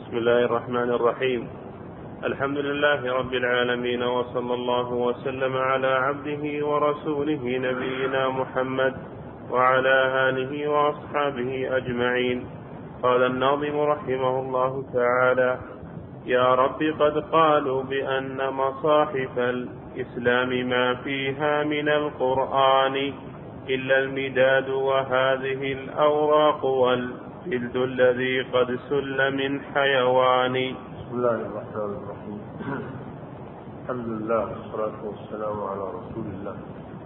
بسم الله الرحمن الرحيم. الحمد لله رب العالمين، وصلى الله وسلم على عبده ورسوله نبينا محمد وعلى آله وأصحابه أجمعين. قال الناظم رحمه الله تعالى: يا رب قد قالوا بأن مصاحف الإسلام ما فيها من القرآن إلا المداد وهذه الأوراق والجلد الذي قد سل من حيوان. بسم الله الرحمن الرحيم. الحمد لله والصلاة والسلام على رسول الله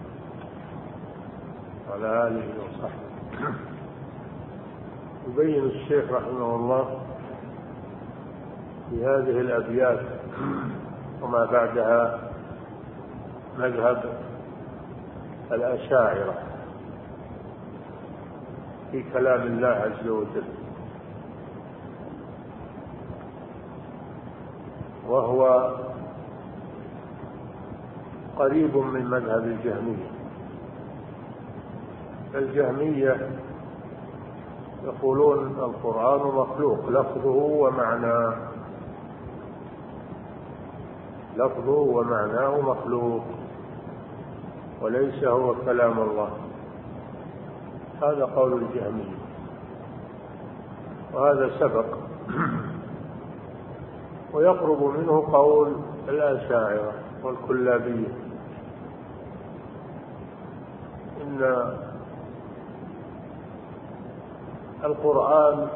وعلى آله وصحبه. يبين الشيخ رحمه الله في هذه الأبيات وما بعدها مذهب الأشاعرة في كلام الله عز وجل، وهو قريب من مذهب الجهمية. الجهمية يقولون القرآن مخلوق، لفظه ومعناه مخلوق وليس هو كلام الله. هذا قول الجهمية، وهذا سبق. ويقرب منه قول الأشاعرة والكلابية، إن القرآن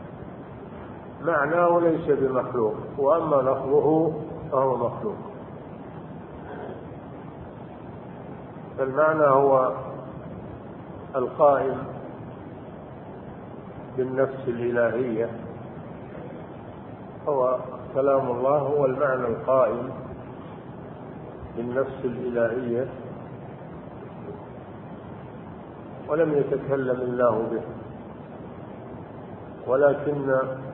معناه ليس بمخلوق، وأما لفظه فهو مخلوق. فالمعنى هو القائم بالنفس الإلهية، هو كلام الله هو المعنى القائم بالنفس الإلهية، ولم يتكلم الله به، ولكن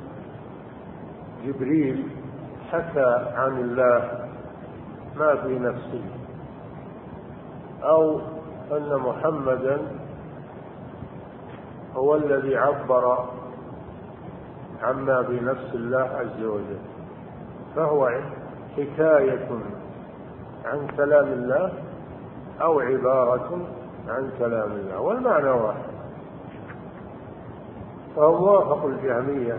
جبريل حكى عن الله ما في نفسه، أو أن محمدا هو الذي عبر عما بنفس الله عز وجل، فهو حكاية عن كلام الله أو عبارة عن كلام الله، والمعنى واحد. فهو موافق الجهمية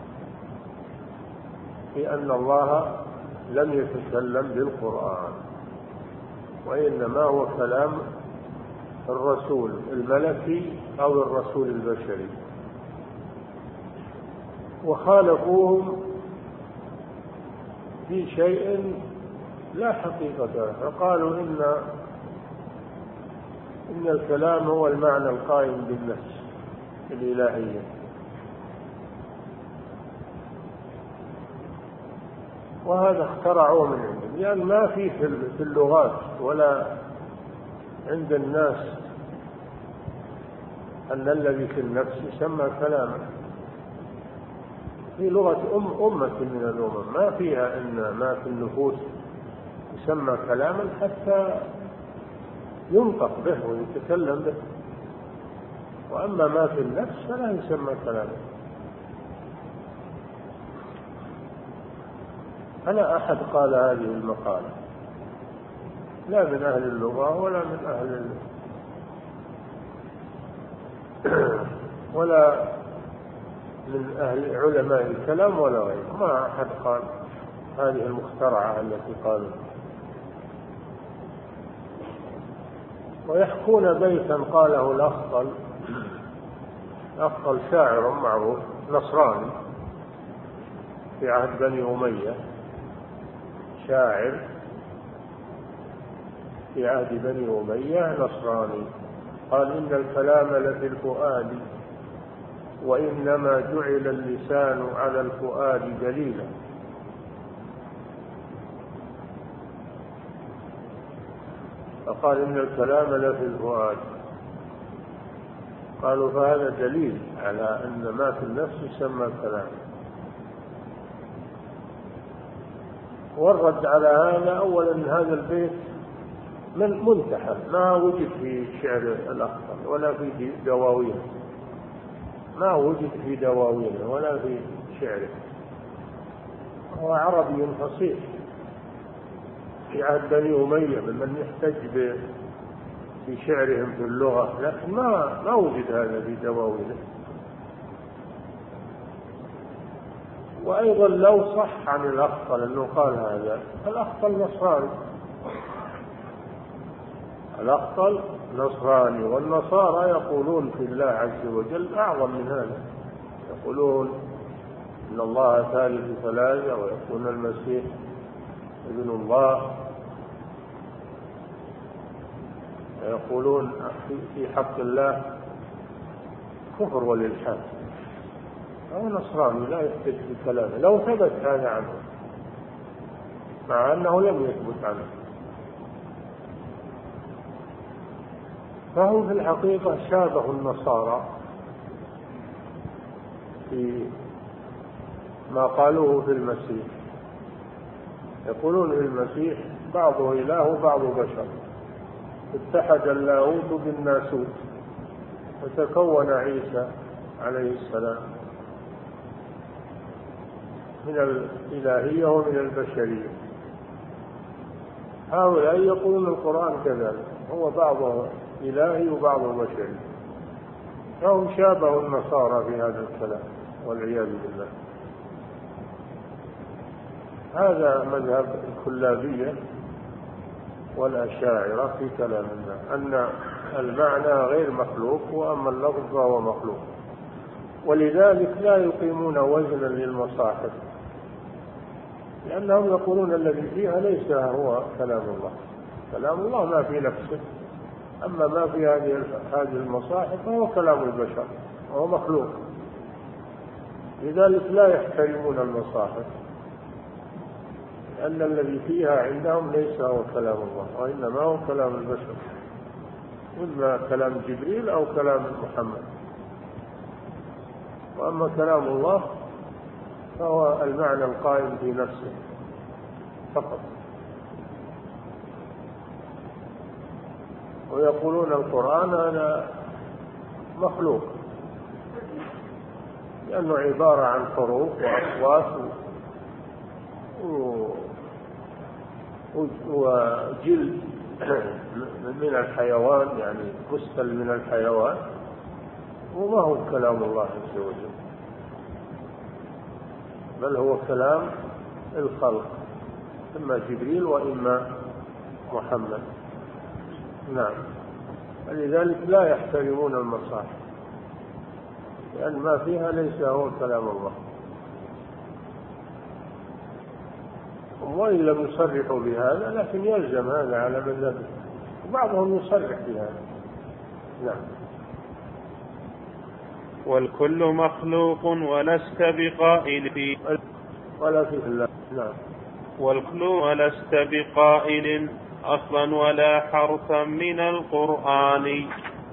في أن الله لم يتكلم بالقرآن، وإنما هو كلام الرسول الملكي أو الرسول البشري. وخالفوهم في شيء لا حقيقة له، فقالوا إن الكلام هو المعنى القائم بالنفس الإلهية، وهذا اخترعوه من عندهم، لأن ما في اللغات ولا عند الناس أن الذي في النفس يسمى كلاما. في لغة أمة من الأمم ما فيها إن ما في النفوس يسمى كلاما حتى ينطق به ويتكلم به، وأما ما في النفس فلا يسمى كلاما. فلا أحد قال هذه المقالة، لا من أهل اللغة ولا من أهل علماء الكلام ولا غيره، ما أحد قال هذه المخترعة التي قالوا. ويحكون بيتا قاله الأخطل شاعر معروف نصراني في عهد بني أمية، شاعر في عهد بني أمية نصراني، قال: إن الكلام لفي الفؤاد، وإنما جعل اللسان على الفؤاد دليلا. فقال إن الكلام لفي الفؤاد، قالوا فهذا دليل على أن ما في النفس يسمى كلام. والرد على هذا أولا أن هذا البيت منتحل، ما وجد في شعر الأخطل ولا في دواوين، ما وجد في دواوينه ولا في شعره، هو عربي فصيح في عهد بني أمية ممن يحتج في شعرهم في اللغة، لكن ما وجد هذا في دواوينه. وأيضا لو صح عن الأخطل أنه قال هذا، الأخطل نصراني، الأخطل نصراني، والنصارى يقولون في الله عز وجل أعظم من هذا، يقولون إن الله ثالث ثلاثة، ويقولون المسيح ابن الله، ويقولون في حق الله كفر والإلحاد. هو نصراني لا يثبت بكلامه لو ثبت هذا عنه، مع أنه لم يثبت عنه. فهم في الحقيقة شابه النصارى في ما قالوه في المسيح. يقولون في المسيح بعضه إله وبعضه بشر، اتحد اللاهوت بالناسوت وتكون عيسى عليه السلام من الإلهية ومن البشرية. هؤلاء يقولون القرآن كذلك، هو بعضه إلهي وبعضه بشري، فهم شابه النصارى في هذا الكلام والعياذ بالله. هذا مذهب الكلابية والأشاعرة في كلام الله، أن المعنى غير مخلوق، وأما اللفظ فهو مخلوق، ولذلك لا يقيمون وزنا للمصاحف، لأنهم يقولون الذي فيها ليس هو كلام الله، كلام الله ما في نفسه، أما ما في هذه المصاحف فهو كلام البشر وهو مخلوق، لذلك لا يحترمون المصاحف، لأن الذي فيها عندهم ليس هو كلام الله، وإنما هو كلام البشر، إما كلام جبريل أو كلام محمد. وأما كلام الله فهو المعنى القائم في نفسه فقط. ويقولون القرآن هذا مخلوق، لأنه عبارة عن حروف وأصوات وجلد من الحيوان، يعني مستل من الحيوان، وما هو كلام الله عز وجل، بل هو كلام الخلق، إما جبريل وإما محمد. نعم، لذلك لا يحترمون المصاحف، لأن ما فيها ليس هو كلام الله، وإن لم يصرحوا بهذا لكن يلزم هذا على مذهبه، وبعضهم يصرح بهذا. نعم. والكل مخلوق ولست بقائل فيه ولا فيه الله. نعم. والكل ولست بقائل أصلا ولا حرفا من القرآن.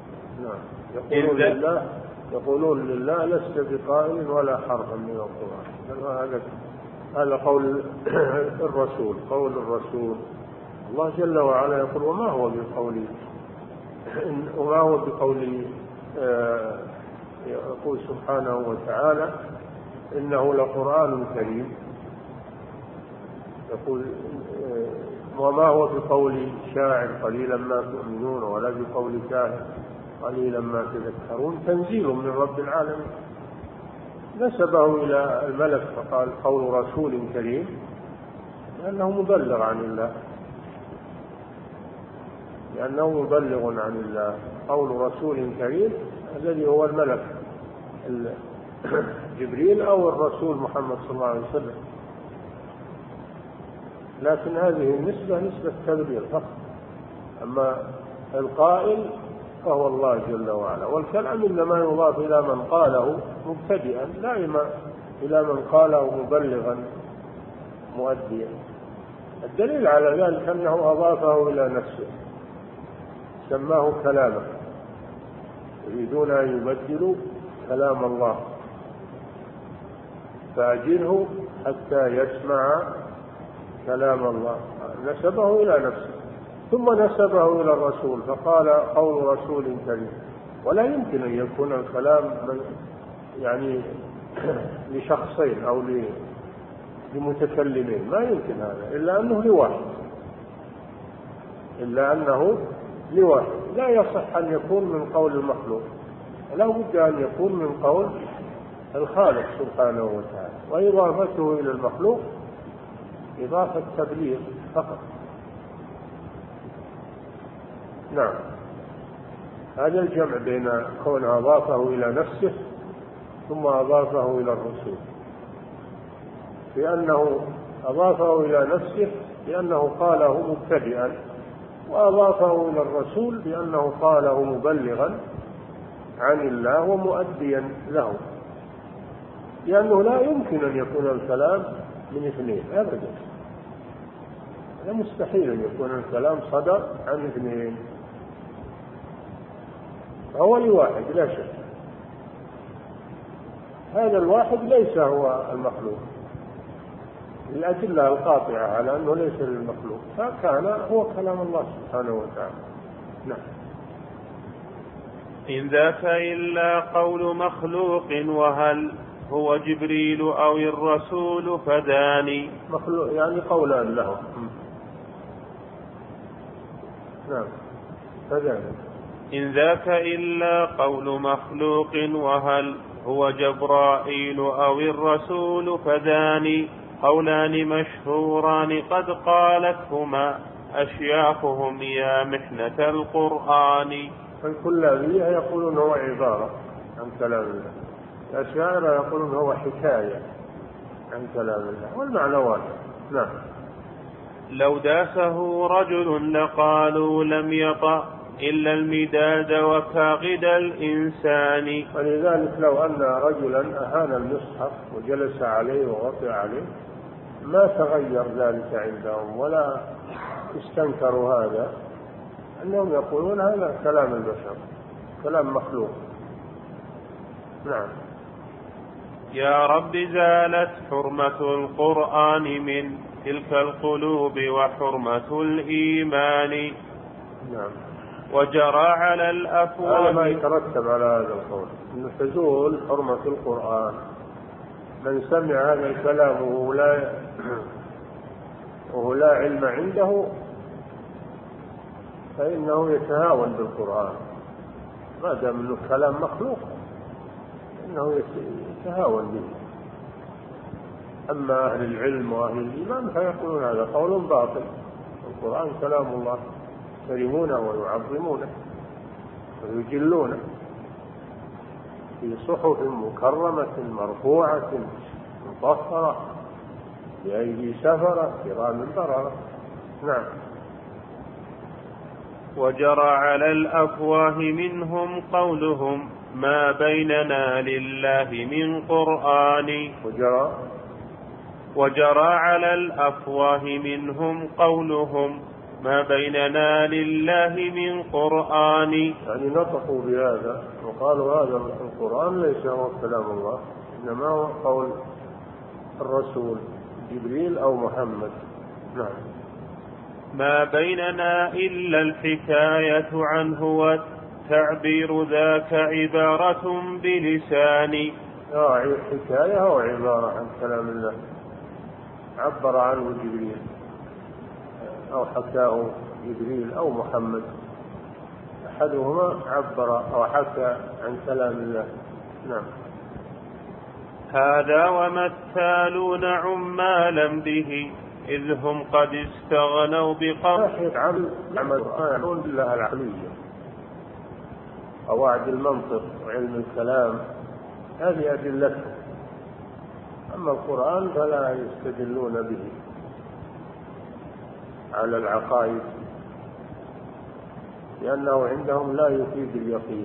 نعم. يقولون لله لست بقائل ولا حرفا من القرآن. هذا قول الرسول، قول الرسول. الله جل وعلا يقول وما هو بقول يقول سبحانه وتعالى إنه لقرآن كريم، يقول وما هو بقول شاعر قليلا ما تؤمنون ولا بقول كاهن قليلا ما تذكرون، تنزيل من رب العالمين. نسبه إلى الملك فقال قول رسول كريم، لأنه مبلغ عن الله، قول رسول كريم الذي هو الملك جبريل أو الرسول محمد صلى الله عليه وسلم، لكن هذه النسبة نسبة تبليغ فقط. أما القائل فهو الله جل وعلا، والكلام إنما يضاف إلى من قاله مبتدئا، لا إلى من قاله مبلغا مؤديا. الدليل على ذلك أنه أضافه إلى نفسه، سماه كلاما، يريدون أن يبدلوا كلام الله، فأجره حتى يسمع كلام الله، نسبه إلى نفسه، ثم نسبه إلى الرسول فقال قول رسول كريم. ولا يمكن أن يكون الكلام يعني لشخصين أو لمتكلمين، ما يمكن هذا إلا أنه لواحد، لا يصح أن يكون من قول المخلوق، لا بد أن يكون من قول الخالق سبحانه وتعالى، وإضافته إلى المخلوق إضافة تبليغ فقط. نعم، هذا الجمع بين كون أضافه إلى نفسه ثم أضافه إلى الرسول، لأنه أضافه إلى نفسه لأنه قاله مبتدئا، وأضافه إلى الرسول لأنه قاله مبلغا عن الله ومؤديا له، لأنه لا يمكن أن يكون الكلام من اثنين أبدا، لا، مستحيل أن يكون الكلام صدر عن اثنين، هو لواحد لا شك. هذا الواحد ليس هو المخلوق، الأدلة القاطعة على أنه ليس للمخلوق، فكان هو كلام الله سبحانه وتعالى. نعم. إن ذاك إلا قول مخلوق، وهل هو جبريل أو الرسول فداني. مخلوق يعني قولان له. نعم، فداني. إن ذاك إلا قول مخلوق، وهل هو جبرائيل أو الرسول فداني. قولان مشهوران قد قالتهما أشياخهم يا محنة القرآن. الكلابية يقولون هو عبارة عن كلام الله، الأشاعرة يقولون هو حكاية عن كلام الله، والمعنى واحد. نعم. لو داسه رجل لقالوا لم يطأ إلا المداد وكاغد الإنسان. ولذلك لو أن رجلا أهان المصحف وجلس عليه وغطى عليه ما تغير ذلك عندهم ولا استنكروا هذا، أنهم يقولون هذا كلام البشر، كلام مخلوق. نعم. يا رب زالت حرمة القرآن من تلك القلوب وحرمة الإيمان. نعم. وجرى على الأفواه. هذا ما يترتب على هذا القول، أن تزول حرمة القرآن. من سمع هذا الكلام وهو لا علم عنده فإنه يتهاون بالقرآن، ما دام أنه كلام مخلوق إنه يتهاون به. أما أهل العلم وأهل الإيمان فيقولون هذا قول باطل، القرآن كلام الله، يكرمونه ويعظمونه ويجلونه في صحف مكرمة مرفوعة مطهرة بأيدي سفرة كرام بررة. نعم. وجرى على الأفواه منهم قولهم ما بيننا لله من قرآن. وجرى على الأفواه منهم قولهم ما بيننا لله من قرآن. يعني نطقوا بهذا وقالوا هذا القرآن ليس هو كلام الله، إنما هو قول الرسول جبريل أو محمد. نعم. ما بيننا إلا الحكاية عنه والتعبير ذاك عبارة بلساني. حكاية أو عبارة عن كلام الله عبر عنه جبريل أو حكاه جبريل أو محمد، أحدهما عبر أو حكى عن كلام الله. نعم. هذا ومثالون عمالا به إذ هم قد استغنوا بقرح عمل بالله العقلية، قواعد المنطق وعلم الكلام هذه أدلته، أما القرآن فلا يستدلون به على العقائد لأنه عندهم لا يفيد اليقين،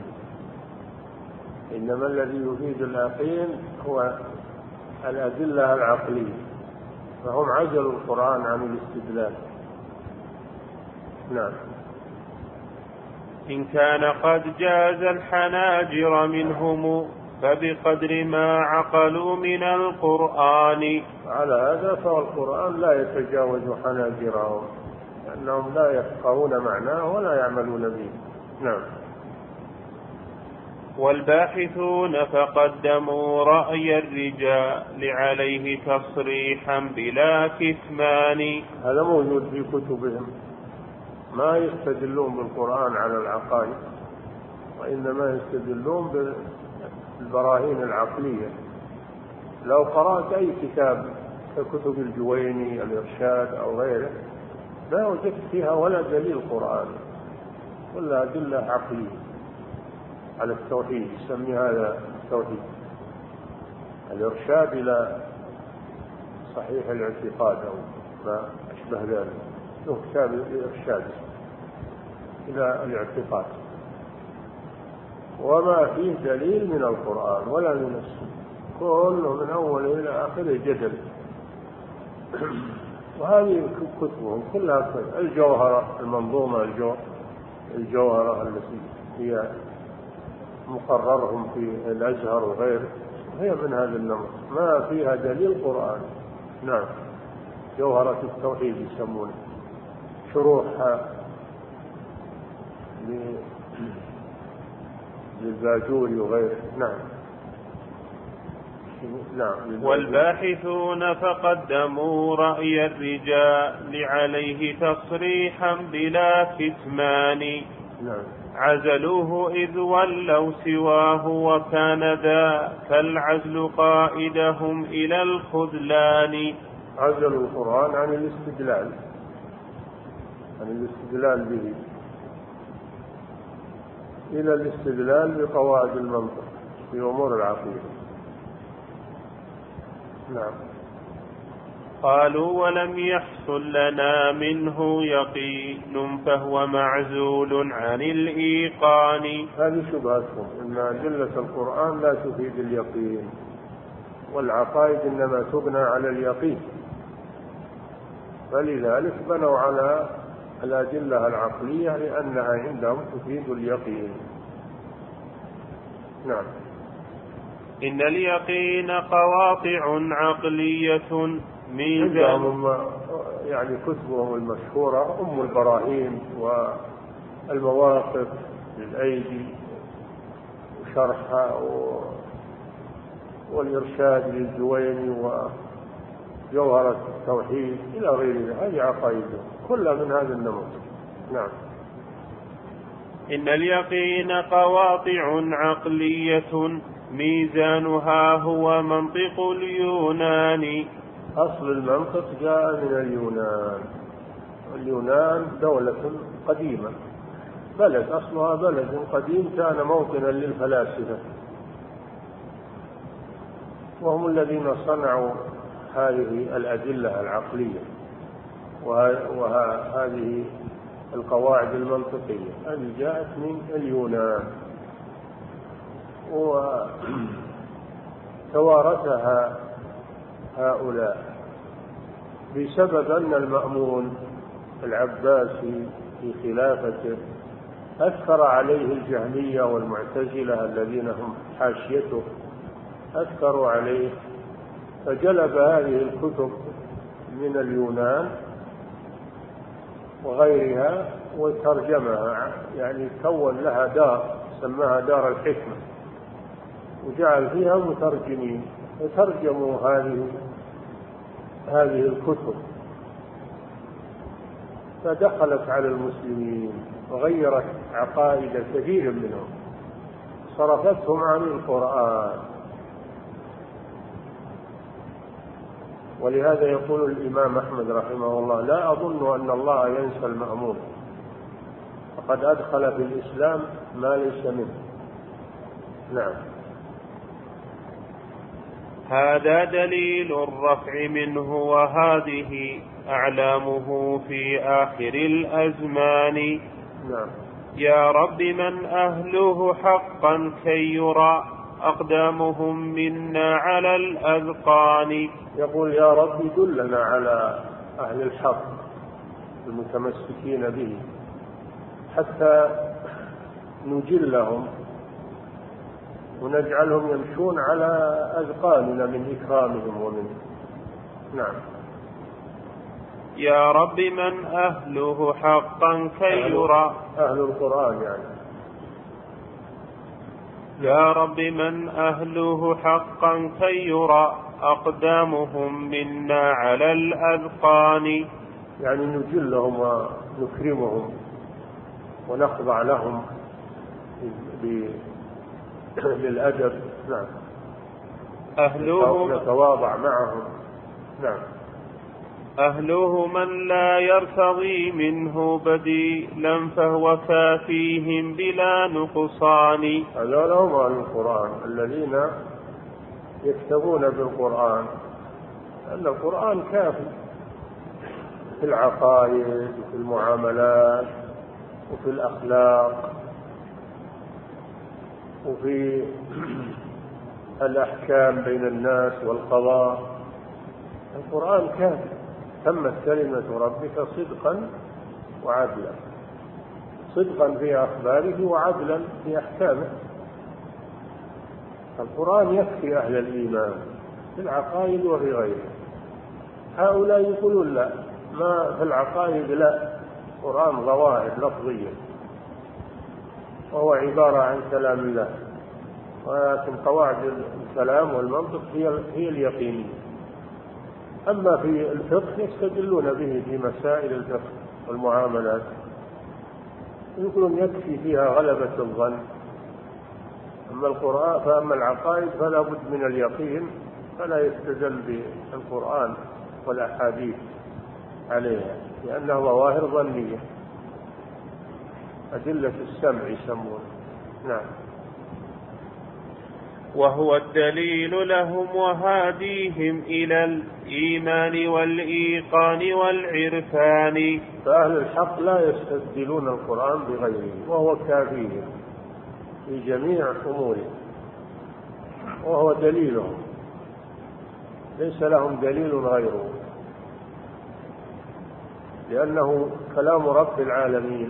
إنما الذي يفيد اليقين هو الأدلة العقلية، فهم عزلوا القرآن عن الاستدلال. نعم. إن كان قد جاز الحناجر منهم فبقدر ما عقلوا من القرآن. على هذا فهو القرآن لا يتجاوز حناجرهم لأنهم لا يفقهون معناه ولا يعملون به. نعم. والباحثون فقدموا رأي الرجال عليه تصريحا بلا كتمان. هذا موجود في كتبهم، ما يستدلون بالقرآن على العقائد، وإنما يستدلون بالبراهين العقلية. لو قرأت أي كتاب ككتب الجويني الإرشاد أو غيره لا وجدت فيها ولا دليل قرآن ولا أدلة عقلية على التوحيد. يسمي هذا التوحيد الإرشاد إلى صحيح الاعتقاد أو ما أشبه ذلك، له كتاب الإرشاد إلى الاعتقاد، وما فيه دليل من القرآن ولا من السنة، كله من أول إلى آخره جدل. وهذه كتبهم كلها الجوهرة المنظومة، الجوهرة التي هي مقررهم في الأزهر وغيره، هي من هذا النمط ما فيها دليل قرآن. نعم، جوهرة التوحيد يسمونه، شروحها للباجوري وغيره. نعم. والباحثون فقدموا رأي الرجال عليه تصريحا بلا كتمان. عزلوه إذ ولوا سواه وكان ذاك العزل قائدهم إلى الخذلان. عزلوا القرآن عن الاستدلال به إلى الاستدلال بقواعد المنطق في أمور العقيدة. نعم. قالوا ولم يحصل لنا منه يقين فهو معزول عن الإيقان. هذه شبهتهم إن أدلة القرآن لا تفيد اليقين، والعقائد إنما تبنى على اليقين، فلذلك بنوا على الأدلة العقلية لأنها عندهم تفيد اليقين. نعم. إن اليقين قواطع عقلية عندهم يعني كتبهم المشهورة أم البراهين والمواقف للأيدي وشرحها والإرشاد للجويني وجوهرة التوحيد إلى غير ذلك، هذه عقائدهم كلها من هذا النمط. نعم. إن اليقين قواطع عقلية ميزانها هو منطق اليونان. أصل المنطق جاء من اليونان. اليونان دولة قديمة، بلد أصلها بلد قديم كان موطنا للفلاسفة، وهم الذين صنعوا هذه الأدلة العقلية وهذه القواعد المنطقية. هذه جاءت من اليونان وتوارثها هؤلاء بسبب أن المأمون العباسي في خلافته أثر عليه الجهمية والمعتزلة الذين هم حاشيته، أثروا عليه، فجلب هذه الكتب من اليونان وغيرها وترجمها، يعني كون لها دار سماها دار الحكمة، وجعل فيها مترجمين وترجموا هذه الكتب، فدخلت على المسلمين وغيرت عقائد كثير منهم، صرفتهم عن القرآن. ولهذا يقول الإمام أحمد رحمه الله: لا أظن أن الله ينسى المأمون، فقد أدخل في الإسلام ما ليس منه. نعم. هذا دليل الرفع منه وهذه أعلامه في آخر الأزمان. نعم. يا رب من أهله حقا كي يرى أقدامهم منا على الأذقان. يقول: يا رب دلنا على أهل الحق المتمسكين به حتى نجلهم ونجعلهم يمشون على أذقاننا من إكرامهم ومن. نعم. يا رب من أهله حقا كي يرى. أهل القرآن يعني. يا رب من أهله حقا كي يرى أقدامهم منا على الأذقان. يعني نجلهم ونكرمهم ونخضع لهم بالأدب. نعم. أهله نتواضع معهم. نعم. أهله من لا يرتضي منه بديلا فهو كافيهم بلا نقصان. هذول هم أهل القرآن الذين يكتبون بالقرآن، أن القرآن كافي في العقائد وفي المعاملات وفي الأخلاق وفي الأحكام بين الناس والقضاء. القرآن كافي. تمت كلمة ربك صدقا وعدلا، صدقا في أخباره وعدلا في أحكامه. القرآن يكفي أهل الإيمان في العقائد وفي غيرها. هؤلاء يقولون لا، ما في العقائد لا، القرآن ظواهر لفظية وهو عبارة عن كلام الله، ولكن قواعد الكلام والمنطق هي اليقينية. أما في الفقه يستدلون به في مسائل الفقه والمعاملات، يقولون يكفي فيها غلبة الظن. أما القرآن فأما العقائد فلا بد من اليقين، فلا يستدل بالقرآن والأحاديث عليها، لأنها ظواهر ظنية، أدلة السمع يسمون. نعم. وهو الدليل لهم وهاديهم إلى الإيمان والإيقان والعرفان. فأهل الحق لا يستبدلون القرآن بغيره، وهو كافيهم في جميع أمورهم، وهو دليلهم، ليس لهم دليل غيره، لأنه كلام رب العالمين،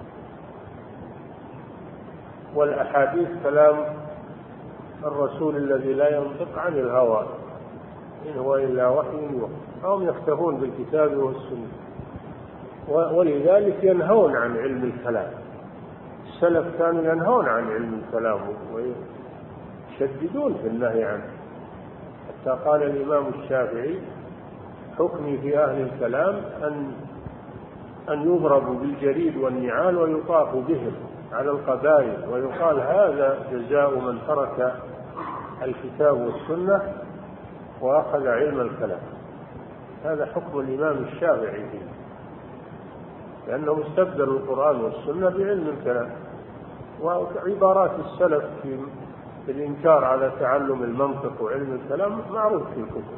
والأحاديث كلام الرسول الذي لا ينطق عن الهوى إن هو إلا وحي يوحى. فهم يكتفون بالكتاب والسنة، ولذلك ينهون عن علم الكلام. السلف كانوا ينهون عن علم الكلام ويشددون في النهي عنه، حتى قال الإمام الشافعي: حكمي في أهل الكلام أن يضربوا بالجريد والنعال ويطاف بهم على القبائل، ويقال هذا جزاء من ترك الكتاب والسنة وأخذ علم الكلام. هذا حكم الإمام الشافعي فيه، لأنهم استبدلوا القرآن والسنة بعلم الكلام. وعبارات السلف في الإنكار على تعلم المنطق وعلم الكلام معروف في الكتب.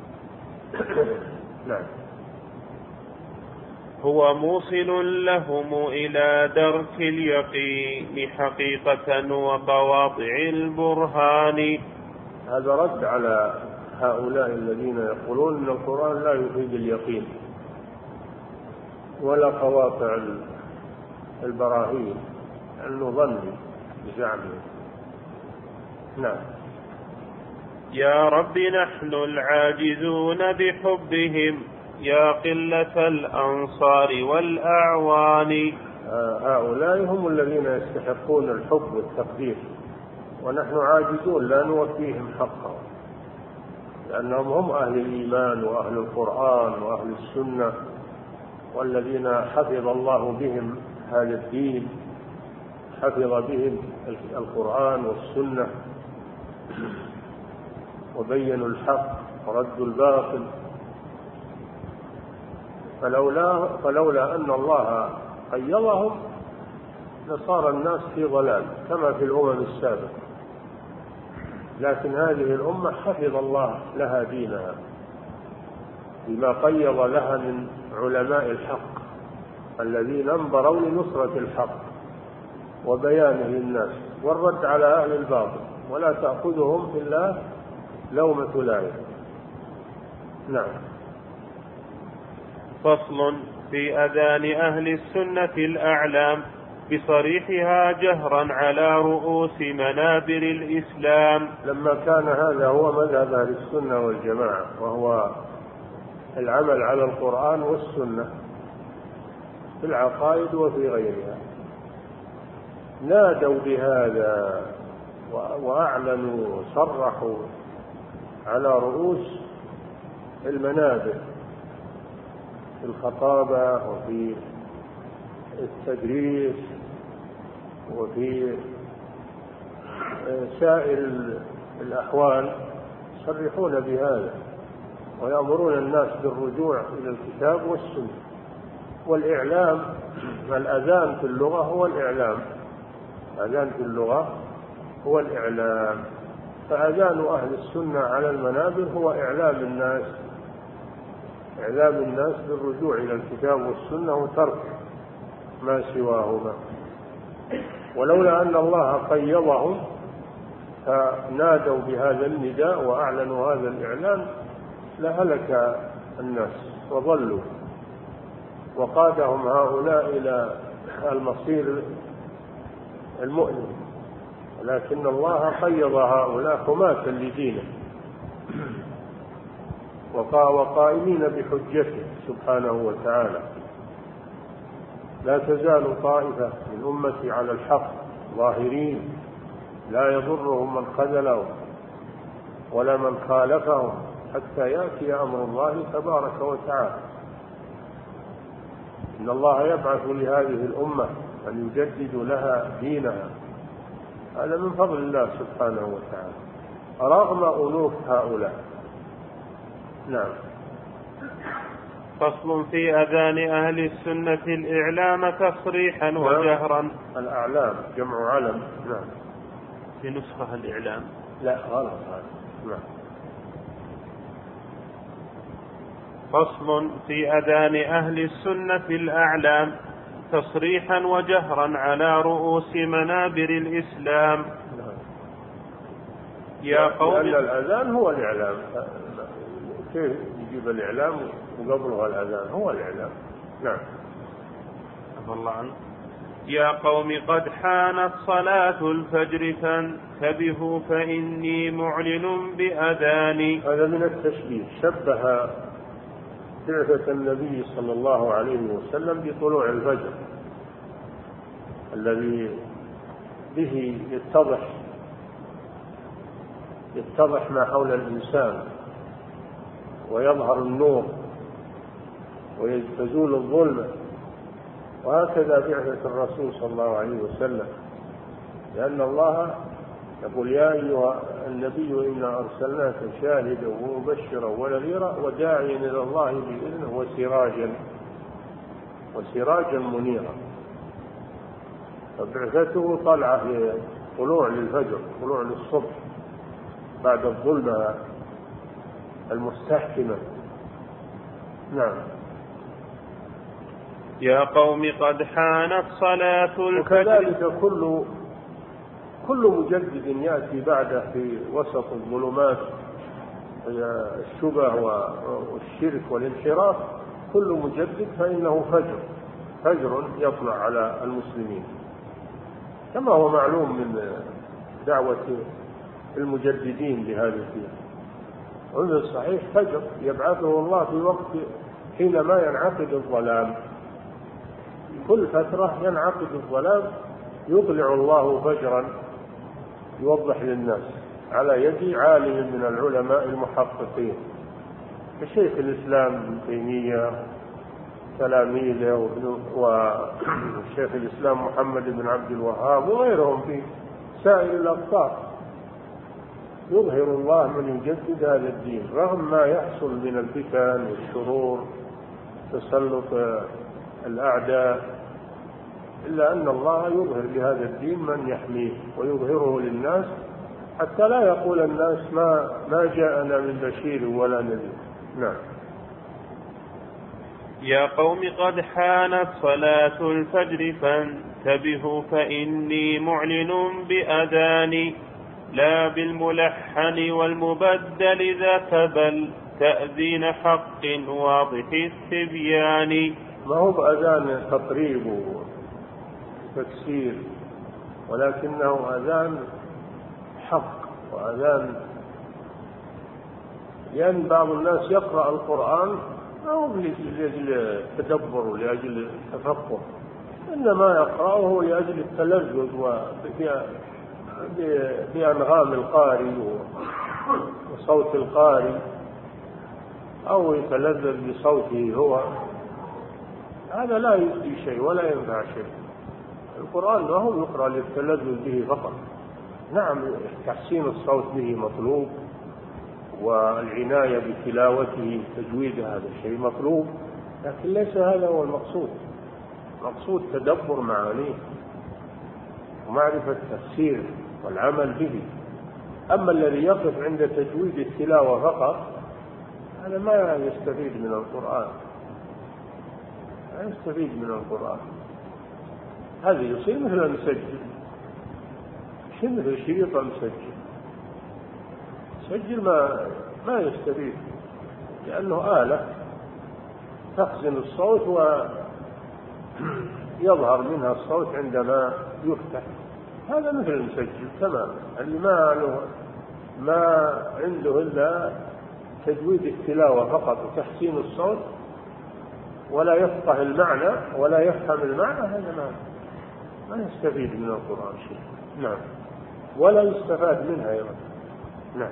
نعم. هو موصل لهم إلى درك اليقين حقيقة وقواطع البرهان. هذا رد على هؤلاء الذين يقولون أن القرآن لا يفيد اليقين ولا قواطع البراهين، أنه ظني بزعمه. نعم. يا رب نحن العاجزون بحبهم يا قلة الأنصار والأعوان. هؤلاء هم الذين يستحقون الحب والتقدير، ونحن عاجزون لا نوفيهم حقهم، لأنهم هم أهل الإيمان وأهل القرآن وأهل السنة، والذين حفظ الله بهم هذا الدين، حفظ بهم القرآن والسنة وبينوا الحق وردوا الباطل. فلولا أن الله قيضهم لصار الناس في ضلال كما في الأمم السابقة، لكن هذه الأمة حفظ الله لها دينها بما قيض لها من علماء الحق الذين انبروا لنصرة الحق وبيانه للناس والرد على أهل الباطل، ولا تأخذهم إلا لومة لائم. نعم. فصل في أذان أهل السنة الأعلام بصريحها جهرا على رؤوس منابر الإسلام. لما كان هذا هو مذهب أهل السنة والجماعة، وهو العمل على القرآن والسنة في العقائد وفي غيرها، نادوا بهذا وأعلنوا صرحوا على رؤوس المنابر في الخطابة وفي التدريس وفي سائر الأحوال، يصرحون بهذا ويأمرون الناس بالرجوع إلى الكتاب والسنة. والإعلام، الأذان في اللغة هو الإعلام، الأذان في اللغة هو الإعلام. فأذان أهل السنة على المنابر هو إعلام الناس بالرجوع إلى الكتاب والسنة وترك ما سواهما. ولولا أن الله قيضهم فنادوا بهذا النداء وأعلنوا هذا الإعلان لهلك الناس وضلوا، وقادهم هؤلاء إلى المصير المؤلم. لكن الله قيض هؤلاء حماة لدينه وقائمين بحجته سبحانه وتعالى. لا تزال طائفة من أمتي على الحق ظاهرين لا يضرهم من خذلهم ولا من خالفهم حتى يأتي أمر الله تبارك وتعالى. إن الله يبعث لهذه الأمة أن يجدد لها دينها، هذا من فضل الله سبحانه وتعالى رغم أنوف هؤلاء. نعم. فصل في أذان أهل السنة الإعلام تصريحا وجهرا. الأعلام جمع علم. نعم. في نسخة الإعلام. لا غلط هذا. نعم. فصل في أذان أهل السنة الأعلام تصريحا وجهرا على رؤوس منابر الإسلام. يا قوم، لأن الأذان هو الإعلام. كيف يجيب الإعلام وقبلها الأذان؟ هو الإعلام. نعم. الله عنه. يا قوم قد حانت صلاة الفجر فانتبهوا فإني معلن بأذاني. هذا من التشبيه، شبه بعثة النبي صلى الله عليه وسلم بطلوع الفجر الذي به يتضح ما حول الإنسان ويظهر النور وتزول الظلمة. وهكذا بعثة الرسول صلى الله عليه وسلم، لأن الله يقول يا أيها النبي إنا أرسلناك شاهدا ومبشرا ونذيرا وداعيا إلى الله بإذنه وسراجا منيرا. فبعثته طلعة طلوع للفجر، طلوع للصبح بعد الظلمة المستحكمة. نعم. يا قوم قد حانت صلاة الفجر. وكذلك كل مجدد يأتي بعده في وسط الظلمات الشبه والشرك والانحراف، كل مجدد فإنه فجر يطلع على المسلمين، كما هو معلوم من دعوة المجددين لهذا الدين. ومن الصحيح فجر يبعثه الله في وقت حينما ينعقد الظلام، كل فترة ينعقد الظلام يطلع الله فجرا يوضح للناس على يد عالم من العلماء المحققين كشيخ الإسلام ابن تيمية تلاميذه وشيخ الإسلام محمد بن عبد الوهاب وغيرهم في سائر الأقطار. يظهر الله من يجدد هذا الدين رغم ما يحصل من الفتن والشرور تسلط الأعداء، إلا أن الله يظهر لهذا الدين من يحميه ويظهره للناس حتى لا يقول الناس ما جاءنا من بشير ولا نذير. نعم. يا قوم قد حانت صلاة الفجر فانتبهوا فإني معلن بأذاني لا بالملحن والمبدل ذاك بل تأذين حق واضح التبيان. ما هو بأذان تطريب وتكسير، ولكنه أذان حق وأذان، لأن بعض الناس يقرأ القرآن أو لأجل التدبر ولأجل التفقه، إنما يقرأه لأجل التلذذ بأنغام القارئ وصوت القارئ أو يتلذذ بصوته هو، هذا لا يفيد شيء ولا ينفع شيء. القرآن ما هو يقرأ للتلذذ به فقط. نعم تحسين الصوت به مطلوب، والعناية بتلاوته تجويد هذا الشيء مطلوب، لكن ليس هذا هو المقصود. المقصود تدبر معانيه ومعرفة التفسير والعمل به. أما الذي يقف عند تجويد التلاوة فقط هذا ما يستفيد من القرآن، لا يستفيد من القرآن. هذا يصير مثل المسجل، مثل شريط المسجل، مسجل ما يستفيد، لأنه آلة تخزن الصوت ويظهر منها الصوت عندما يفتح. هذا مثل المسجل تماما، اللي ما عنده إلا تجويد التلاوة فقط وتحسين الصوت ولا يفقه المعنى ولا يفهم المعنى، هذا ما يستفيد من القرآن شيء. نعم، ولا يستفاد منها أيضا. نعم.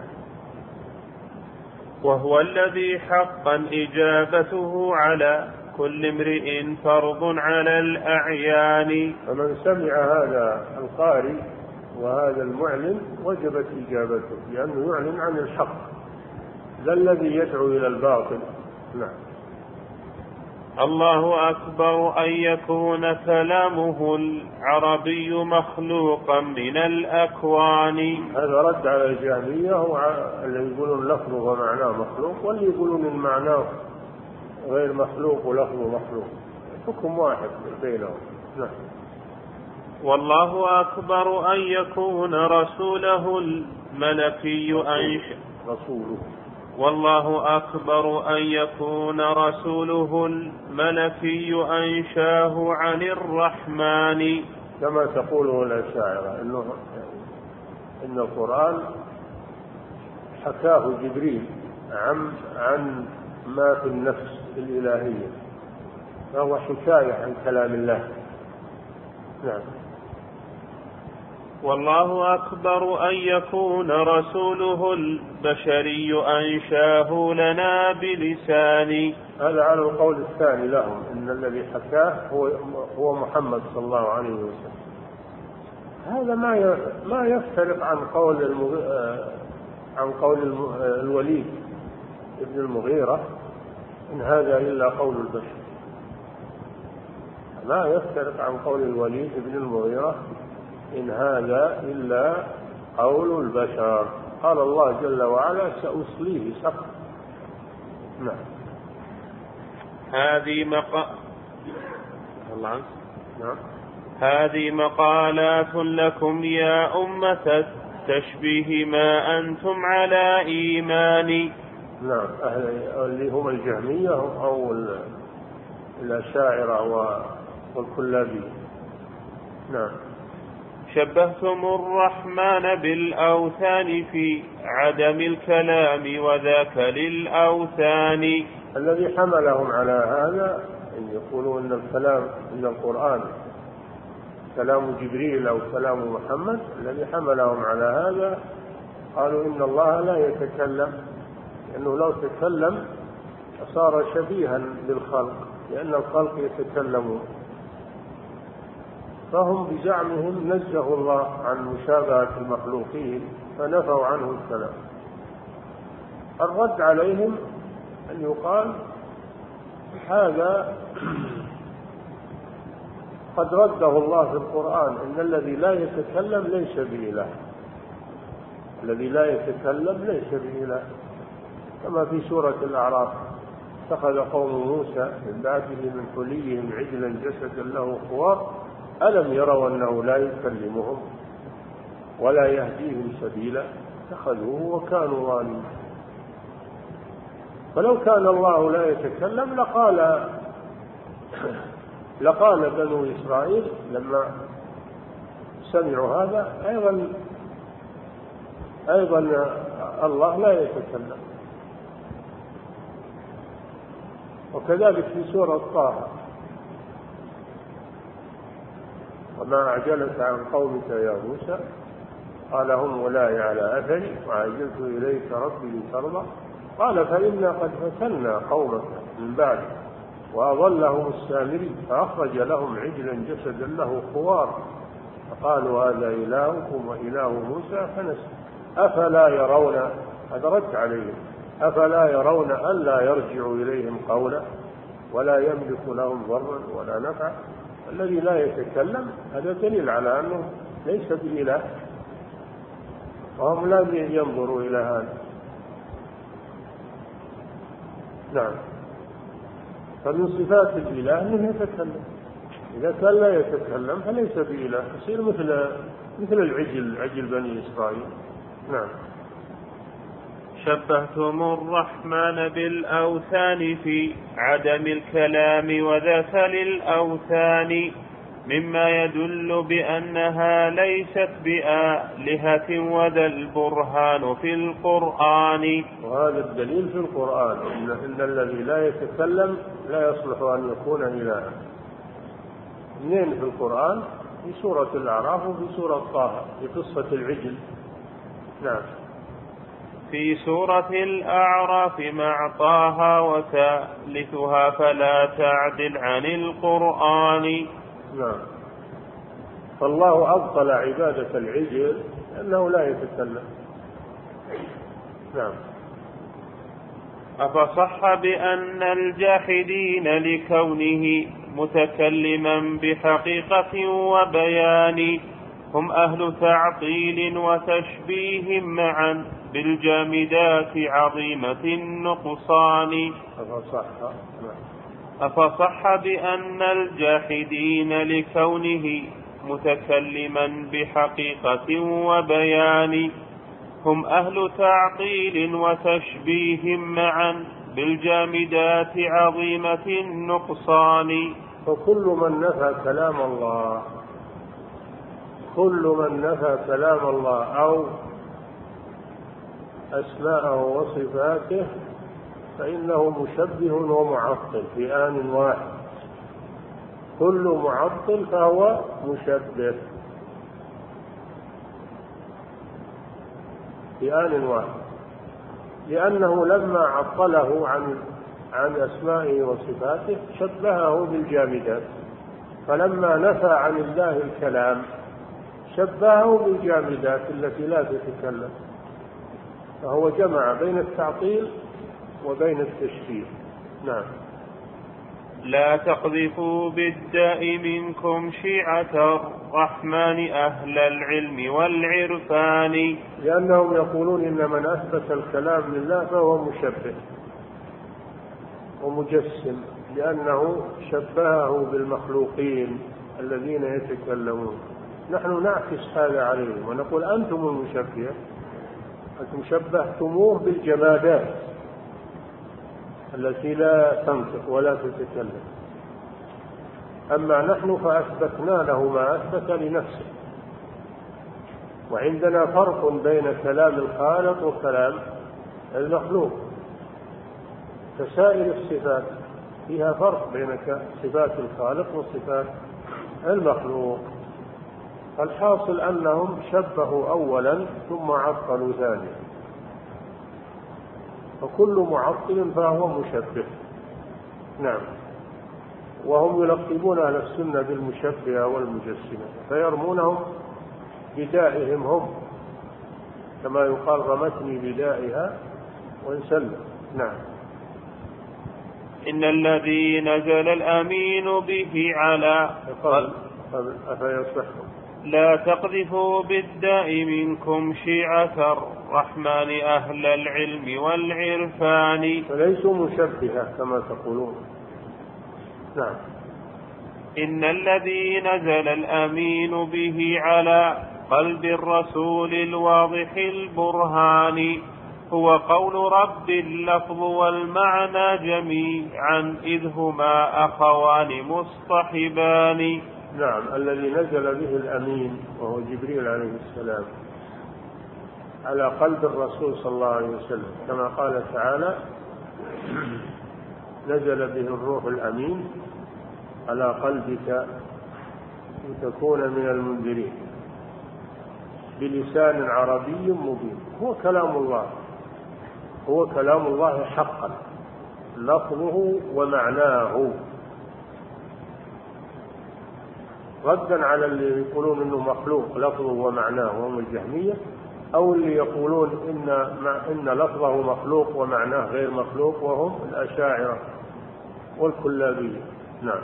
وهو الذي حقا إجابته على كل امرئ فرض على الأعيان. فمن سمع هذا القارئ وهذا المعلن وجبت إجابته، لأنه يعلن عن الحق لا الذي يدعو إلى الباطل. نعم. الله أكبر أن يكون كلامه العربي مخلوقا من الأكوان. هذا رد على الجهمية اللي يقولون لفظه ومعناه مخلوق، واللي يقولون المعنى غير مخلوق ولفظه مخلوق، حكم واحد بينهم. نعم. والله أكبر أن يكون رسوله الملكي والله أكبر أن يكون رسوله الملكي أنشاه عن الرحمن. كما تقوله الأشاعرة إن القرآن حكاه جبريل عن ما في النفس الإلهية، فهو حكاية عن كلام الله. نعم. والله أكبر أن يكون رسوله البشري أنشاه لنا بلسان. هذا على القول الثاني لهم، إن الذي حكاه هو محمد صلى الله عليه وسلم. هذا ما يفترق عن قول الوليد ابن المغيرة، إن هذا إلا قول البشر. ما يفترق عن قول الوليد ابن المغيرة إن هذا إلا قول البشر. قال الله جل وعلا سأصليه سقر. نعم. هذه مقالات لكم يا أمة التشبيه ما أنتم على إيمان. نعم. اللي هم الجهمية أو الأشاعرة والكلابية. نعم. شبهتم الرحمن بالأوثان في عدم الكلام وذاك للأوثان. الذي حملهم على هذا أن يقولوا إن القرآن كلام جبريل أو كلام محمد، الذي حملهم على هذا قالوا إن الله لا يتكلم، لأنه لو تكلم صار شبيها بالخلق، لأن الخلق يتكلمون. فهم بزعمهم نزهوا الله عن مشابهة المخلوقين فنفوا عنه الكلام. الرد عليهم أن يقال هذا قد رده الله في القرآن، إن الذي لا يتكلم ليس بإله، الذي لا يتكلم ليس بإله، كما في سورة الأعراف اتخذ قوم موسى من بعده من حليهم عجلا جسدا له خوار ألم يروا أنه لا يكلمهم ولا يهديهم سبيلا اتخذوه وكانوا ظالمين. فلو كان الله لا يتكلم لقال بنو إسرائيل لما سمعوا هذا أيضا الله لا يتكلم. وكذلك في سورة طه وما أعجلك عن قومك يا موسى قال هم أولئك على أثري وعجلت إليك ربي لترضى. قال فإنا قد فتنا قومك من بعد وأضلهم السامري فأخرج لهم عجلا جسدا له خوار فقالوا هذا إلهكم وإله موسى فنسي أفلا يرون، هذا رد عليهم، أفلا يرون ألا يرجع إليهم قولا ولا يملك لهم ضرا ولا نفعا. الذي لا يتكلم هذا دليل على أنه ليس بإله، وهم لم ينظروا إلى هذا. نعم. فمن صفات الإله أنه يتكلم، إذا كان لا يتكلم فليس بإله، يصير مثل عجل بني إسرائيل. نعم. شبهتم الرحمن بالأوثان في عدم الكلام وذاك للأوثان مما يدل بأنها ليست بآلهة وذا البرهان في القرآن. وهذا الدليل في القرآن إن الذي لا يتكلم لا يصلح أن يكون إلها. منين في القرآن؟ في سورة الأعراف وفي سورة طه في قصة العجل. نعم. في سورة الأعراف مع طه وثالثها فلا تعدل عن القرآن. نعم. فالله أبطل عبادة العجل لأنه لا يتكلم. نعم. أفصح بأن الجاحدين لكونه متكلما بحقيقة وبيان هم أهل تعطيل وتشبيه معا بالجامدات عظيمة النقصان. أفصح بأن الجاحدين لكونه متكلما بحقيقة وبيان هم أهل تعطيل وتشبيه معا بالجامدات عظيمة النقصان. فكل من نفى كلام الله أو أسماءه وصفاته فإنه مشبه ومعطل في آن واحد. كل معطل فهو مشبه في آن واحد، لأنه لما عطله عن أسمائه وصفاته شبهه بالجامدات، فلما نفى عن الله الكلام شبهه بالجامدات التي لا تتكلم، فهو جمع بين التعطيل وبين التشبيه. نعم. لا تقذفوا بالداء منكم شيعة الرحمن أهل العلم والعرفان. لأنهم يقولون إن من أثبت الكلام لله فهو مشبه ومجسم، لأنه شبهه بالمخلوقين الذين يتكلمون. نحن نعكس هذا عليهم ونقول أنتم المشبهة، أنتم شبهتموه بالجمادات التي لا تنطق ولا تتكلم، أما نحن فأثبتنا له ما أثبت لنفسه. وعندنا فرق بين كلام الخالق وكلام المخلوق. كسائر الصفات فيها فرق بين صفات الخالق وصفات المخلوق. الحاصل أنهم شبهوا أولا ثم عطلوا ثانيا، فكل معطل فهو مشبه. نعم. وهم يلقبون أهل السنة بالمشبهة والمجسمة، فيرمونهم بدائهم هم، كما يقال رمتني بدائها وانسلم. نعم. إن الذي نزل الأمين به على أفيصحهم لا تقذفوا بالداء منكم شيعة الرحمن أهل العلم والعرفان. فليسوا مشبهة كما تقولون. نعم. إن الذي نزل الأمين به على قلب الرسول الواضح البرهان هو قول رب اللفظ والمعنى جميعا إذ هما أخوان مصطحبان. نعم. الذي نزل به الأمين وهو جبريل عليه السلام على قلب الرسول صلى الله عليه وسلم، كما قال تعالى نزل به الروح الأمين على قلبك لتكون من المنذرين. بلسان عربي مبين. هو كلام الله، هو كلام الله حقا، لفظه ومعناه، ردا على اللي يقولون انه مخلوق لفظه ومعناه وهم الجهمية، او اللي يقولون ان لفظه مخلوق ومعناه غير مخلوق وهم الأشاعرة والكلابية. نعم.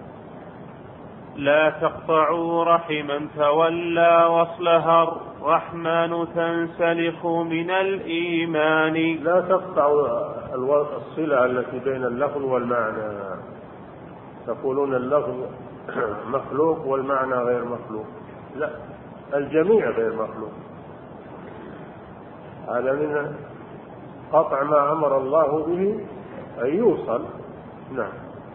لا تقطعوا رحما تولى وصلها الرحمن تنسلخ من الإيمان. لا تقطعوا الصلة التي بين اللفظ والمعنى، تقولون اللفظ مخلوق والمعنى غير مخلوق، لا، الجميع غير مخلوق. هذا من قطع ما أمر الله به أن يوصل. نعم.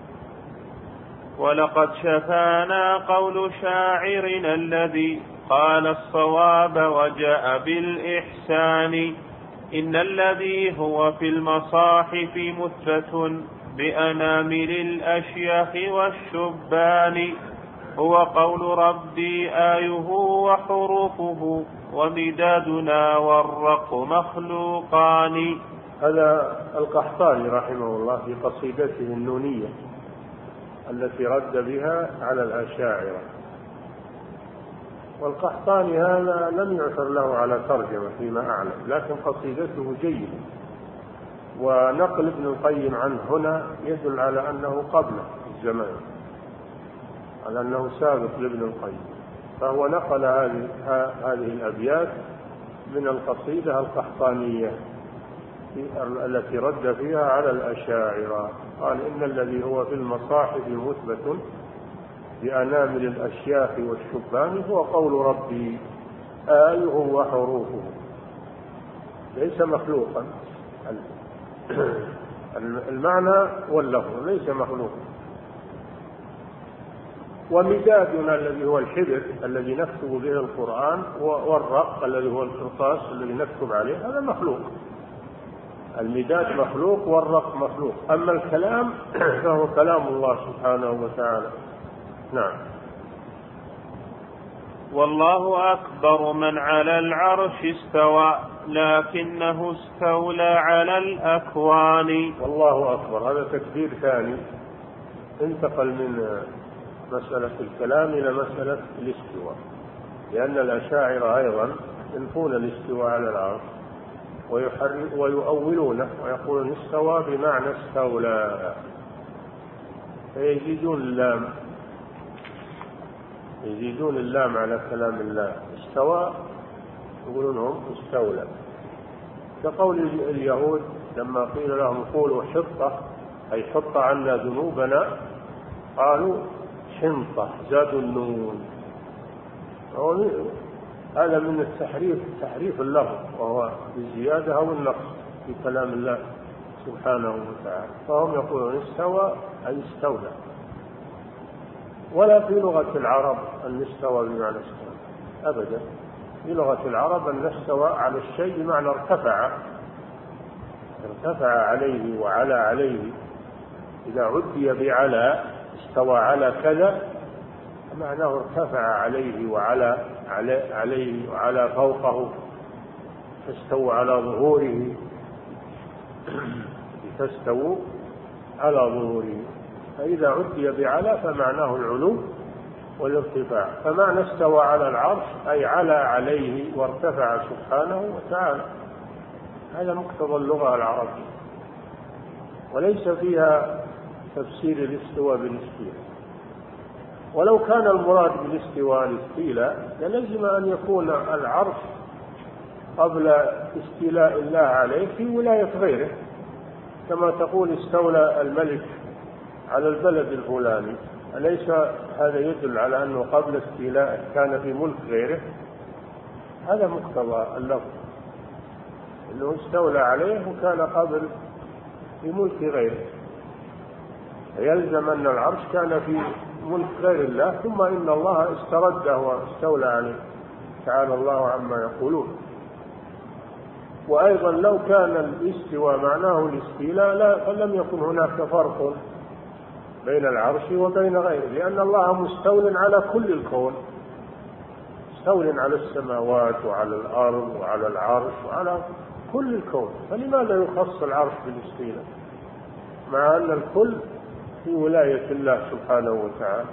ولقد شفانا قول شاعرنا الذي قال الصواب وجاء بالإحسان، إن الذي هو في المصاحف مثبت بأنامل الأشياخ والشبان، هو قول ربي آيه وحروفه ومدادنا والرق مخلوقان. هذا القحطاني رحمه الله في قصيدته النونية التي رد بها على الأشاعرة. والقحطاني هذا لم يعثر له على ترجمة فيما أعلم، لكن قصيدته جيدة، ونقل ابن القيم عنه هنا يدل على أنه قبله في الزمان، على أنه سابق لابن القيم، فهو نقل هذه الأبيات من القصيدة القحطانية التي رد فيها على الأشاعرة. قال إن الذي هو في المصاحف مثبت بأنامل الأشياخ والشبان هو قول ربي آيه وحروفه، ليس مخلوقا، المعنى واللفظ ليس مخلوقا. ومدادنا الذي هو الحبر الذي نكتب به القرآن، والرق الذي هو القرطاس الذي نكتب عليه، هذا مخلوق. المداد مخلوق والرق مخلوق، أما الكلام فهو كلام الله سبحانه وتعالى. نعم. والله أكبر من على العرش استوى لكنه استولى على الأكوان. والله أكبر هذا تكبير ثاني، انتقل من مسألة الكلام إلى مسألة الاستواء، لأن الأشاعرة أيضا ينفون الاستواء على العرش ويؤولونه ويقولون استوى بمعنى استولى، فيزيدون اللام على كلام الله. استوى يقولون هم استولى، كقول اليهود لما قيل لهم قولوا حطة أي حط عنا ذنوبنا، قالوا حنطة زادوا النون. هذا من التحريف، تحريف اللفظ، وهو الزيادة أو النقص في كلام الله سبحانه وتعالى. فهم يقولون استوى أي استولى، ولا في لغة العرب أن استوى بمعنى استوى أبدا. في لغة العرب أن استوى على الشيء بمعنى ارتفع عليه وعلى عليه. إذا عدي بعلى استوى على كذا معناه ارتفع عليه وعلى عليه وعلى فوقه، فاستووا على ظهوره، فاستووا على ظهوره. فإذا عدي بعلى فمعناه العلو والارتفاع. فمعنى استوى على العرش أي على عليه وارتفع سبحانه وتعالى. هذا مقتضى اللغة العربية، وليس فيها تفسير الاستواء بالاستيلاء. ولو كان المراد بالاستواء الاستيلاء للزم أن يكون العرش قبل استيلاء الله عليه في ولاية غيره، كما تقول استولى الملك على البلد الفلاني، أليس هذا يدل على أنه قبل استيلاء كان في ملك غيره؟ هذا مقتضى اللفظ، أنه استولى عليه وكان قبل في ملك غيره، يلزم أن العرش كان في ملك غير الله، ثم إن الله استرده واستولى عليه، تعالى الله عما يقولون. وأيضا لو كان الاستواء معناه الاستيلاء فلم يكن هناك فرق بين العرش وبين غيره، لأن الله مستول على كل الكون، مستول على السماوات وعلى الأرض وعلى العرش وعلى كل الكون، فلماذا يخص العرش بالاستيلاء مع أن الكل في ولاية الله سبحانه وتعالى؟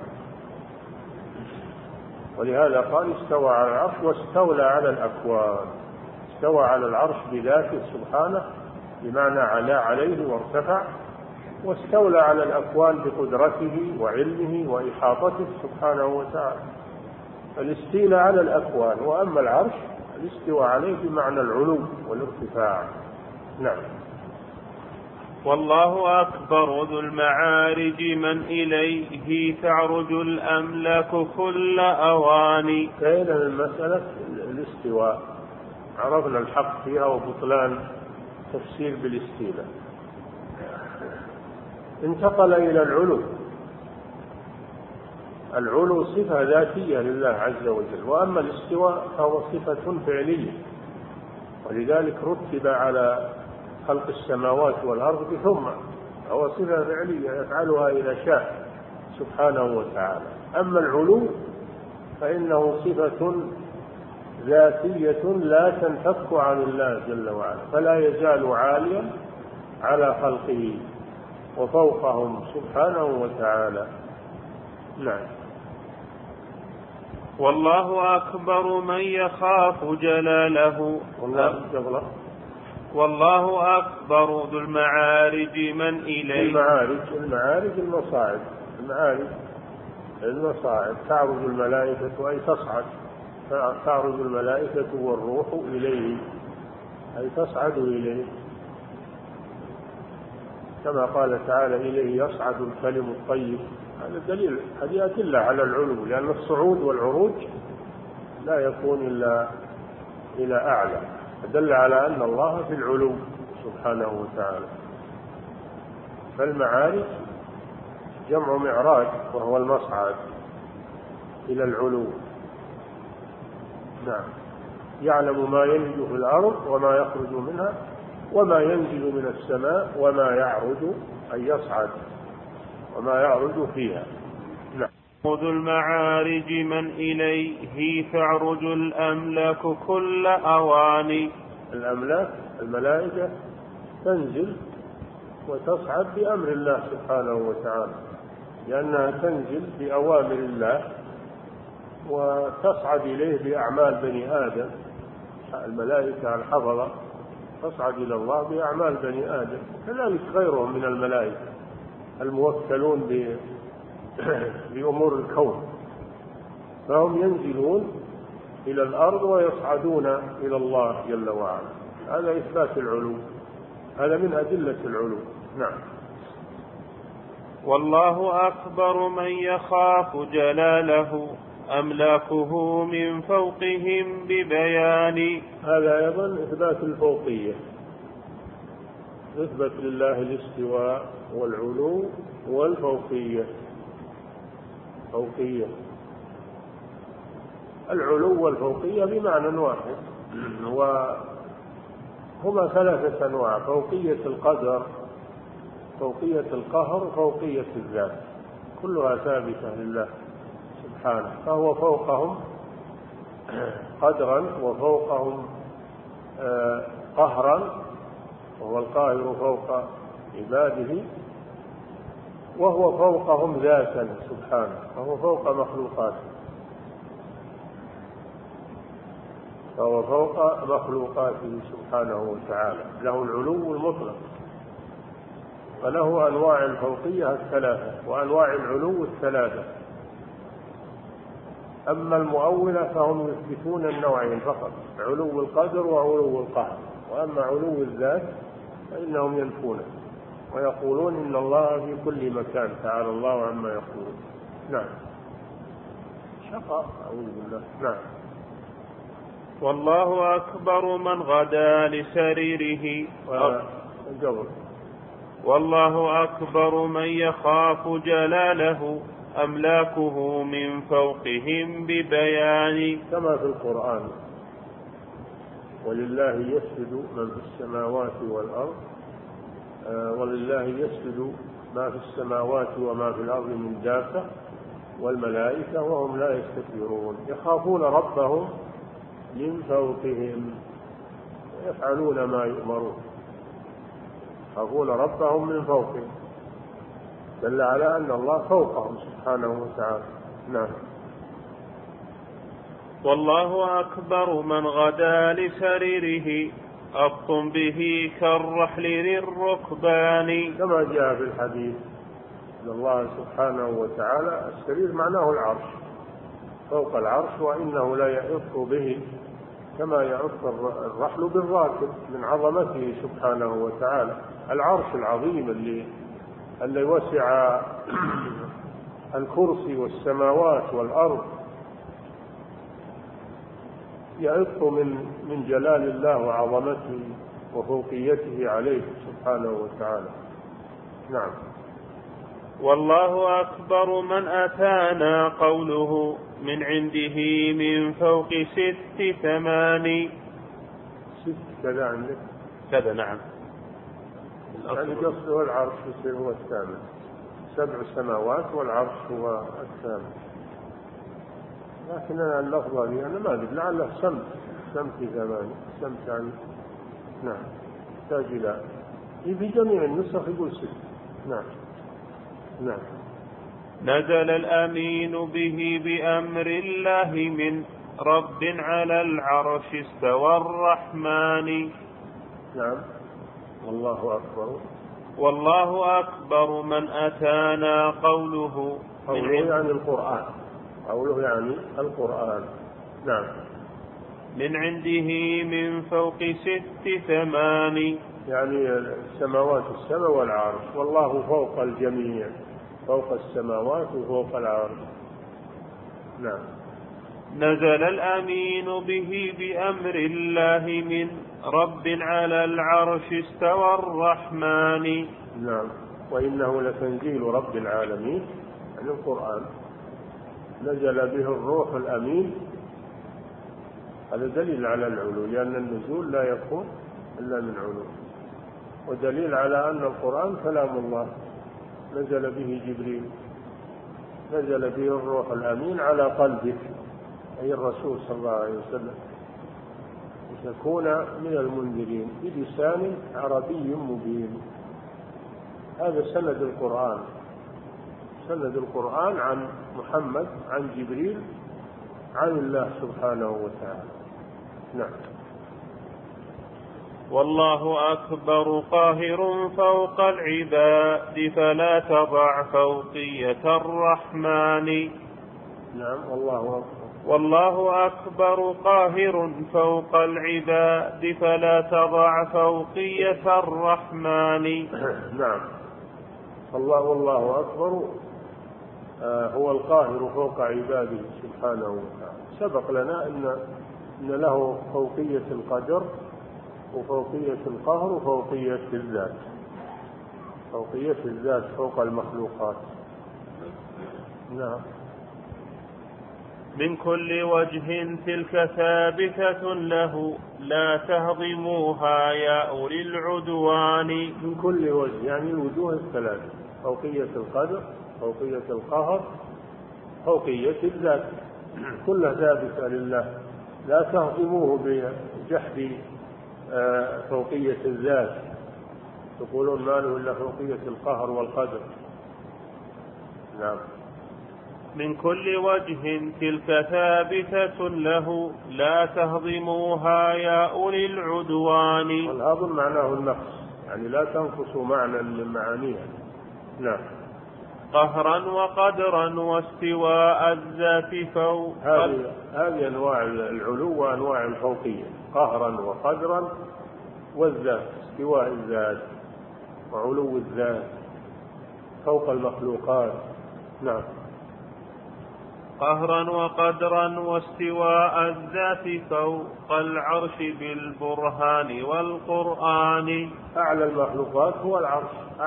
ولهذا قال استوى على العرش واستولى على الأكوان. استوى على العرش بذاته سبحانه بمعنى علا عليه وارتفع، واستولى على الأكوان بقدرته وعلمه وإحاطته سبحانه وتعالى. الاستيلاء على الأكوان، وأما العرش الاستواء عليه بمعنى العلو والارتفاع. نعم. والله أكبر ذو المعارج من إليه تعرج الأملاك كل أوان. كان المسألة الاستواء عرفنا الحق فيها وبطلان تفسير بالاستيلاء. انتقل إلى العلو. العلو صفة ذاتية لله عز وجل، وأما الاستواء فهو صفة فعلية، ولذلك رتب على خلق السماوات والأرض ثم هو صفة فعلية يفعلها إذا شاء سبحانه وتعالى. أما العلو فإنه صفة ذاتية لا تنفك عن الله جل وعلا، فلا يزال عاليا على خلقه وفوقهم سبحانه وتعالى. نعم. والله أكبر من يخاف جلاله. والله أكبر ذو المعارج من إليه. المعارج المصاعد تعرج الملائكة أي تصعد، تعرج الملائكة والروح إليه أي تصعد إليه، كما قال تعالى إليه يصعد الكلم الطيب. هذا دليل، هذه أدلة على العلو، لأن الصعود والعروج لا يكون إلا إلى أعلى، دل على أن الله في العلو سبحانه وتعالى. فالمعارج جمع معراج وهو المصعد إلى العلو. نعم. يعلم ما يلج في الأرض وما يخرج منها وما ينزل من السماء وما يعرج أي يصعد وما يعرج فيها. نعم. ذو المعارج من إليه تعرج الأملاك كل أوان. الأملاك الملائكة تنزل وتصعد بأمر الله سبحانه وتعالى، لأنها تنزل بأوامر الله وتصعد إليه بأعمال بني آدم. الملائكة الحفظة تصعد إلى الله بأعمال بني آدم، كذلك غيرهم من الملائكة الموكلون بأمور الكون، فهم ينزلون إلى الأرض ويصعدون إلى الله جل وعلا. هذا إثبات العلو، هذا من أدلة العلو. نعم. والله أكبر من يخاف جلاله أملاكه من فوقهم ببيان. هذا أيضا إثبات الفوقية، إثبات لله الاستواء والعلو والفوقية. فوقية العلو والفوقية بمعنى واحد، وهما ثلاثة أنواع: فوقية القدر، فوقية القهر، فوقية الذات، كلها ثابتة لله سبحانه، فهو فوقهم قدرا وفوقهم قهرا، وهو القاهر فوق عباده، وهو فوقهم ذاتا سبحانه، فهو فوق مخلوقاته، فهو فوق مخلوقاته سبحانه وتعالى، له العلو المطلق، وله أنواع الفوقية الثلاثة وأنواع العلو الثلاثة. أما المؤولة فهم يثبتون النوعين فقط، علو القدر وعلو القهر، وأما علو الذات فإنهم ينفونه ويقولون إن الله في كل مكان، تعالى الله عما يقولون. نعم. شقاء أعوذ بالله. نعم. والله أكبر من غدا لسريره. والله أكبر من يخاف جلاله أملاكه من فوقهم ببيان. كما في القرآن: ولله يسجد من في السماوات والأرض، ولله يسجد ما في السماوات وما في الأرض من دابة والملائكة وهم لا يستكبرون يخافون ربهم من فوقهم يفعلون ما يؤمرون يخافون ربهم من فوقهم دل على أن الله فوقهم سبحانه وتعالى. نعم. والله أكبر من غدا لسريره أبط به كالرحل للركبان، كما جاء في الحديث أن الله سبحانه وتعالى السرير معناه العرش فوق العرش، وإنه لا يعط به كما يعط الرحل بالراكب من عظمته سبحانه وتعالى. العرش العظيم اللي وسع الكرسي والسماوات والأرض يعط من جلال الله وعظمته وفوقيته عليه سبحانه وتعالى. نعم. والله أكبر من أتانا قوله من عنده من فوق 6 8. 6 كذا عندك؟ كذا نعم. يعني قصده العرش يصير هو الثامن، 7 سماوات والعرش هو الثامن. لكن أنا اللفظة لي أنا ما أدري لعله سمت 8 سمت يعني. نعم. تحتاج إلى في جميع النسخ يقول 6. نعم. نعم. نزل الأمين به بأمر الله من رب على العرش استوى الرحمن. نعم. والله أكبر. والله أكبر من أتانا قوله يعني القرآن. قوله يعني القرآن. نعم. من عنده من فوق 6 8. يعني السماوات السبع والعرش، والله فوق الجميع فوق السماوات وفوق العرش. نعم. نزل الأمين به بأمر الله من رب على العرش استوى الرحمن. نعم. وإنه لتنزيل رب العالمين يعني القرآن نزل به الروح الأمين. هذا دليل على العلو لأن النزول لا يكون إلا من علو، ودليل على أن القرآن كلام الله نزل به جبريل نزل به الروح الأمين على قلبك أي الرسول صلى الله عليه وسلم لتكون من المنذرين بلسان عربي مبين. هذا سند القرآن عن محمد عن جبريل عن الله سبحانه وتعالى. نعم. والله أكبر قاهر فوق العباد فلا تضع فوقية الرحمن. نعم. والله أكبر قاهر فوق العباد فلا تضع فوقية الرحمن. نعم. والله أكبر هو القاهر فوق عباده سبحانه وتعالى. سبق لنا أن له فوقية القدر وفوقية القهر وفوقية الذات. فوقية الذات فوق المخلوقات. نعم. من كل وجه تلك ثابتة له لا تهضموها يا أولي العدوان. من كل وجه يعني الوجوه الثلاثة فوقية القدر فوقية القهر فوقية الذات كلها ثابتة لله لا تهضموه بجحد فوقية الذات تقولون ما له إلا فوقية القهر والقدر. نعم. من كل وجه تلك ثابتة له لا تهضموها يا أولي العدوان. والهضم معناه النقص يعني لا تنقصوا معنى من معانيها. نعم. قهرا وقدرا واستواء الذات فوق. هذه أنواع العلو وأنواع الفوقية قهرا وقدرا والذات استواء الذات وعلو الذات فوق المخلوقات. نعم. قهرا وقدرا واستواء الذات فوق العرش بالبرهان والقرآن. أعلى المخلوقات هو العرش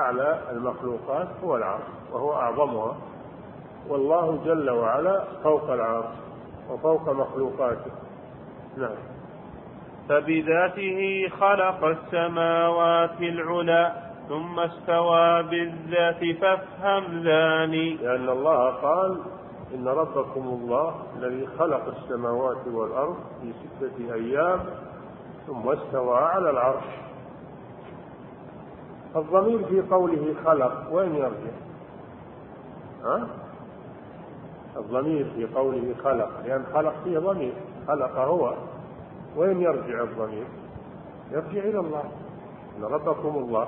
وهو أعظمها، والله جل وعلا فوق العرش وفوق مخلوقاته. نعم. فبذاته خلق السماوات العلى ثم استوى بالذات فافهم ذاني. لأن الله قال إن ربكم الله الذي خلق السماوات والأرض في 6 أيام ثم استوى على العرش. الضمير في قوله خلق وين يرجع؟ الضمير في قوله خلق، لأن خلق فيه ضمير، خلق هو، وين يرجع الضمير؟ يرجع إلى الله، إن ربكم الله.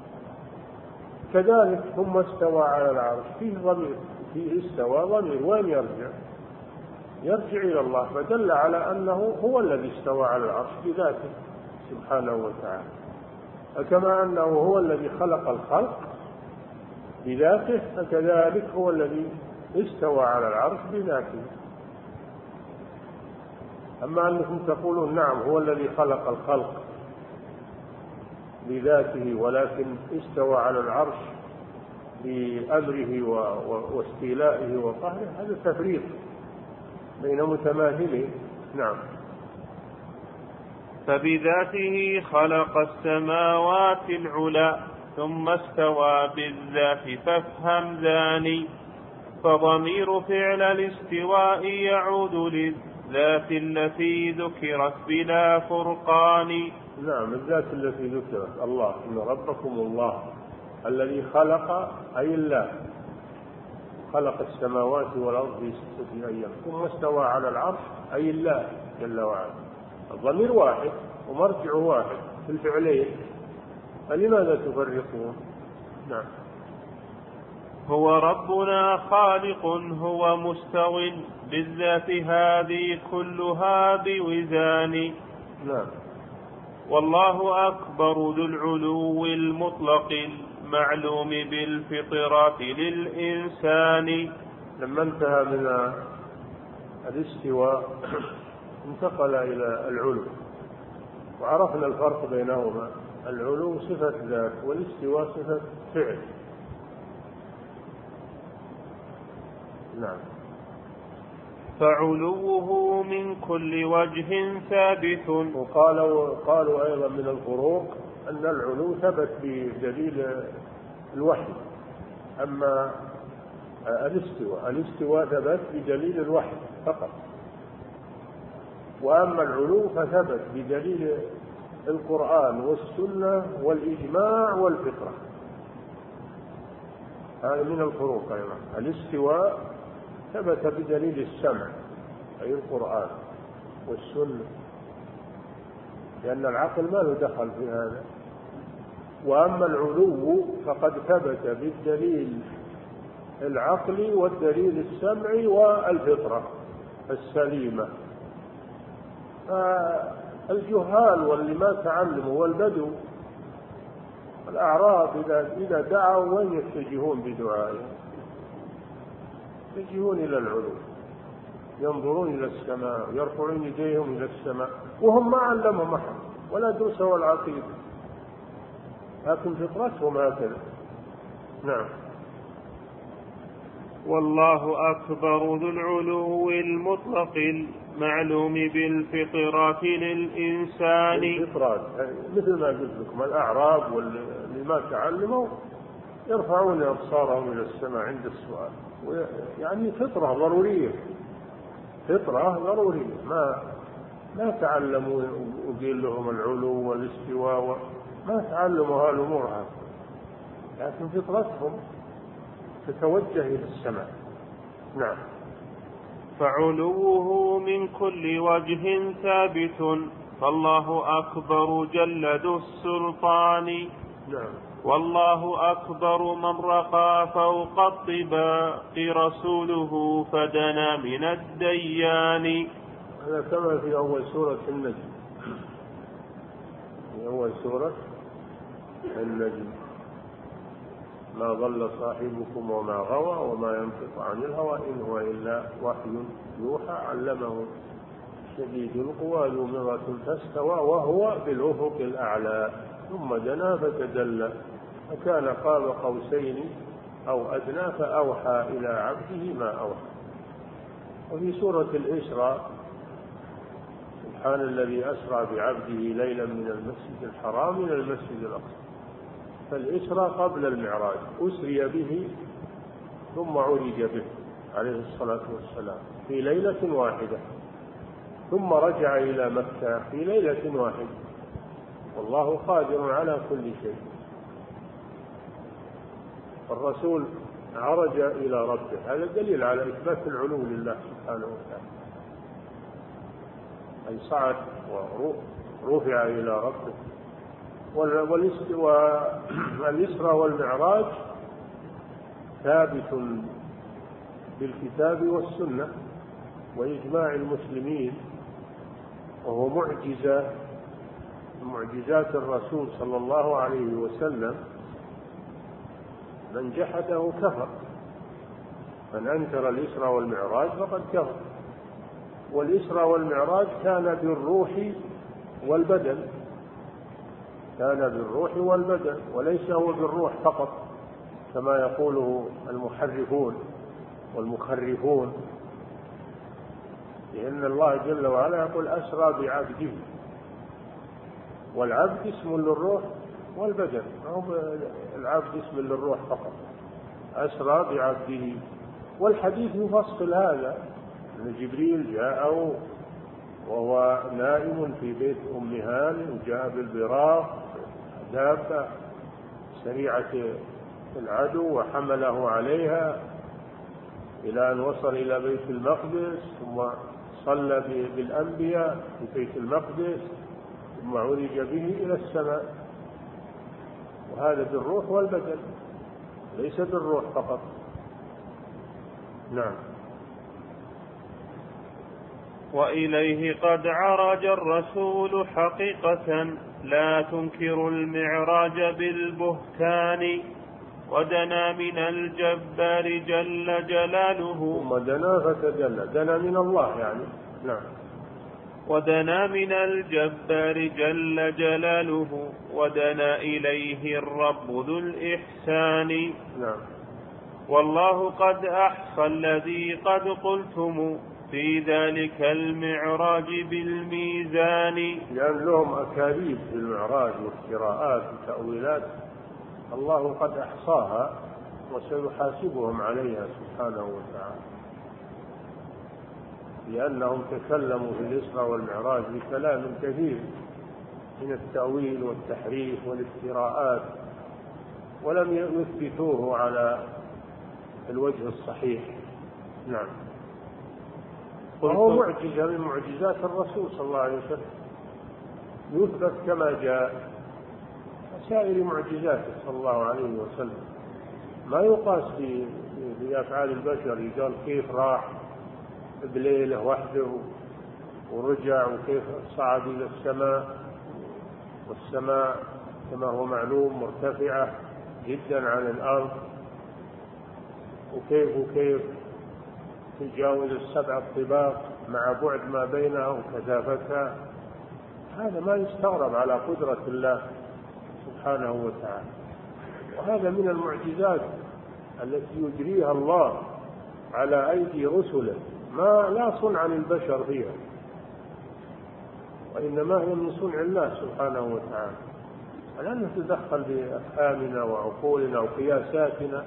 كذلك ثم استوى على العرش فيه ضمير، فيه استوى ضمير، وين يرجع؟ يرجع إلى الله، فدل على أنه هو الذي استوى على العرش بذاته سبحانه وتعالى. فكما أنه هو الذي خلق الخلق بذاته، فكذلك هو الذي استوى على العرش بذاته. أما أنكم تقولون نعم هو الذي خلق الخلق بذاته ولكن استوى على العرش بأمره واستيلائه وقهره، هذا تفريق بين متماثلين. نعم. فبذاته خلق السماوات العلى ثم استوى بالذات فافهم ذاني، فضمير فعل الاستواء يعود للذات التي ذكرت بلا فرقان. نعم، الذات التي ذكرت الله، إن ربكم الله الذي خلق أي الله خلق السماوات والأرض في 6 أيام ثم استوى على العرش أي الله جل وعلا. الضمير واحد ومرجع واحد في الفعلين، فلماذا تفرقون؟ نعم. هو ربنا خالق هو مستو بالذات هذه كلها بوزان. نعم. والله أكبر ذو العلو المطلق المعلوم بالفطرات للإنسان. لما انتهى من الاستواء انتقل إلى العلو، وعرفنا الفرق بينهما، العلو صفة ذات والاستواء صفة فعل. نعم. فعلوه من كل وجه ثابت. وقالوا أيضا من الفروق أن العلو ثبت بدليل الوحي، أما الاستواء ثبت بدليل الوحي فقط، وأما العلو فثبت بدليل القرآن والسنة والإجماع والفطرة. هذا من الفروق أيضا. الاستواء ثبت بدليل السمع أي القرآن والسنة، لأن العقل ما له دخل في هذا. وأما العلو فقد ثبت بالدليل العقلي والدليل السمعي والفطرة السليمة. الجهال واللي ما تعلموا والبدو الأعراب إذا دعوا وين يتجهون بدعائهم؟ يتجهون إلى العلو، ينظرون إلى السماء، يرفعون يديهم إلى السماء، وهم ما علمهم أحد ولا درسوا العقيدة، لكن فطرتهم هكذا. نعم. والله أكبر ذو العلو المطلق المعلوم بالفطرات للإنسان. الفطرات مثل ما قلت لكم، الأعراب واللي ما تعلموا يرفعون أبصارهم إلى السماء عند السؤال، يعني فطرة ضرورية، فطرة ضرورية، ما تعلموا وقيل لهم العلو والاستواء، ما تعلموا هالأمور هذه، لكن فطرتهم تتوجه إلى السماء. نعم. فعلوه من كل وجه ثابت، فالله أكبر جل ذو السلطان. نعم. والله أكبر من رقى فوق الطباق رسوله فدنا من الديان. هذا كما في أول سورة النجم، في أول سورة النجم: ما ضل صاحبكم وما غوى وما ينطق عن الهوى إن هو إلا وحي يوحى علمه شديد القوى ذو مرة فاستوى وهو بالأفق الأعلى ثم دنا فتدلى فكان قاب قوسين أو أدنى فأوحى إلى عبده ما أوحى. وفي سورة الإسراء: سبحان الذي أسرى بعبده ليلا من المسجد الحرام إلى المسجد الأقصى. فالإسراء قبل المعراج، أسري به ثم عرج به، عليه الصلاة والسلام في ليلة واحدة، ثم رجع إلى مكة في ليلة واحدة، والله قادر على كل شيء. الرسول عرج إلى ربه، هذا دليل على إثبات العلو لله سبحانه وتعالى، أي صعد ورفع إلى ربه. والإسراء والمعراج ثابت بالكتاب والسنة وإجماع المسلمين، وهو معجزة من معجزات الرسول صلى الله عليه وسلم. من جحده كفر، من أنكر الإسراء والمعراج فقد كفر. والإسراء والمعراج كان بالروح والبدن، كان بالروح والبدن، وليس هو بالروح فقط كما يقوله المحرفون والمخرفون، لأن الله جل وعلا يقول أسرى بعبده، والعبد اسم للروح والبدن، العبد اسم للروح فقط، أسرى بعبده. والحديث يفصل هذا، أن جبريل جاءه وهو نائم في بيت أم هانئ، وجاء بالبراق دابة سريعة العدو وحمله عليها إلى أن وصل إلى بيت المقدس، ثم صلى بالأنبياء في بيت المقدس، ثم عرج به إلى السماء. وهذا بالروح والبدن، ليس بالروح فقط. نعم. وإليه قد عرج الرسول حقيقة، لا تنكر المعراج بالبهتان، ودنا من الجبار جل جلاله. ثم دنا فتدلى، دنا من الله يعني. نعم. ودنا من الجبار جل جلاله، ودنا إليه الرب ذو الإحسان. نعم. والله قد أحصى الذي قد قلتم في ذلك المعراج بالميزان. لأن لهم أكاذيب في المعراج وافتراءات وتأويلات، الله قد أحصاها وسيحاسبهم عليها سبحانه وتعالى، لأنهم تكلموا في الإسراء والمعراج بكلام كثير من التأويل والتحريف والافتراءات، ولم يثبتوه على الوجه الصحيح. نعم. وهو معجزة من معجزات الرسول صلى الله عليه وسلم، يثبت كما جاء سائر معجزاته صلى الله عليه وسلم، ما يقاس بأفعال البشر. قال كيف راح بليلة وحده ورجع، وكيف صعد إلى السماء، والسماء كما هو معلوم مرتفعة جدا عن الأرض، وكيف تجاوز السبع الطباق مع بعد ما بينها وكثافتها. هذا ما يستغرب على قدرة الله سبحانه وتعالى، وهذا من المعجزات التي يجريها الله على أيدي رسله، ما لا صنع للبشر فيها، وإنما هي من صنع الله سبحانه وتعالى. ولا نتدخل بأفهامنا وعقولنا وقياساتنا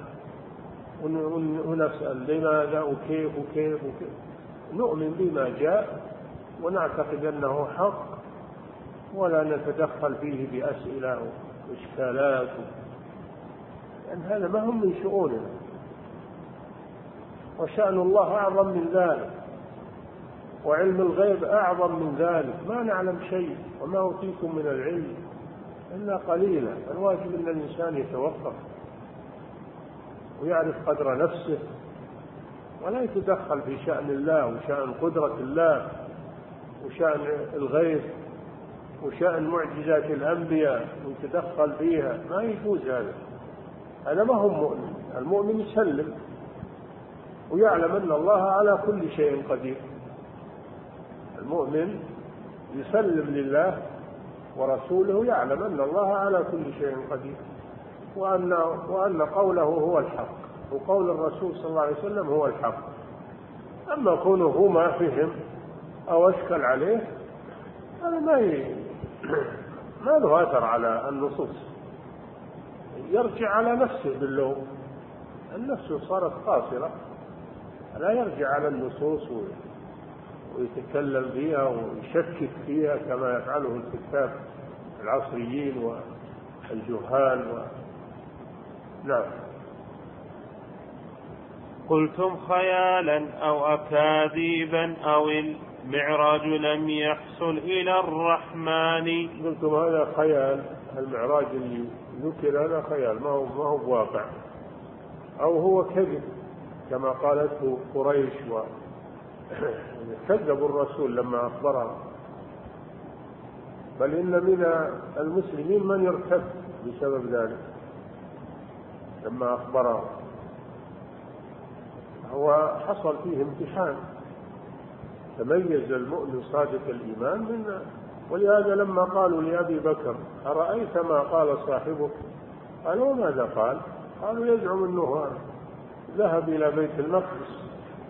ونسأل لماذا وكيف وكيف وكيف. نؤمن بما جاء ونعتقد أنه حق، ولا نتدخل فيه بأسئلة وإشكالات، لأن هذا ما هم من شؤوننا، وشأن الله أعظم من ذلك، وعلم الغيب أعظم من ذلك. ما نعلم شيء، وما أوتيتم من العلم إلا قليلا. الواجب أن الإنسان يتوقف ويعرف قدر نفسه، ولا يتدخل في شأن الله وشأن قدرة الله وشأن الغيب وشأن معجزات الأنبياء ويتدخل فيها. ما يجوز هذا. هذا ما هو مؤمن. المؤمن يسلم ويعلم أن الله على كل شيء قدير. المؤمن يسلم لله ورسوله، يعلم أن الله على كل شيء قدير، وأن قوله هو الحق، وقول الرسول صلى الله عليه وسلم هو الحق. أما كونه ما فهم أو أشكل عليه، هذا ما له أثر على النصوص، يرجع على نفسه باللوم. النفس صارت قاصرة لا يرجع على النصوص ويتكلم فيها ويشكك فيها كما يفعله الكتاب العصريين والجهال نعم. قلتم خيالا أو أكاذيبا أو المعراج لم يحصل إلى الرحمن. قلتم هذا خيال، المعراج اللي ذكر هذا خيال ما هو بواقع، أو هو كذب كما قالته قريش وكذبوا الرسول لما أخبرهم، بل إن من المسلمين من يرتد بسبب ذلك لما أخبرهم. هو حصل فيه امتحان، تميز المؤمن صادق الإيمان منا. ولهذا لما قالوا لأبي بكر أرأيت ما قال صاحبك؟ قال وماذا قال؟ قالوا يزعم أنه ذهب إلى بيت المقدس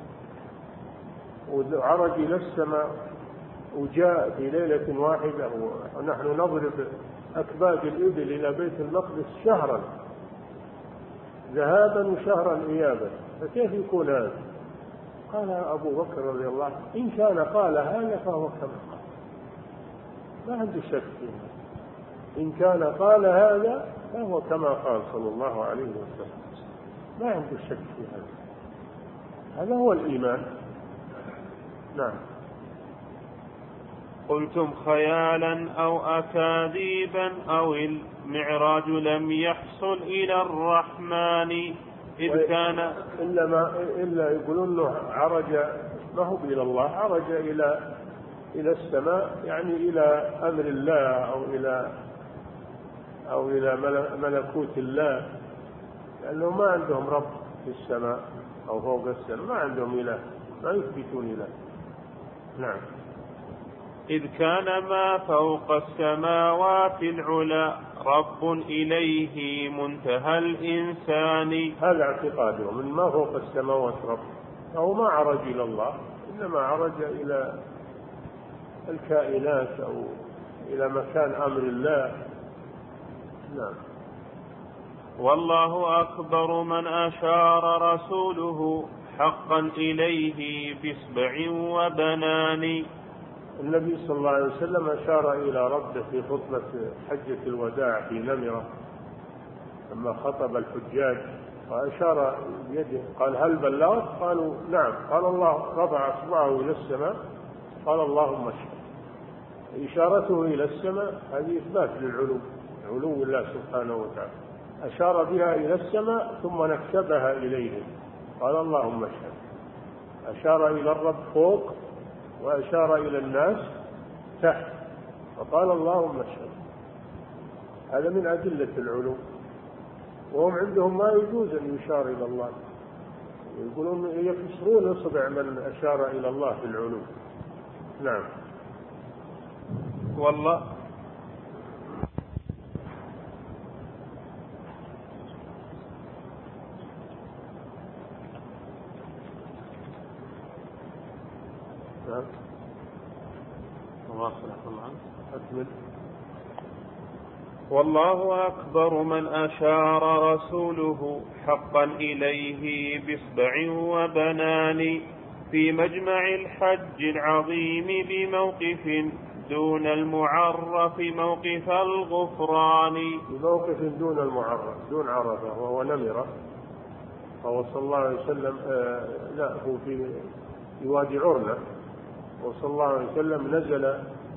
وعرج إلى السماء وجاء في ليلة واحدة ونحن نضرب أكباد الإبل إلى بيت المقدس شهرا ذهابا وشهرا إيابا، فكيف يكون هذا؟ قال أبو بكر رضي الله عنه إن كان قال هذا فهو كما قال، ما عنده شك فيه. إن كان قال هذا فهو كما قال صلى الله عليه وسلم، ما عنده شك في هذا هو الإيمان. نعم. قلتم خيالا أو أكاذيبا أو المعراج لم يحصل إلى الرحمن إذ كان إلا يقولون أنه عرج ما هو إلى الله، عرج إلى السماء، يعني إلى أمر الله أو إلى ملكوت الله، لأنه ما عندهم رب في السماء أو فوق السماء، ما عندهم إله، ما يثبتون إله. نعم. إذ كان ما فوق السماوات العلى رب إليه منتهى الإنسان. هذا اعتقادهم من ما فوق السماوات رب، فهو ما عرج إلى الله، إنما عرج إلى الكائنات أو إلى مكان أمر الله. نعم. والله أكبر من أشار رسوله حقا إليه بإصبع وبنان. النبي صلى الله عليه وسلم أشار إلى ربه في خطبة حجة الوداع في نمرة لما خطب الحجاج، وأشار بيده قال هل بلغت؟ قالوا نعم. قال الله، رفع أصبعه إلى السماء قال اللهم اشهد. إشارته إلى السماء هذه إثبات للعلو، علو الله سبحانه وتعالى، أشار بها إلى السماء ثم نكبها إليه قال اللهم اشهد. أشار إلى الرب فوق وأشار إلى الناس تحت وقال اللهم اشهد. هذا من أدلة العلو، وهم عندهم ما يجوز أن يشار إلى الله، يقولون يكسرون إصبع من أشار إلى الله في العلو. نعم. والله والله أكبر من أشار رسوله حقا إليه بإصبع وبنان في مجمع الحج العظيم بموقف دون المعرف موقف الغفران. بموقف دون المعرف، دون عرفة وهو نمرة، فهو صلى الله عليه وسلم هو في وادي عرنة، وصلى الله عليه وسلم نزل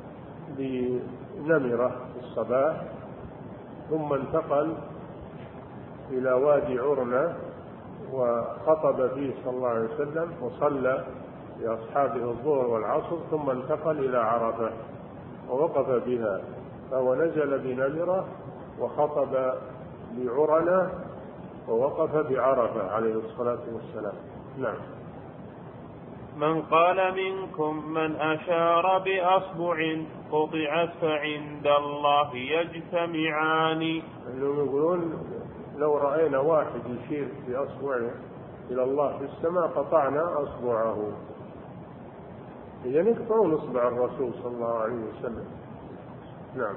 بنمرة في الصباح ثم انتقل إلى وادي عرنة وخطب فيه صلى الله عليه وسلم وصلى لأصحابه الظهر والعصر ثم انتقل إلى عرفة ووقف بها، فهو نزل بنمرة وخطب بعرنة ووقف بعرفة عليه الصلاة والسلام. نعم. من قال منكم من أشار بأصبع قطعت فعند الله يجتمعان. يقولون لو رأينا واحد يشير بأصبعه إلى الله في السماء قطعنا أصبعه، إذن يقطعون أصبع الرسول صلى الله عليه وسلم. نعم.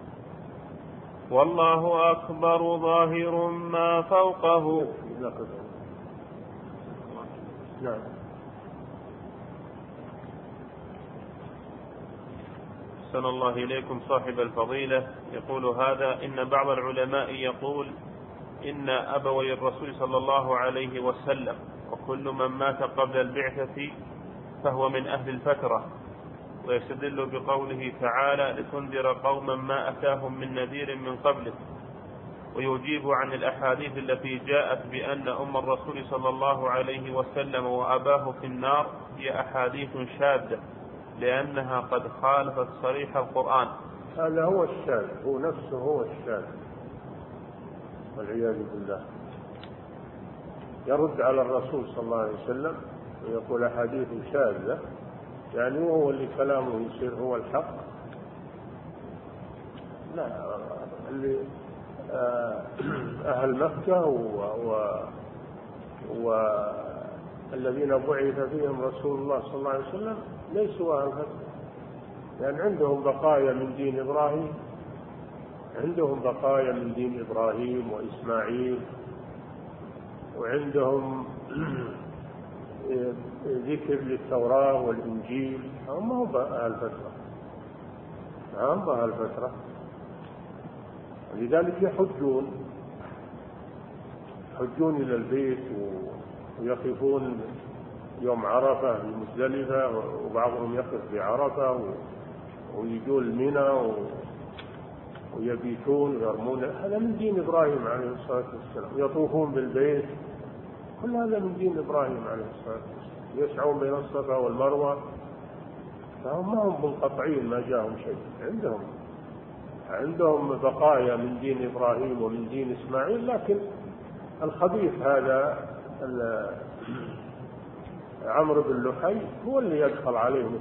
والله أكبر ظاهر ما فوقه. نعم. أحسن الله إليكم صاحب الفضيلة، يقول هذا: إن بعض العلماء يقول إن أبوي الرسول صلى الله عليه وسلم وكل من مات قبل البعثة فهو من أهل الفترة، ويستدل بقوله تعالى: لتنذر قوما ما أتاهم من نذير من قبلك، ويجيب عن الأحاديث التي جاءت بأن أم الرسول صلى الله عليه وسلم وأباه في النار هي أحاديث شاذة لأنها قد خالفت صريح القرآن. هذا هو الشاذ، هو نفسه هو الشاذ والعياذ بالله، يرد على الرسول صلى الله عليه وسلم ويقول أحاديث شاذة، يعني هو اللي كلامه يصير هو الحق. لا، اللي أهل مكة والذين بعث فيهم رسول الله صلى الله عليه وسلم ليسوا أهل مكة، يعني عندهم بقايا من دين إبراهيم، عندهم بقايا من دين إبراهيم وإسماعيل، وعندهم ذكر للتوراة والإنجيل، هم هم أهل فترة، هم أهل فترة، لذلك يحجون إلى البيت ويقفون يوم عرفة بمزدلفة، وبعضهم يقف بعرفة ويجون منى ويبيتون ويرمون. هذا من دين إبراهيم عليه الصلاة والسلام. يطوفون بالبيت، كل هذا من دين إبراهيم عليه الصلاة والسلام. يسعون بين الصفا والمروة، فهم ما هم منقطعين، ما جاءهم شيء، عندهم بقايا من دين إبراهيم ومن دين إسماعيل. لكن الخبيث هذا عمرو بن لحي هو اللي يدخل عليهم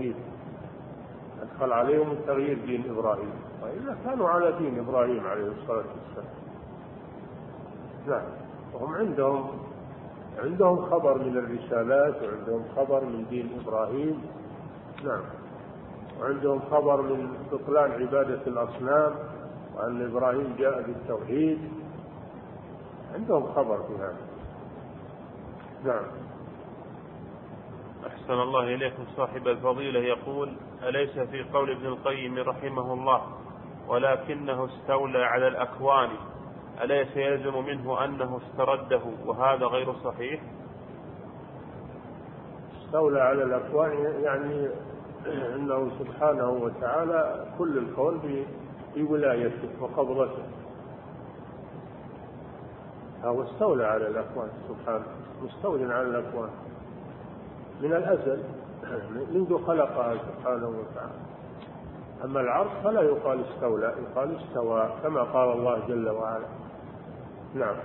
التغيير دين إبراهيم، وإلا كانوا على دين إبراهيم عليه الصلاة والسلام. نعم، وهم عندهم خبر من الرسالات، وعندهم خبر من دين إبراهيم. نعم، وعندهم خبر من بطلان عبادة الأصنام، وأن إبراهيم جاء بالتوحيد، عندهم خبر في هذا. نعم. أحسن الله إليكم صاحب الفضيلة، يقول: أليس في قول ابن القيم رحمه الله ولكنه استولى على الأكوان، أليس يلزم منه أنه استرده وهذا غير صحيح؟ استولى على الأكوان يعني أنه سبحانه وتعالى كل الكون بولايته وقبضته، هو استولى على الأكوان سبحانه، مستولى على الأكوان من الأزل منذ خلقها سبحانه وتعالى. أما العرش فلا يقال استولى، يقال استوى كما قال الله جل وعلا. نعم.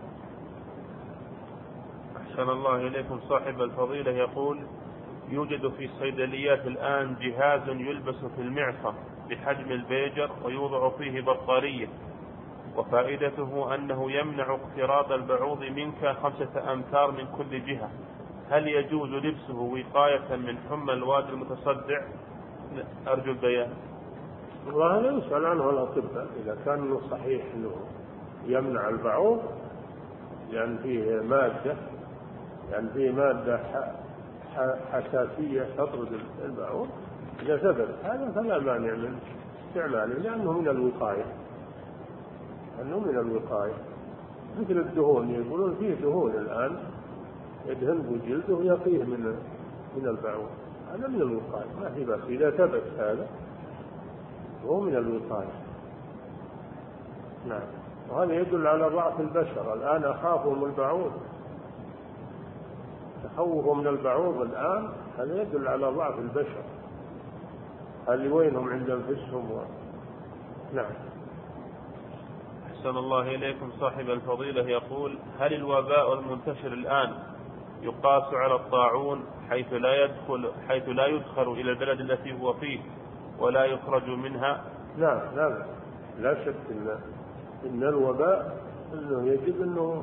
أحسن الله إليكم صاحب الفضيلة، يقول: يوجد في الصيدليات الآن جهاز يلبس في المعصم بحجم البيجر ويوضع فيه بطارية، وفائدته أنه يمنع اقتراب البعوض منك 5 أمتار من كل جهة، هل يجوز لبسه وقاية من حمى الوادي المتصدع؟ أرجو البيان. والله لا يسأل عنه الأطباء إذا كان صحيح أنه يمنع البعوض، لأن فيه مادة حساسية تطرد البعوض، إذا ثبت هذا فلا مانع من استعماله، لأنه من الوقاية، مثل الدهون، يقولون فيه دهون الآن يدهن بجلده ويقيه من البعوض، هذا من الوقاية، ما في بس إذا ثبت هذا هو من الوقاية. نعم، وهذا يدل على ضعف البشر. الآن أخافهم البعوض، تخوفهم من البعوض الآن، هذا يدل على ضعف البشر، هذه وينهم عند أنفسهم نعم. أحسن الله إليكم صاحب الفضيلة، يقول: هل الوباء المنتشر الآن يقاس على الطاعون حيث لا يدخل إلى البلد التي هو فيه ولا يخرج منها؟ نعم، لا شك إن الوباء إنه يجب أنه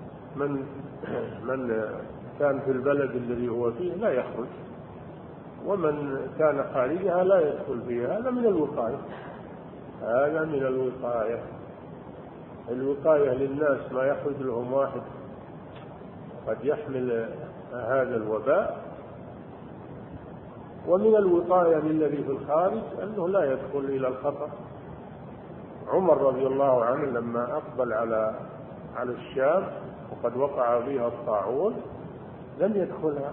من كان في البلد الذي هو فيه لا يخرج، ومن كان خارجها لا يدخل فيها، هذا من الوقاية. الوقاية للناس ما يخرج لهم واحد قد يحمل هذا الوباء ومن الوقاية للذي في الخارج أنه لا يدخل إلى الخطر. عمر رضي الله عنه لما أقبل على الشام وقد وقع فيها الطاعون لم يدخلها،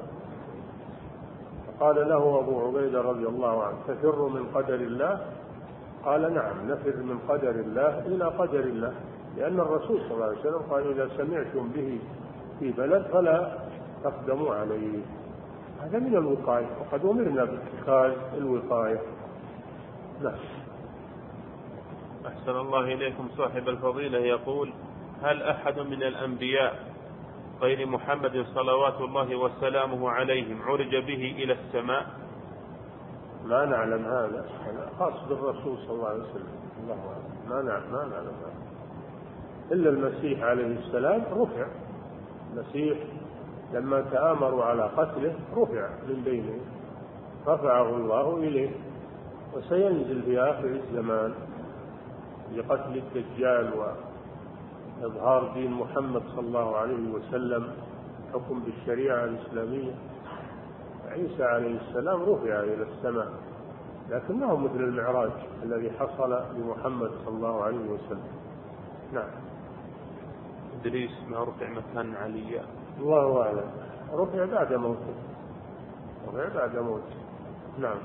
فقال له أبو عبيدة رضي الله عنه: تفر من قدر الله؟ قال: نعم، نفر من قدر الله إلى قدر الله، لأن الرسول صلى الله عليه وسلم قال: إذا سمعتم به في بلد فلا تقدموا عليه. هذا من الوقاية، وقد أمرنا باتخاذ الوقاية. نعم. أحسن الله إليكم. صاحب الفضيلة يقول: هل أحد من الأنبياء غير محمد صلوات الله وسلامه عليهم عرج به إلى السماء؟ ما نعلم هذا خاص بالرسول صلى الله عليه وسلم، الله أعلم. ما نعلم هذا إلا المسيح عليه السلام رفع. المسيح لما تآمروا على قتله رفع من بينهم، رفعه الله إليه، وسينزل في آخر الزمان لقتل الدجال وإظهار دين محمد صلى الله عليه وسلم، حكم بالشريعة الإسلامية. عيسى عليه السلام رفع إلى السماء، لكنه مثل المعراج الذي حصل لمحمد صلى الله عليه وسلم. نعم. إدريس ما رفع مكان علي؟ الله أعلم، رفع بعد موته. نعم.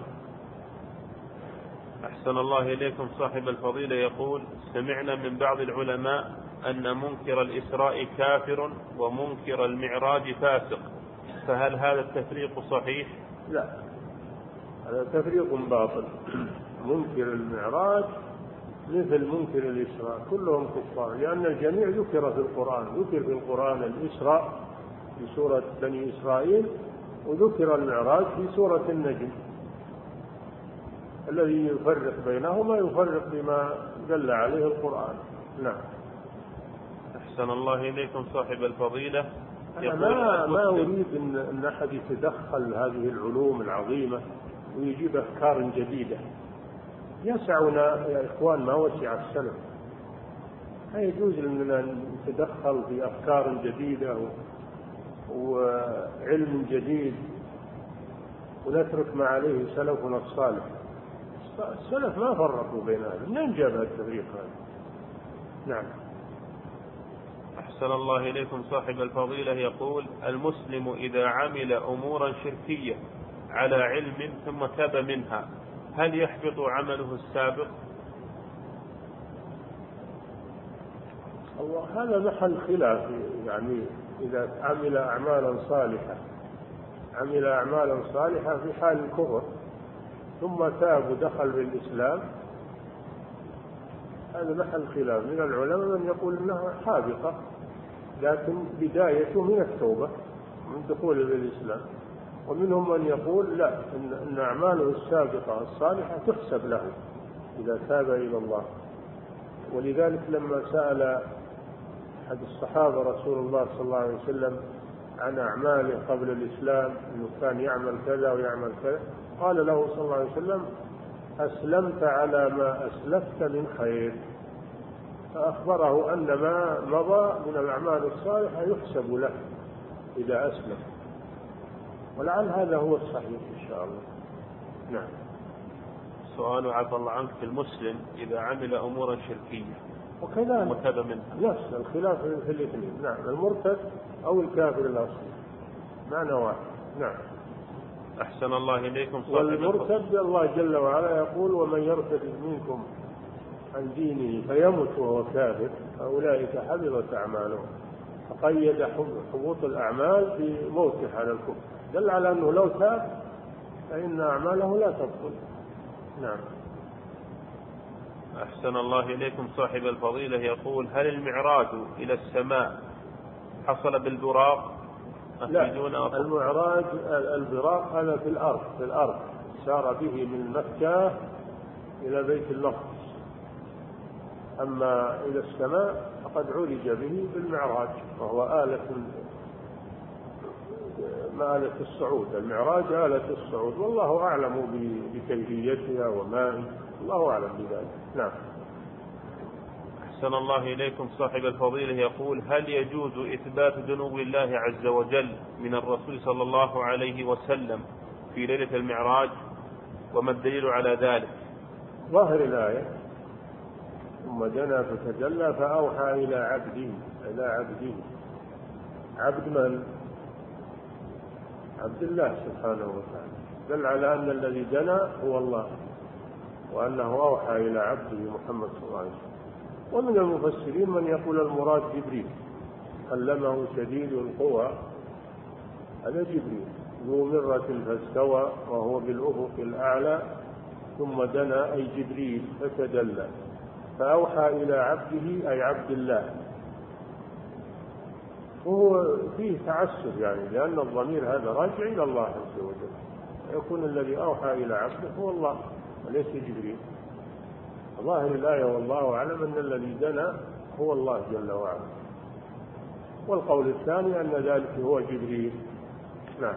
أحسن الله إليكم. صاحب الفضيلة يقول: سمعنا من بعض العلماء أن منكر الإسراء كافر ومنكر المعراج فاسق، فهل هذا التفريق صحيح؟ لا، هذا تفريق باطل. منكر المعراج مثل منكر الإسراء، كلهم كفار، لأن الجميع ذكر في القرآن. ذكر في القرآن الإسراء في سورة بني إسرائيل، وذكر المعراج في سورة النجم. الذي يفرق بينهما يفرق بما دل عليه القرآن. نعم. أحسن الله إليكم. صاحب الفضيلة أنا ما أريد أن أحد يتدخل هذه العلوم العظيمة ويجيب أفكار جديدة. يسعنا يا إخوان ما وسع السلف. لا يجوز لنا نتدخل في أفكار جديدة وعلم جديد ونترك ما عليه سلفنا الصالح. السلف ما فرقوا بين هذا، منين جاب هذا التفريق هذا؟ نعم. أحسن الله إليكم. صاحب الفضيلة يقول: المسلم إذا عمل أمورا شركية على علم ثم تاب منها هل يحبط عمله السابق؟ هذا محل خلاف. يعني إذا عمل أعمالا صالحة في حال الكفر ثم تاب ودخل بالإسلام، هذا محل خلاف. من العلماء من يقول إنها حابطة، لكن بدايته من التوبة من دخول بالإسلام، ومنهم من يقول لا، إن أعماله السابقة الصالحة تحسب له إذا تاب إلى الله. ولذلك لما سأل أحد الصحابة رسول الله صلى الله عليه وسلم عن أعماله قبل الإسلام، إنه كان يعمل كذا ويعمل كذا، قال له صلى الله عليه وسلم: أسلمت على ما أسلفت من خير. فأخبره أن ما مضى من الأعمال الصالحة يحسب له إذا أسلم، ولعل هذا هو الصحيح إن شاء الله. نعم. سؤال عفى الله عنك: في المسلم إذا عمل أمورا شركية وكذلك وتاب منها، نفس الخلاف في الاثنين. نعم، المرتد أو الكافر الأصلي معنى واحد. نعم. أحسن الله إليكم. والمرتد الله جل وعلا يقول: ومن يرتد منكم عن دينه فيمت وهو كافر فأولئك حبطت أعمالهم. فقيد حبوط الأعمال في موته على الكفر، دل على أنه لو تاب فإن أعماله لا تبطل. نعم. أحسن الله إليكم. صاحب الفضيلة يقول: هل المعراج إلى السماء حصل بالبراق؟ لا، المعراج البراق هذا في الأرض سار به من مكة إلى بيت المقدس. أما إلى السماء فقد عرج به بالمعراج، وهو آلة الصعود. المعراج آلة الصعود، والله أعلم بكيفيتها وما الله أعلم بذلك. نعم. أحسن الله إليكم. صاحب الفضيلة يقول: هل يجوز إثبات دنو الله عز وجل من الرسول صلى الله عليه وسلم في ليلة المعراج؟ وما الدليل على ذلك؟ ظاهر الآية: ثم دنا فتجلى فأوحى إلى عبده. عبد من؟ عبد الله سبحانه وتعالى. دل على أن الذي دنا هو الله، وأنه أوحى إلى عبده محمد صلى الله عليه وسلم. ومن المفسرين من يقول المراد جبريل، كلمه شديد القوى، هذا جبريل ذو مرة فاستوى وهو بالأفق الأعلى، ثم دنا أي جبريل فتدلى فأوحى إلى عبده أي عبد الله. وهو فيه تعسف يعني، لأن الضمير هذا راجع إلى الله عز وجل، يكون الذي أوحى إلى عبده هو الله وليس جبريل. ظاهر الآية والله أعلم أن الذي دنا هو الله جل وعلا. والقول الثاني أن ذلك هو جبريل. نعم.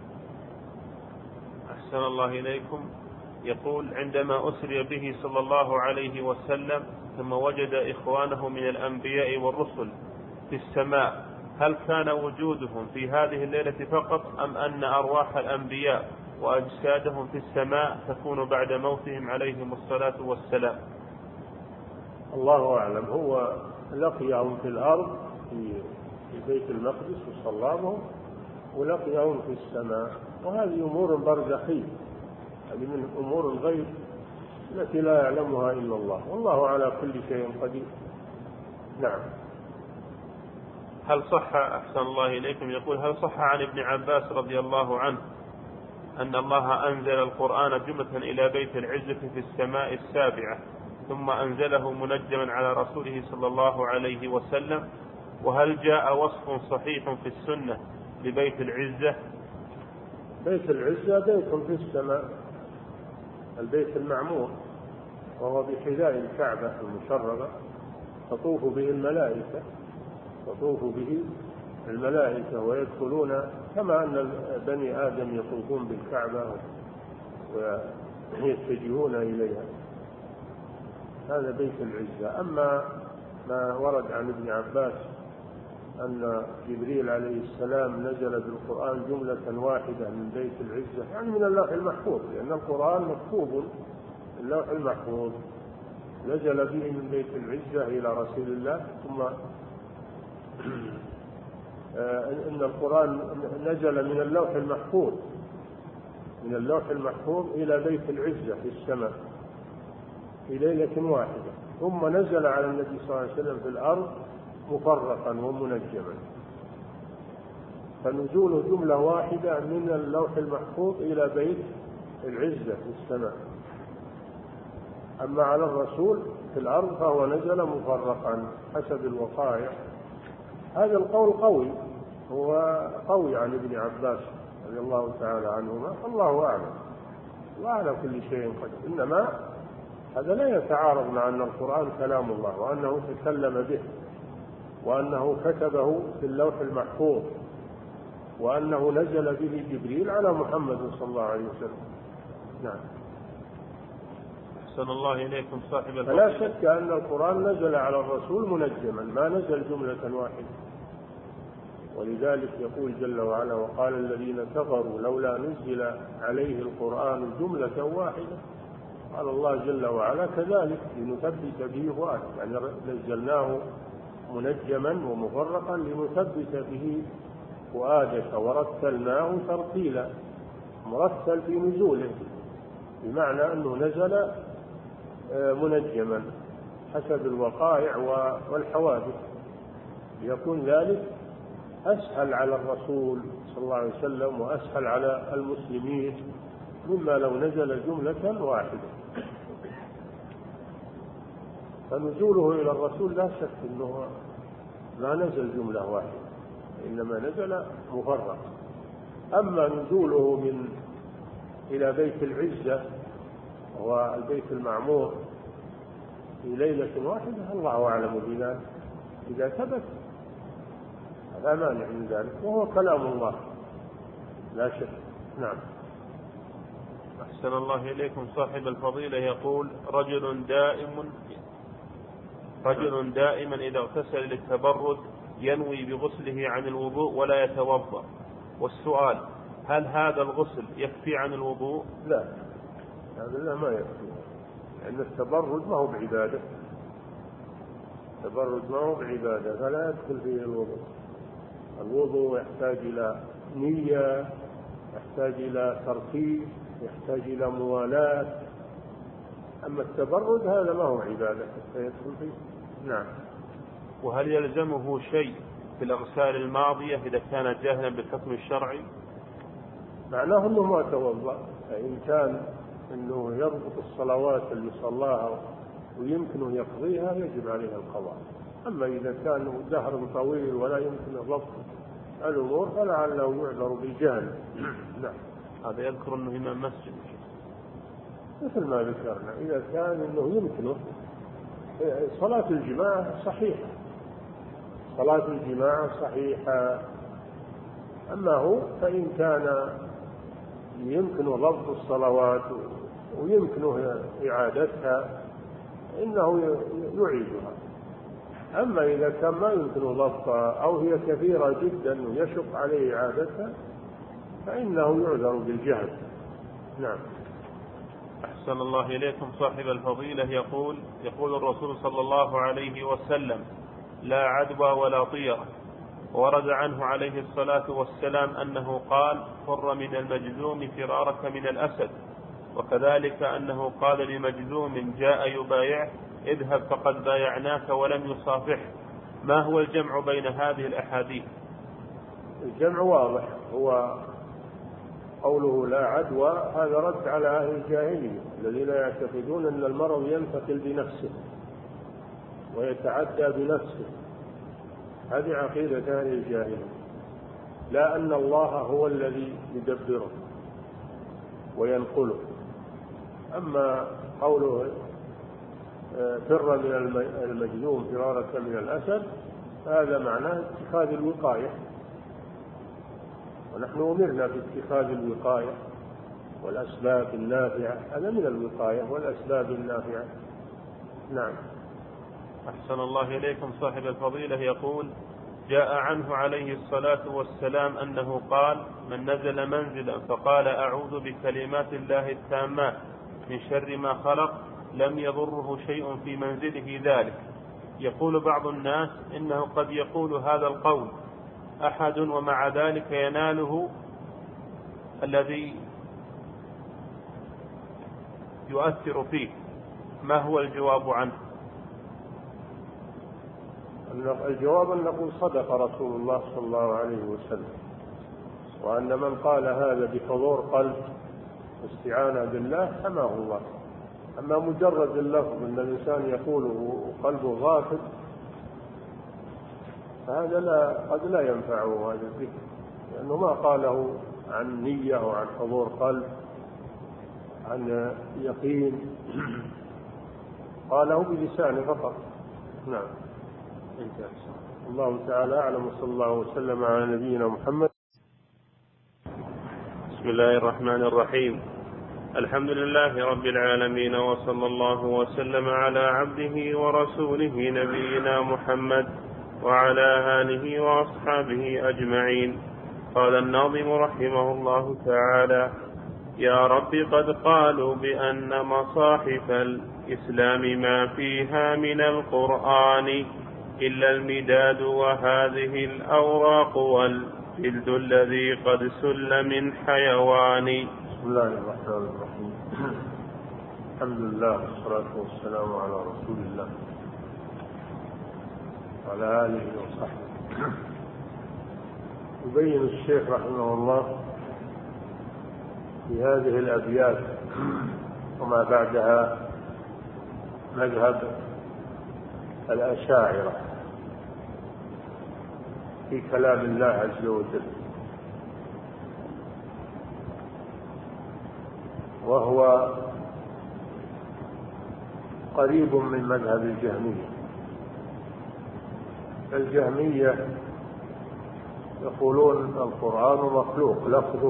أحسن الله إليكم. يقول: عندما أسري به صلى الله عليه وسلم ثم وجد إخوانه من الأنبياء والرسل في السماء، هل كان وجودهم في هذه الليلة فقط، أم أن أرواح الأنبياء وأجسادهم في السماء تكون بعد موتهم عليهم الصلاة والسلام؟ الله أعلم. هو لقيهم في الأرض في بيت المقدس وصلى بهم، ولقيهم في السماء، وهذه أمور برزخية، هذه من أمور الغيب التي لا يعلمها إلا الله، والله على كل شيء قدير. نعم. هل صح، أحسن الله إليكم، يقول: هل صح عن ابن عباس رضي الله عنه أن الله أنزل القرآن جملة إلى بيت العزة في السماء السابعة ثم أنزله منجما على رسوله صلى الله عليه وسلم؟ وهل جاء وصف صحيح في السنة لبيت العزة؟ بيت العزة بيت في السماء، البيت المعمور، وهو بحذاء الكعبة المشرفة، تطوف به الملائكة ويدخلون كما أن بني آدم يطوفون بالكعبة ويتجهون إليها. هذا بيت العزة. أما ما ورد عن ابن عباس أن جبريل عليه السلام نزل بالقرآن جملة واحدة من بيت العزة، يعني من اللوح المحفوظ، لأن القرآن مكتوب في اللوح المحفوظ، نزل به من بيت العزة إلى رسول الله، ثم إن القرآن نزل من اللوح المحفوظ إلى بيت العزة في السماء في ليلة واحدة، ثم نزل على النبي صلى الله عليه وسلم في الأرض مفرقا ومنجما، فنزوله جملة واحدة من اللوح المحفوظ إلى بيت العزة في السماء. أما على الرسول في الأرض فهو نزل مفرقا حسب الوقائع. هذا القول قوي، هو قوي عن ابن عباس رضي الله تعالى عنهما، الله أعلم، وعلى كل شيء قدير. إنما هذا لا يتعارض مع أن القرآن كلام الله، وأنه تكلم به، وأنه كتبه في اللوح المحفوظ، وأنه نزل به جبريل على محمد صلى الله عليه وسلم. نعم. أحسن الله إليكم صاحب الفضيلة. فلا شك أن القرآن نزل على الرسول منجما، ما نزل جملة واحدة، ولذلك يقول جل وعلا: وقال الذين كفروا لولا نزل عليه القرآن جملة واحدة. قال الله جل وعلا: كذلك لنثبت به فؤادك، يعني نزلناه منجما ومفرقا لنثبت به فؤادك ورتلناه ترتيلا، مرتل في نزوله، بمعنى أنه نزل منجما حسب الوقائع والحوادث، ليكون ذلك أسهل على الرسول صلى الله عليه وسلم وأسهل على المسلمين مما لو نزل جملة واحدة. فنزوله إلى الرسول لا شك أنه ما نزل جملة واحدة، إنما نزل مفرق. أما نزوله إلى بيت العزة والبيت المعمور في ليلة واحدة، الله أعلم بذلك، إذا ثبت لا مانع من ذلك، وهو كلام الله لا شك. نعم. أحسن الله إليكم صاحب الفضيلة. يقول: رجل دائما إذا اغتسل للتبرد ينوي بغسله عن الوضوء ولا يتوضأ، والسؤال: هل هذا الغسل يكفي عن الوضوء؟ لا، هذا ما يكفي، لأن التبرد ما هو بعبادة، التبرد ما هو بعبادة، فلا يدخل فيه الوضوء. الوضوء يحتاج إلى نية، يحتاج إلى ترتيب، يحتاج إلى موالاة. أما التبرد هذا ما هو عبادة فيدخل فيه. نعم. وهل يلزمه شيء في الأغسال الماضية إذا كان جاهلا بالحكم الشرعي؟ معناه أنه ما توضأ، فإن كان أنه يضبط الصلوات اللي صلاها ويمكنه يقضيها يجب عليه القضاء. أما إذا كان دهر طويل ولا يمكن ضبط الأمور فلعله يعذر بالجهل. نعم. هذا يذكر أنه إمام مسجد، مثل ما ذكرنا، إذا كان أنه يمكنه. صلاة الجماعة صحيحة، صلاة الجماعة صحيحة. أما هو فإن كان يمكنه ضبط الصلوات ويمكنه إعادتها إنه يعيدها. أما إذا كان ما يمكنه ضبطها أو هي كثيرة جدا ويشق عليه إعادتها فإنه يعذر بالجهل. نعم. أحسن الله إليكم. صاحب الفضيلة يقول الرسول صلى الله عليه وسلم: لا عدوى ولا طيرة. ورد عنه عليه الصلاة والسلام أنه قال: فر من المجذوم فرارك من الأسد. وكذلك أنه قال لمجذوم جاء يبايعه: اذهب فقد بايعناك ولم يصافح. ما هو الجمع بين هذه الأحاديث؟ الجمع واضح، هو قوله لا عدوى هذا رد على أهل الجاهلية الذين يعتقدون أن المرض ينتقل بنفسه ويتعدى بنفسه. هذه عقيدة أهل الجاهلية، لا أن الله هو الذي يدبره وينقله. أما قوله فر من المجذوم فرارك من الأسد هذا معناه اتخاذ الوقاية، ونحن أمرنا باتخاذ الوقاية والأسباب النافعة، هذا من الوقاية والأسباب النافعة. نعم. أحسن الله إليكم. صاحب الفضيلة يقول: جاء عنه عليه الصلاة والسلام أنه قال: من نزل منزلا فقال أعوذ بكلمات الله التامات من شر ما خلق لم يضره شيء في منزله ذلك. يقول بعض الناس إنه قد يقول هذا القول أحد ومع ذلك يناله الذي يؤثر فيه، ما هو الجواب عنه؟ الجواب أن نقول صدق رسول الله صلى الله عليه وسلم، وأن من قال هذا بحضور قلب واستعانة بالله حماه الله. أما مجرد اللفظ أن الإنسان يقوله وقلبه غافل فهذا قد لا ينفعه هذا الذكر، لأنه ما قاله عن نية وعن حضور قلب عن يقين، قاله بلسانه فقط. نعم. الله تعالى أعلم، وصلى الله وسلم على نبينا محمد. بسم الله الرحمن الرحيم. الحمد لله رب العالمين، وصلى الله وسلم على عبده ورسوله نبينا محمد وعلى آله وأصحابه أجمعين. قال الناظم رحمه الله تعالى: يا رب قد قالوا بأن مصاحف الإسلام ما فيها من القرآن إلا المداد وهذه الأوراق والجلد الذي قد سل من حيوان. بسم الله الرحمن الرحيم. الحمد لله والصلاة والسلام على رسول الله وعلى آله وصحبه. يبين الشيخ رحمه الله في هذه الأبيات وما بعدها مذهب الأشاعرة في كلام الله عز وجل، وهو قريب من مذهب الجهمية. الجهمية يقولون القرآن مخلوق،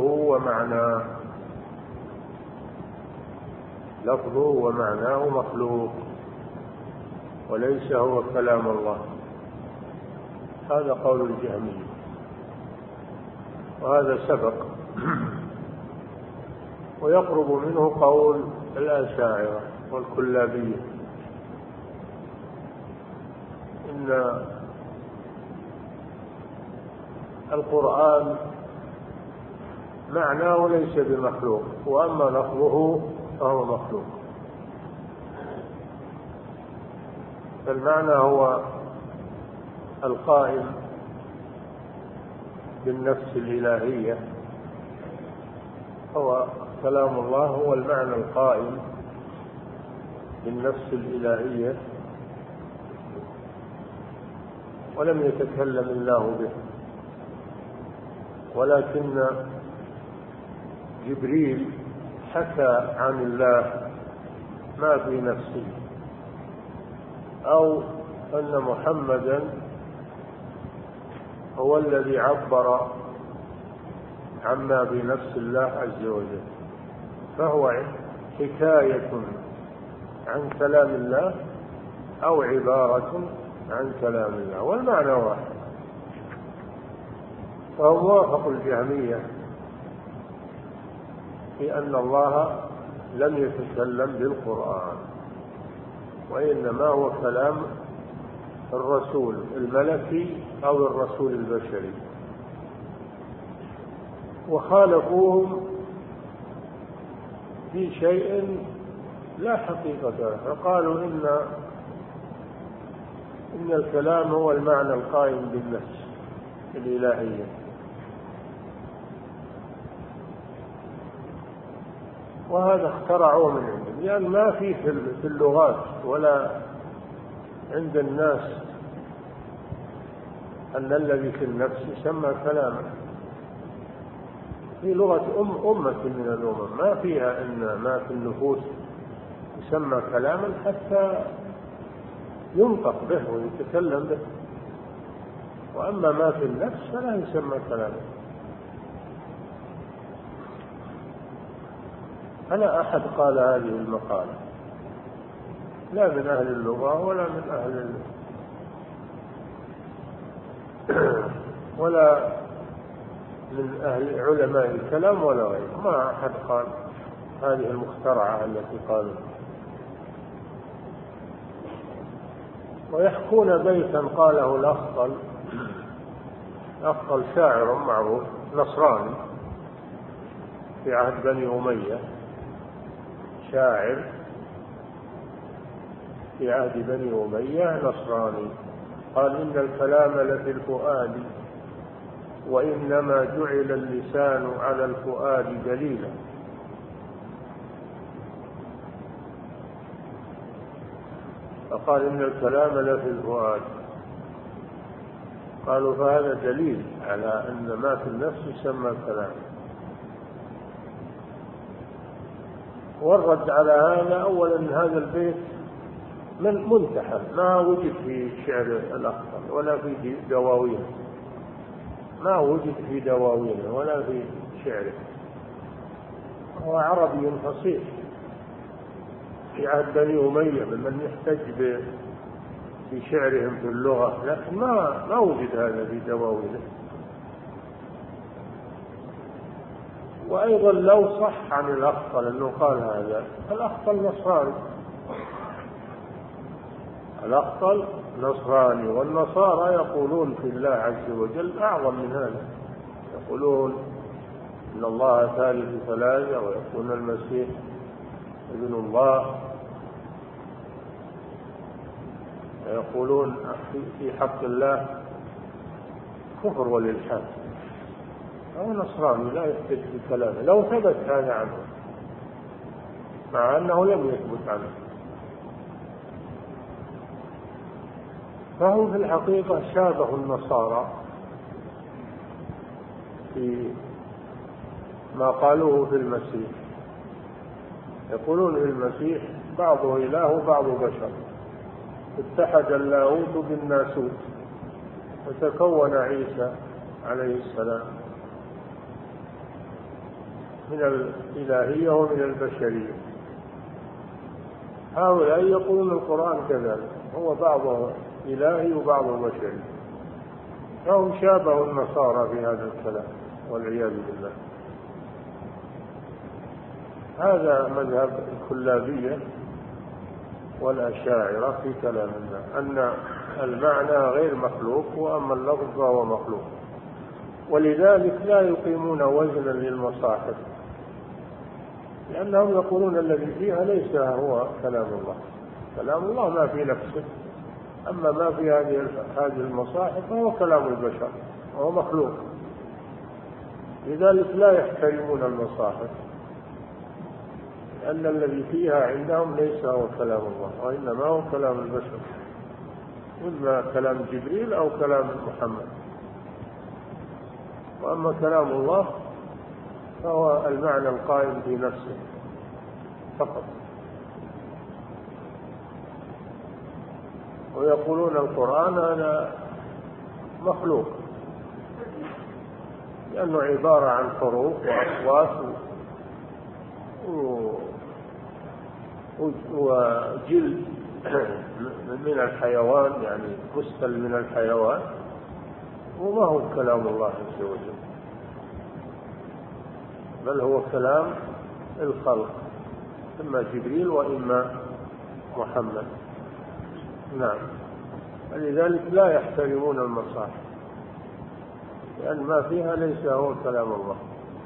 لفظه ومعناه مخلوق وليس هو كلام الله. هذا قول الجهمية، وهذا سبق ويقرب منه قول الأشاعرة والكلابية إن القرآن معناه ليس بمخلوق، وأما لفظه فهو مخلوق. فالمعنى هو القائم بالنفس الإلهية، هو كلام الله هو المعنى القائم بالنفس الإلهية، ولم يتكلم الله به، ولكن جبريل حكى عن الله ما في نفسه، أو أن محمدا هو الذي عبر عما في نفس الله عز وجل، فهو حكاية عن كلام الله أو عبارة عن كلام الله، والمعنى واحد. فهو موافق الجهمية في أن الله لم يتكلم بالقرآن، وإنما هو كلام الرسول الملكي أو الرسول البشري. وخالفوهم في شيء لا حقيقة له، فقالوا إن الكلام هو المعنى القائم بالنفس الإلهية، وهذا اخترعوه من عندهم، لأن ما في اللغات ولا عند الناس أن الذي في النفس يسمى كلاما. في لغة أمة من الأمم ما فيها إن ما في النفوس يسمى كلاما حتى ينطق به ويتكلم به، وأما ما في النفس فلا يسمى كلاما. أنا أحد قال هذه المقالة، لا من أهل اللغة ولا من أهل علماء الكلام ولا غيره، ما أحد قال هذه المخترعة التي قالوا. ويحكون بيتا قاله الأخطل شاعر معروف نصراني في عهد بني أمية، شاعر في عهد بني أمية نصراني، قال إن الكلام لفي الفؤاد، وإنما جعل اللسان على الفؤاد دليلا. فقال إن الكلام لفي الفؤاد، قالوا فهذا دليل على أن ما في النفس يسمى كلام. والرد على هذا أولا هذا البيت من منتحل، ما وجد في شعر الأخطل ولا في دواوينه، ما وجد في دواوينه ولا في شعره، هو عربي فصيح في عهد بني أمية ممن يحتج بشعرهم في اللغة، لكن ما وجد هذا في دواوينه. وأيضا لو صح عن الأخطل أنه قال هذا، الأخطل نصراني، الأخطل نصراني، والنصارى يقولون في الله عز وجل أعظم من هذا، يقولون إن الله ثالث ثلاثة، ويقولون المسيح ابن الله، ويقولون في حق الله كفر والإلحاد. هو نصراني لا يثبت بكلامه لو ثبت هذا عنه، مع أنه لم يثبت عنه. فهم في الحقيقة شابه النصارى في ما قالوه في المسيح، يقولون في المسيح بعضه إله وبعض بشر، اتحد اللاهوت بالناسوت، وتكون عيسى عليه السلام من الإلهية ومن البشرية. هؤلاء يقولون القرآن كذلك، هو بعضه إلهي وبعضه بشري، فهم شابه النصارى في هذا الكلام والعياذ بالله. هذا مذهب الكلابية والأشاعرة في كلام الله، أن المعنى غير مخلوق، وأما اللفظ فهو مخلوق، ولذلك لا يقيمون وزنا للمصاحف، لأنهم يقولون الذي فيها ليس هو كلام الله. كلام الله ما في نفسه، أما ما في هذه المصاحف فهو كلام البشر وهو مخلوق، لذلك لا يحترمون المصاحف، لأن الذي فيها عندهم ليس هو كلام الله، وإنما هو كلام البشر، إما كلام جبريل أو كلام محمد. وأما كلام الله فهو المعنى القائم في نفسه فقط. ويقولون القرآن هذا مخلوق، لأنه عبارة عن حروف وأصوات وجلد من الحيوان، يعني مستل من الحيوان، وما هو كلام الله عز وجل، بل هو كلام الخلق، إما جبريل وإما محمد. نعم، ولذلك لا يحترمون المصاحف، لأن ما فيها ليس هو كلام الله،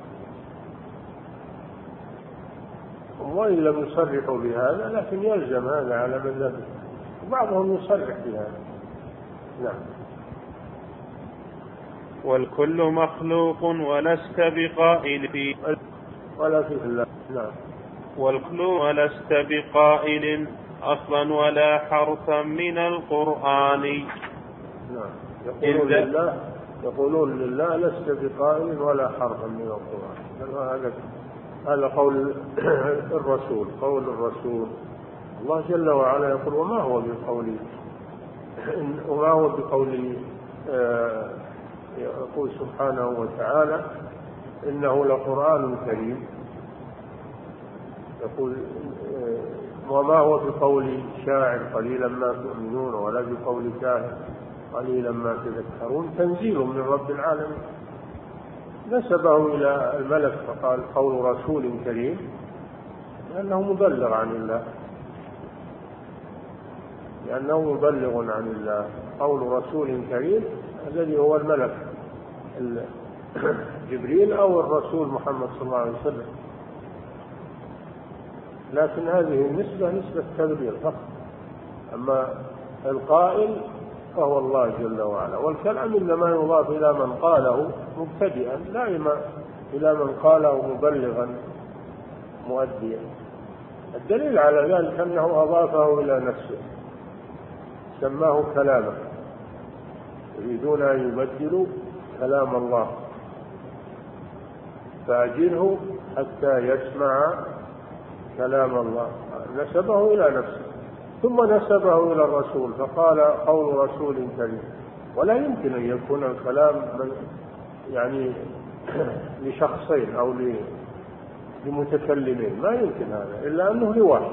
وإن لم يصرحوا بهذا لكن يلزم هذا على مذهبه، وبعضهم يصرح بهذا. نعم. والكل مخلوق ولست بقائل فيه ولا فيه الله. نعم. والكل ولست بقائل أصلا ولا حرفا من القرآن. نعم. يقولون لله لست بقائل ولا حرفا من القرآن. هذا قول الرسول، قول الرسول. الله جل وعلا يقول وما هو بقول يقول سبحانه وتعالى إنه لقرآن كريم، يقول وما هو بقول شاعر قليلا ما تؤمنون ولا بقول كاهن قليلا ما تذكرون، تنزيل من رب العالمين. نسبه إلى الملك فقال قول رسول كريم، لأنه مبلغ عن الله، قول رسول كريم الذي هو الملك جبريل أو الرسول محمد صلى الله عليه وسلم، لكن هذه النسبة نسبة تبليغ فقط، أما القائل فهو الله جل وعلا. والكلام إنما يضاف إلى من قاله مبتدئا، لا إلى من قاله مبلغا مؤديا. الدليل على ذلك أنه أضافه إلى نفسه، سماه كلامه، يريدون أن يبدلوا كلام الله، فأجره حتى يسمع كلام الله، نسبه إلى نفسه، ثم نسبه إلى الرسول فقال قول رسول كريم. ولا يمكن أن يكون الكلام يعني لشخصين أو لمتكلمين، ما يمكن هذا، إلا أنه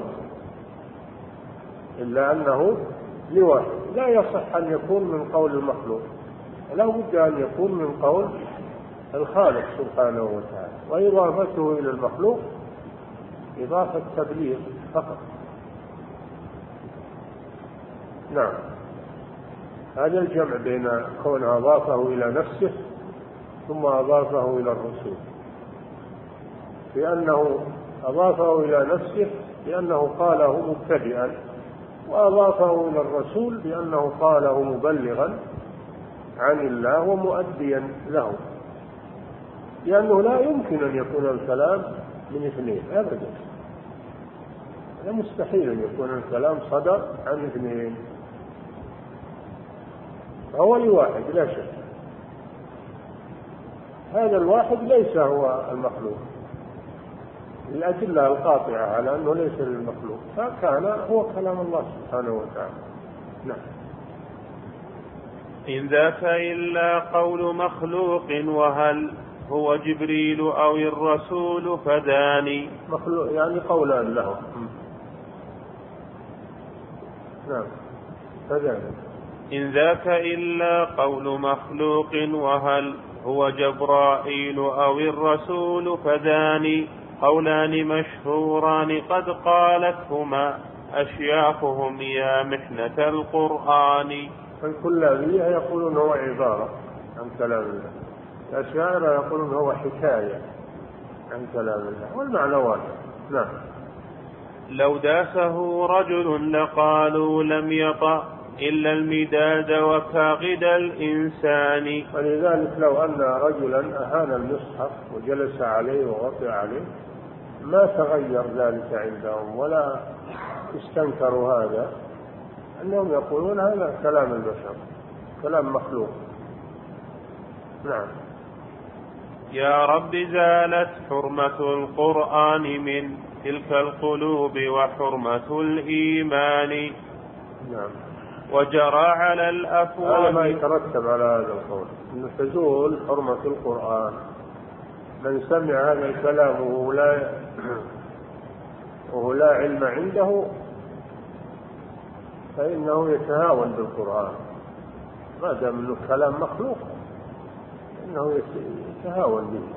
لواحد، لا يصح أن يكون من قول المخلوق، لا بد أن يكون من قول الخالق سبحانه وتعالى، وإضافته إلى المخلوق إضافة تبليغ فقط. نعم، هذا الجمع بين كون أضافه إلى نفسه ثم أضافه إلى الرسول، لأنه أضافه إلى نفسه لأنه قاله مبتدئا، وأضافه إلى الرسول لأنه قاله مبلغا عن الله ومؤديا له، لأنه لا يمكن أن يكون الكلام من اثنين أبدا، لا، مستحيل أن يكون الكلام صدر عن اثنين، فهو لواحد لا شك. هذا الواحد ليس هو المخلوق، الأدلة القاطعة على أنه ليس للمخلوق، فكان هو كلام الله سبحانه وتعالى. نعم. إن ذاك إلا قول مخلوق وهل هو جبريل أو الرسول فداني. مخلوق يعني قولان له. نعم، فداني. إن ذاك إلا قول مخلوق وهل هو جبرائيل أو الرسول فداني. قولان مشهوران قد قالتهما أشياخهم يا محنة القرآن. الكلابية يقولون هو عبارة عن كلام الله، الأشاعرة يقولون هو حكاية عن كلام الله، والمعنى واحد. نعم. لو داسه رجل لقالوا لم يطأ إلا المداد وكاغد الإنسان. ولذلك لو أن رجلا أهان المصحف وجلس عليه وغطى عليه ما تغير ذلك عندهم ولا استنكروا هذا، أنهم يقولون هذا كلام البشر، كلام مخلوق. نعم. يا رب زالت حرمة القرآن من تلك القلوب وحرمة الإيمان. نعم. وجرى على الأفواه. هذا ما يترتب على هذا القول، أن تزول حرمة القرآن. من سمع هذا الكلام وهو لا علم عنده فإنه يتهاون بالقرآن، ما دام أنه كلام مخلوق إنه يتهاون به.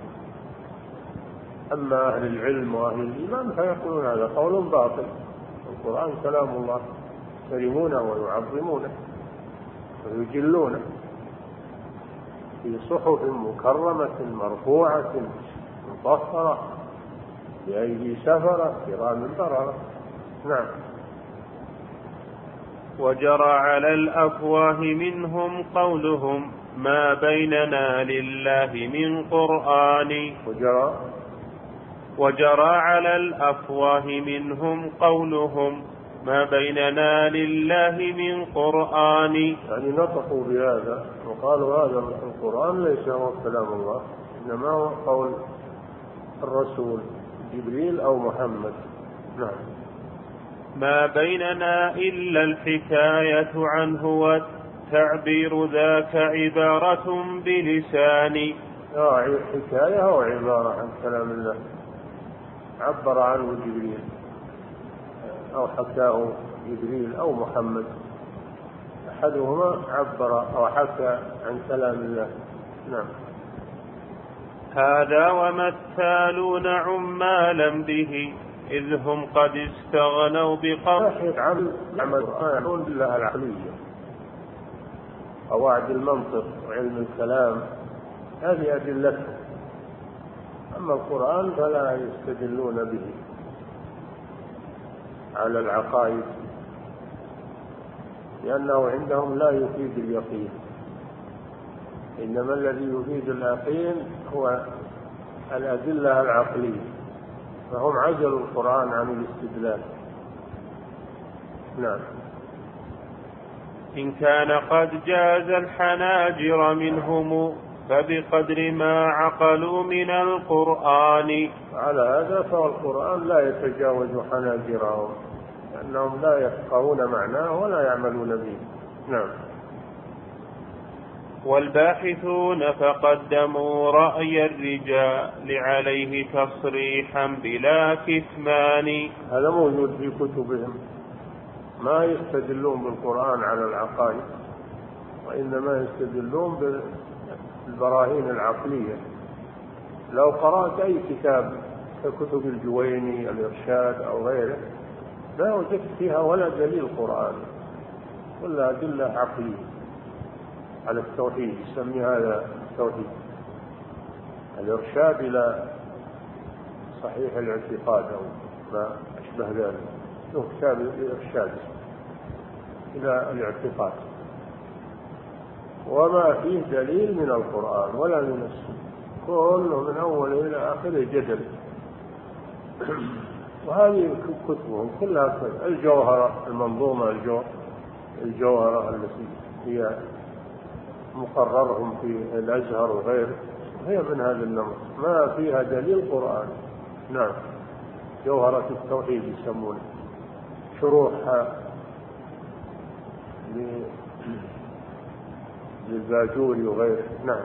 أما أهل العلم وأهل الإيمان فيقولون هذا قول باطل، القرآن كلام الله يكرمونه ويعظمونه ويجلونه في صحف مكرمة مرفوعة مطهرة بأيدي سفرة كرام بررة. نعم. وجرى على الأفواه منهم قولهم ما بيننا لله من قرآن. وجرى على الأفواه منهم قولهم ما بيننا لله من قرآن. يعني نطقوا بهذا وقالوا هذا القرآن ليس هو كلام الله، إنما هو قول الرسول جبريل أو محمد. نعم. ما بيننا إلا الحكاية عنه والتعبير ذاك عبارة بلسان. حكاية أو عبارة عن كلام الله عبر عنه جبريل أو حكاه جبريل أو محمد، أحدهما عبر أو حكى عن كلام الله. نعم. هذا وما التالون عمالا به إذ هم قد استغنوا بقول عمل بالله العقلية، قواعد المنطق وعلم الكلام هذه أدلته، أما القرآن فلا يستدلون به على العقائد لأنه عندهم لا يفيد اليقين، إنما الذي يفيد اليقين هو الأدلة العقلية، فهم عزلوا القرآن عن الاستدلال. نعم. إن كان قد جاز الحناجر منهم فبقدر ما عقلوا من القرآن. على هذا فالقرآن لا يتجاوز حناجرهم لأنهم لا يفقهون معناه ولا يعملون به. نعم. والباحثون فقدموا رأي الرجال عليه تصريحا بلا كتمان. هذا موجود في كتبهم، ما يستدلون بالقرآن على العقائد وإنما يستدلون بالبراهين العقلية. لو قرأت أي كتاب ككتب الجويني الإرشاد أو غيره لا وجدت فيها ولا دليل قرآن ولا أدلة عقلية على التوحيد، يسمي هذا التوحيد. الإرشاد إلى صحيح الاعتقاد أو ما أشبه ذلك، له كتاب الإرشاد إلى الاعتقاد، وما فيه دليل من القرآن ولا من السنة، كله من أول إلى آخره جدل. وهذه كتبهم كلها الجوهرة المنظومة، الجوهرة التي هي مقررهم في الأزهر وغيره هي من هذا النمط، ما فيها دليل قرآن. نعم. جوهرة التوحيد يسمونه، شروحها للباجوري وغيره. نعم.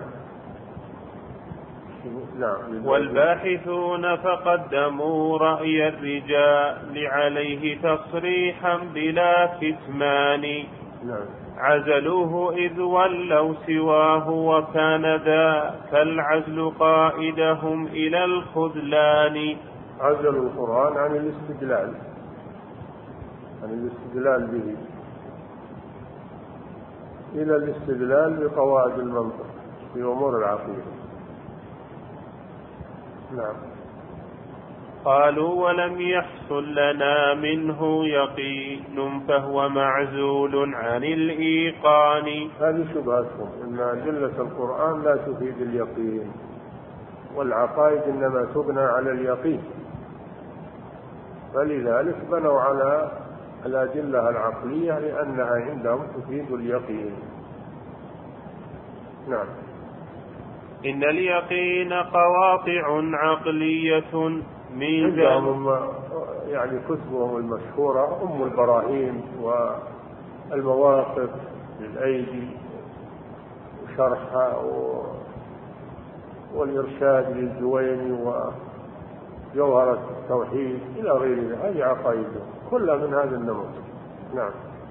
نعم. والباحثون فقدموا رأي الرجال عليه تصريحا بلا كتمان. نعم. عزلوه إذ ولوا سواه وكان ذاك العزل قائدهم إلى الخذلان. عزلوا القرآن عن الاستدلال به إلى الاستدلال بقواعد المنطق في أمور العقيدة. نعم. قالوا ولم يحصل لنا منه يقين فهو معزول عن الإيقان. هذه شبهتهم إن أدلة القرآن لا تفيد اليقين، والعقائد إنما تبنى على اليقين، فلذلك بنوا على الأدلة العقلية لأنها عندهم تفيد اليقين. نعم. إن اليقين قواطع عقلية عندهم يعني كتبهم المشهورة أم البراهين والمواقف للأيدي وشرحها والإرشاد للجويني وجوهرة التوحيد إلى غير ذلك، هذه عقائدهم كلها من هذا النمط. نعم.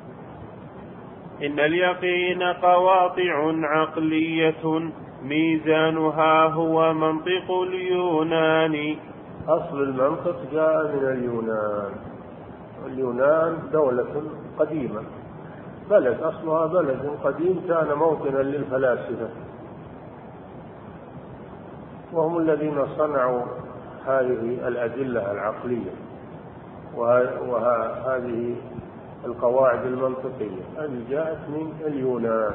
إن اليقين قواطع عقلية ميزانها هو منطق اليونان. أصل المنطق جاء من اليونان. اليونان دولة قديمة، بلد أصلها بلد قديم كان موطنا للفلاسفة، وهم الذين صنعوا هذه الأدلة العقلية وهذه القواعد المنطقية التي جاءت من اليونان،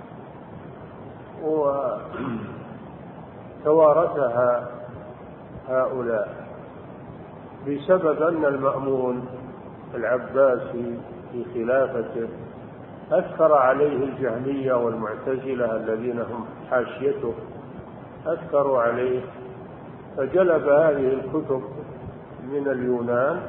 وتوارثها هؤلاء بسبب أن المأمون العباسي في خلافته أثر عليه الجهمية والمعتزلة الذين هم حاشيته، أثروا عليه، فجلب هذه الكتب من اليونان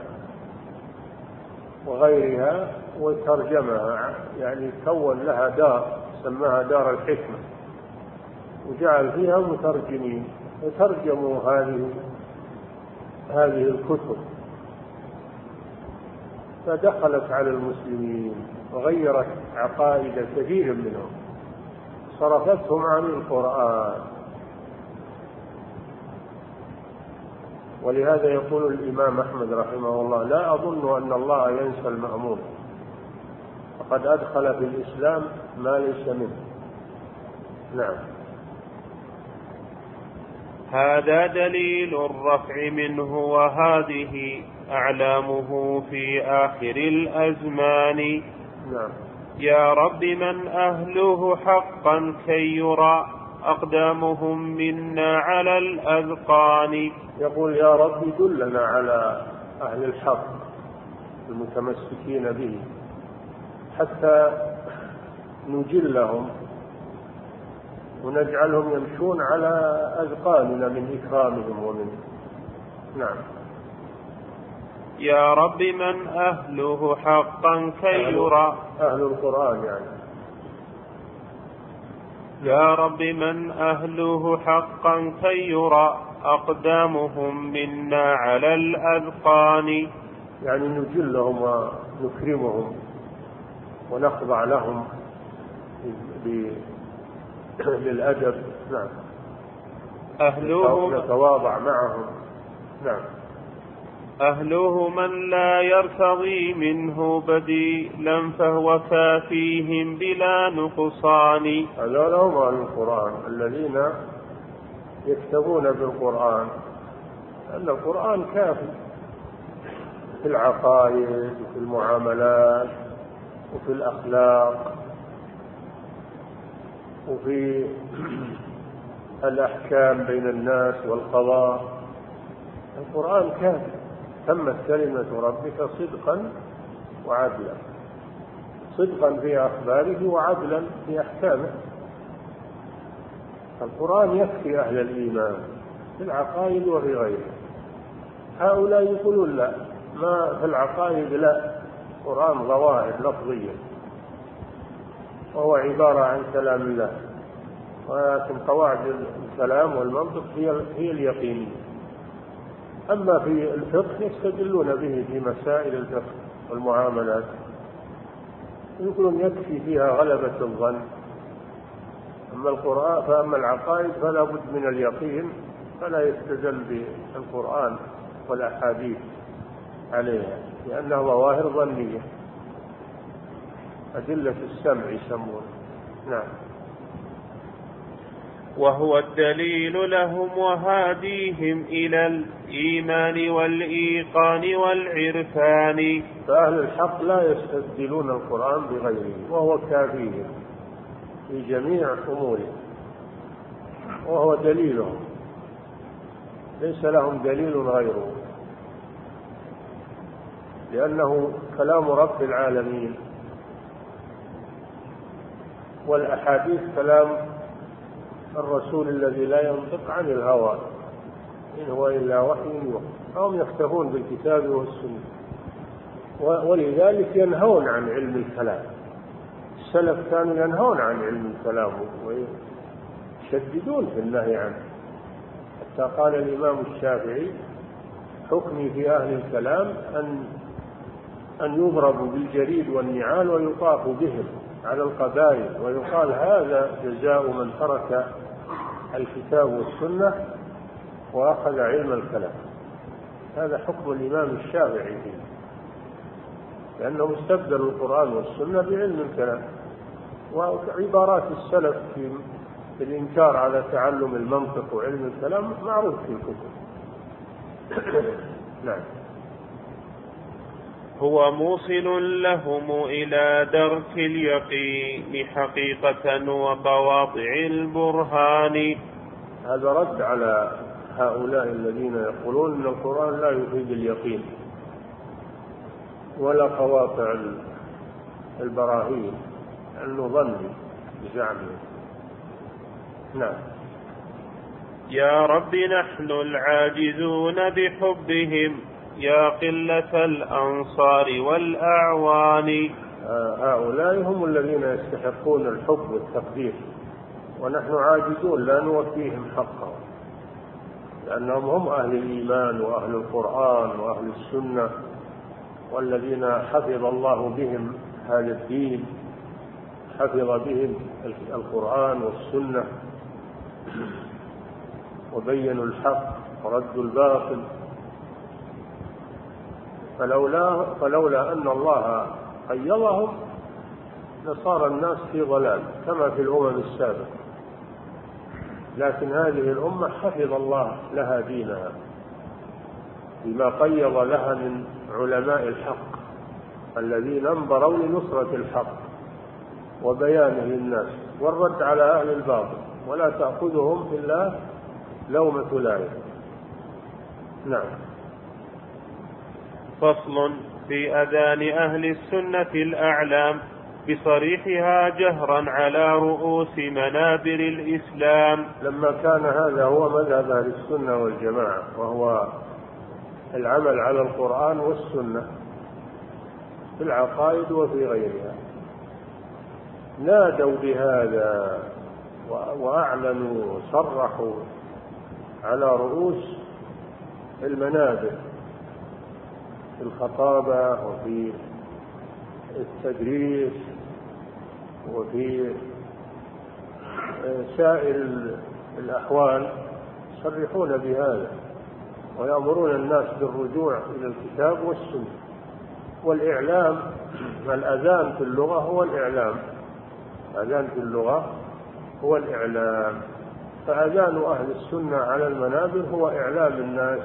وغيرها وترجمها، يعني كون لها دار سماها دار الحكمة، وجعل فيها مترجمين وترجموا هذه الكتب، فدخلت على المسلمين وغيرت عقائد كثير منهم، صرفتهم عن القرآن. ولهذا يقول الإمام أحمد رحمه الله: لا أظن أن الله ينسى المأمون، فقد أدخل في الإسلام ما ليس منه. نعم. هذا دليل الرفع منه وهذه أعلامه في آخر الأزمان. نعم. يا رب من أهله حقا كي يرى أقدامهم منا على الأذقان. يقول: يا رب دلنا على أهل الحق المتمسكين به حتى نجلهم ونجعلهم يمشون على أذقاننا من إكرامهم ومن. نعم. يا رب من أهله حقا كي يرى أهل القرآن يعني. يا رب من أهله حقا كي يرى أقدامهم منا على الأذقان. يعني نجلهم ونكرمهم ونخضع لهم للأدب. نعم. أهله نتواضع معهم. نعم. أهله من لا يرتضي منه بديلا فهو كافيهم بلا نقصان. هذول هم أهل القرآن الذين يكتبون بالقرآن، أن القرآن كافي في العقائد وفي المعاملات وفي الأخلاق وفي الأحكام بين الناس والقضاء. القرآن كافي، تمت كلمة ربك صدقا وعدلا، صدقا في أخباره وعدلا في أحكامه. القرآن يكفي أهل الإيمان في العقائد وفي غيرها. هؤلاء يقولون لا، ما في العقائد لا، القرآن ظواهر لفظية وهو عبارة عن كلام الله، ولكن قواعد الكلام والمنطق هي اليقينية. أما في الفقه يستدلون به في مسائل الفقه والمعاملات، يقولون يكفي فيها غلبة الظن. أما القرآن فأما العقائد فلا بد من اليقين، فلا يستدل بالقرآن والأحاديث عليها، لأنها ظواهر ظنية، أدلة السمع يسمونه. نعم. وهو الدليل لهم وهاديهم إلى الإيمان والإيقان والعرفان. فأهل الحق لا يستبدلون القرآن بغيره، وهو كافيهم في جميع أمورهم، وهو دليلهم، ليس لهم دليل غيره، لأنه كلام رب العالمين، والأحاديث كلام الرسول الذي لا ينطق عن الهوى، إن هو إلا وحي يوحى. هم يختفون بالكتاب والسنة، ولذلك ينهون عن علم الكلام. السلف كانوا ينهون عن علم الكلام ويشددون في النهي عنه، حتى قال الإمام الشافعي: حكمي في أهل الكلام أن يضربوا بالجريد والنعال ويطاف بهم على القبائل، ويقال هذا جزاء من ترك الكتاب والسنة وأخذ علم الكلام. هذا حكم الإمام الشافعي فيه، لأنهم استبدلوا القرآن والسنة بعلم الكلام. وعبارات السلف في الإنكار على تعلم المنطق وعلم الكلام معروف في الكتب. نعم. هو موصل لهم إلى درك اليقين حقيقة وقواطع البرهان. هذا رد على هؤلاء الذين يقولون أن القرآن لا يفيد اليقين ولا قواطع البراهين، أنه ظني بزعمه. نعم. يا رب نحن العاجزون بحبهم يا قلة الأنصار والأعوان. هؤلاء هم الذين يستحقون الحب والتقدير، ونحن عاجزون لا نوفيهم حقهم، لأنهم هم أهل الإيمان وأهل القرآن وأهل السنة، والذين حفظ الله بهم هذا الدين، حفظ بهم القرآن والسنة، وبينوا الحق وردوا الباطل. فلولا أن الله قيضهم لصار الناس في ضلال كما في الأمم السابقة، لكن هذه الأمة حفظ الله لها دينها بما قيض لها من علماء الحق الذين انبروا لنصرة الحق وبيانه للناس والرد على أهل الباطل، ولا تأخذهم إلا لومة لائم. نعم. فصل في أذان أهل السنة الأعلام بصريحها جهرا على رؤوس منابر الإسلام. لما كان هذا هو مذهب أهل السنة والجماعة، وهو العمل على القرآن والسنة في العقائد وفي غيرها، نادوا بهذا وأعلنوا وصرحوا على رؤوس المنابر في الخطابة وفي التدريس وفي سائر الأحوال، يصرحون بهذا ويأمرون الناس بالرجوع إلى الكتاب والسنة. والإعلام، الأذان في اللغة هو الإعلام، الأذان في اللغة هو الإعلام، فأذان أهل السنة على المنابر هو إعلام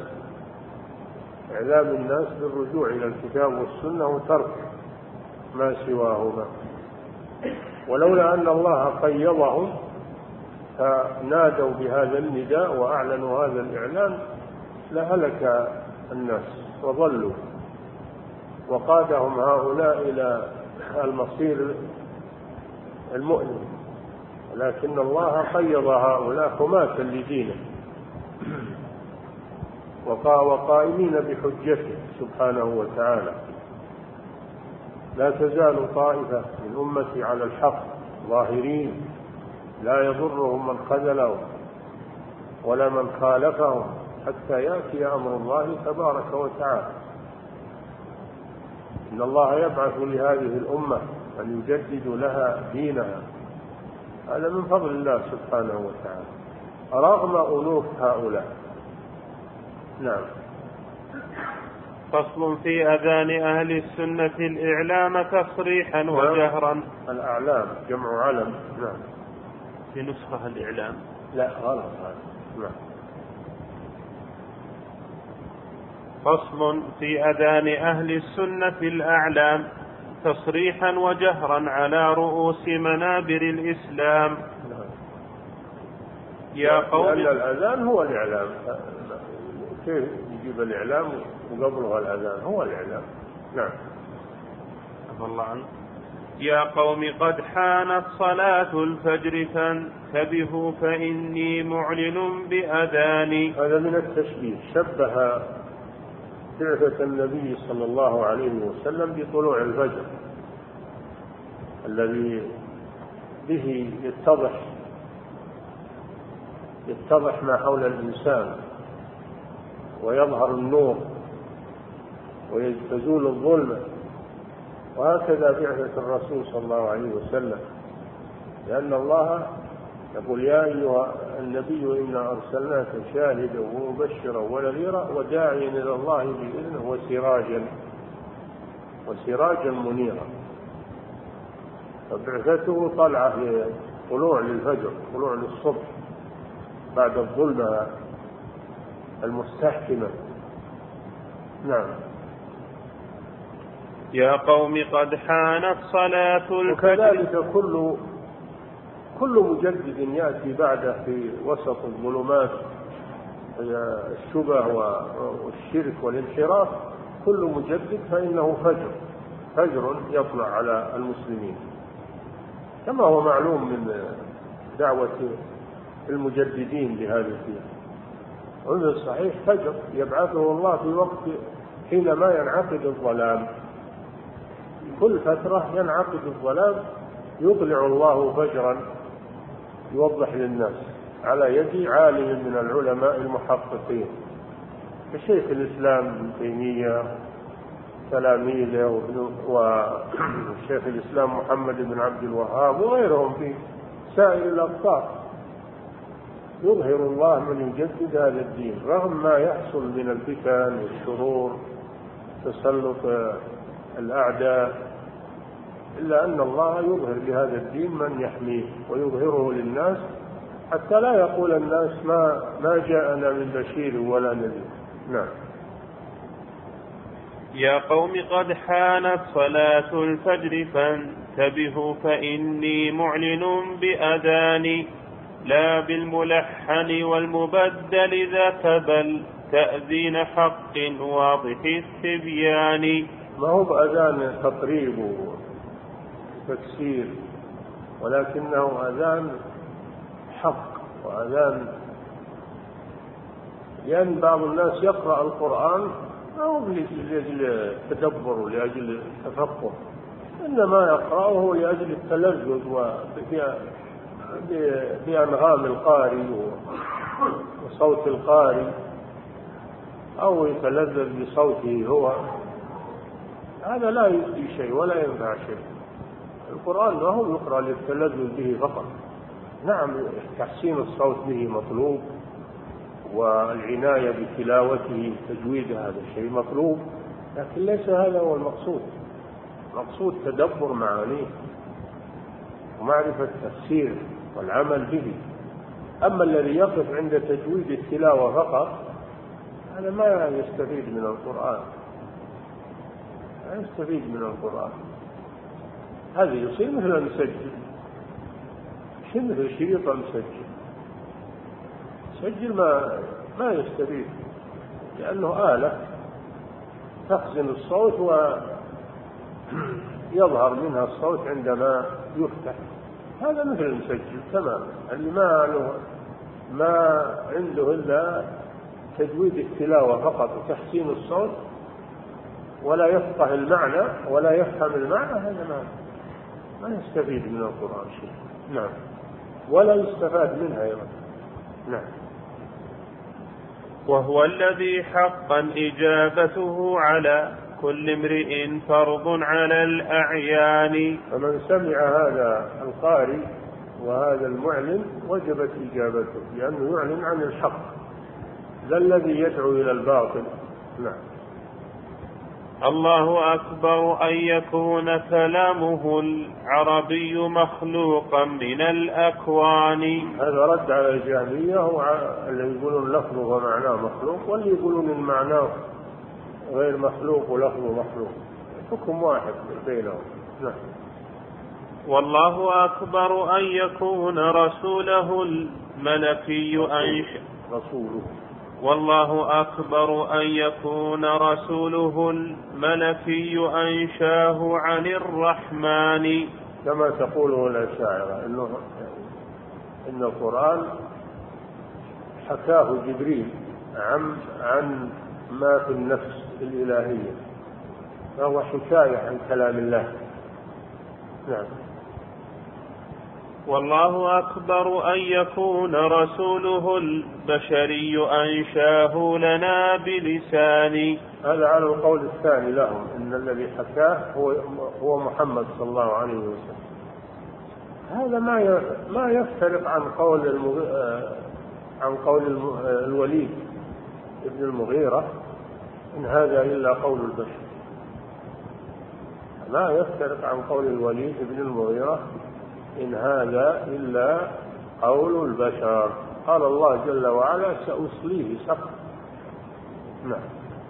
الناس بالرجوع إلى الكتاب والسنة وترك ما سواهما. ولولا أن الله قيضهم فنادوا بهذا النداء وأعلنوا هذا الإعلان لهلك الناس وضلوا، وقادهم هؤلاء إلى المصير المؤلم، ولكن الله قيض هؤلاء حماة لدينه وقائمين بحجته سبحانه وتعالى. لا تزال طائفة من أمتي على الحق ظاهرين لا يضرهم من خذلهم ولا من خالفهم حتى يأتي أمر الله تبارك وتعالى. إن الله يبعث لهذه الأمة أن يجدد لها دينها، هذا من فضل الله سبحانه وتعالى رغم أنوف هؤلاء. نعم. فصل في أذان أهل السنة الإعلام تصريحا وجهرا. الأعلام جمع علم. نعم. في نسخة الإعلام. لا غلط هذا. نعم. فصل في أذان أهل السنة الأعلام تصريحا وجهرا على رؤوس منابر الإسلام. يا قوم، لأن الأذان هو الإعلام. كيف يجيب الإعلام وقبله الأذان؟ هو الإعلام. نعم. الله عنه. يا قوم قد حانت صلاة الفجر فانتبهوا فإني معلن بأذاني. هذا من التشبيه، شبه بعثة النبي صلى الله عليه وسلم بطلوع الفجر الذي به يتضح ما حول الإنسان ويظهر النور وتزول الظلمة. وهكذا بعثة الرسول صلى الله عليه وسلم، لأن الله يقول يا أيها النبي إنا أرسلناك شاهدا ومبشرا ونذيرا وداعيا إلى الله بإذنه وسراجا منيرا. فبعثته طلعة طلوع للفجر، طلوع للصبح بعد الظلمة المستحكمة. نعم. يا قوم قد حانت صلاة الفجر. وكذلك كل مجدد يأتي بعده في وسط الظلمات الشبه والشرك والانحراف، كل مجدد فإنه فجر يطلع على المسلمين، كما هو معلوم من دعوة المجددين لهذا الدين. ومن الصحيح فجر يبعثه الله في وقت حينما ينعقد الظلام، كل فترة ينعقد الظلام يطلع الله فجرا يوضح للناس على يد عالم من العلماء المحققين كشيخ الإسلام ابن تيمية تلاميذه وشيخ الإسلام محمد بن عبد الوهاب وغيرهم في سائر الأقطار. يظهر الله من يجدد هذا الدين رغم ما يحصل من الفتن والشرور تسلط الأعداء، إلا أن الله يظهر لهذا الدين من يحميه ويظهره للناس حتى لا يقول الناس ما جاءنا من بشير ولا نذير. نعم. يا قوم قد حانت صلاة الفجر فانتبهوا فإني معلن بأذاني لا بالملحن والمبدل ذاك بل تأذين حق واضح التبيان. ما هو بأذان تقريب وتكسير، ولكنه أذان حق وأذان، لأن بعض الناس يقرأ القرآن أو لأجل التدبر ولأجل التفقه، إنما يقرأه لأجل التلذذ بأنغام القارئ وصوت القارئ، أو يتلذذ بصوته هو. هذا لا يفيد شيء ولا ينفع شيء. القرآن ما هو يقرأ للتلذذ به فقط. نعم تحسين الصوت به مطلوب، والعناية بتلاوته تجويد هذا الشيء مطلوب، لكن ليس هذا هو المقصود. المقصود تدبر معانيه ومعرفة تفسيره والعمل به. أما الذي يقف عند تجويد التلاوة فقط هذا ما يستفيد من القرآن، لا يستفيد من القرآن. هذا يصير مثل المسجل، مثل شريط المسجل، سجل ما يستفيد، لأنه آلة تخزن الصوت ويظهر منها الصوت عندما يفتح. هذا مثل المسجل تماما، اللي ما عنده إلا تجويد التلاوة فقط وتحسين الصوت ولا يفقه المعنى ولا يفهم المعنى، هذا ما يستفيد من القرآن شيء. نعم. ولا يستفاد منها أيضا. نعم. وهو الذي حقا إجابته على كل امرئ فرض على الأعيان. فمن سمع هذا القارئ وهذا المعلن وجبت إجابته، لأنه يعلن عن الحق، لا الذي يدعو إلى الباطل نعم. الله أكبر أن يكون كلامه العربي مخلوقا من الأكوان. هذا رد على الجهمية اللي يقولون لفظه ومعناه مخلوق، واللي يقولون المعنى غير مخلوق ولفظه مخلوق، حكم واحد بينهم. نعم. والله أكبر أن يكون رسوله الملكي رسوله. والله أكبر أن يكون رسوله الملكي أنشاه عن الرحمن. كما تقوله الأشاعرة إن القرآن حكاه جبريل عن ما في النفس الإلهية، فهو حكاية عن كلام الله. نعم. والله أكبر أن يكون رسوله البشري أنشاه لنا بلسان. هذا على القول الثاني لهم، إن الذي حكاه هو محمد صلى الله عليه وسلم. هذا ما يفترق عن قول الوليد ابن المغيرة، إن هذا إلا قول البشر. ما يفترق عن قول الوليد ابن المغيرة إن هذا إلا قول البشر. قال الله جل وعلا سأصليه سقر. نعم.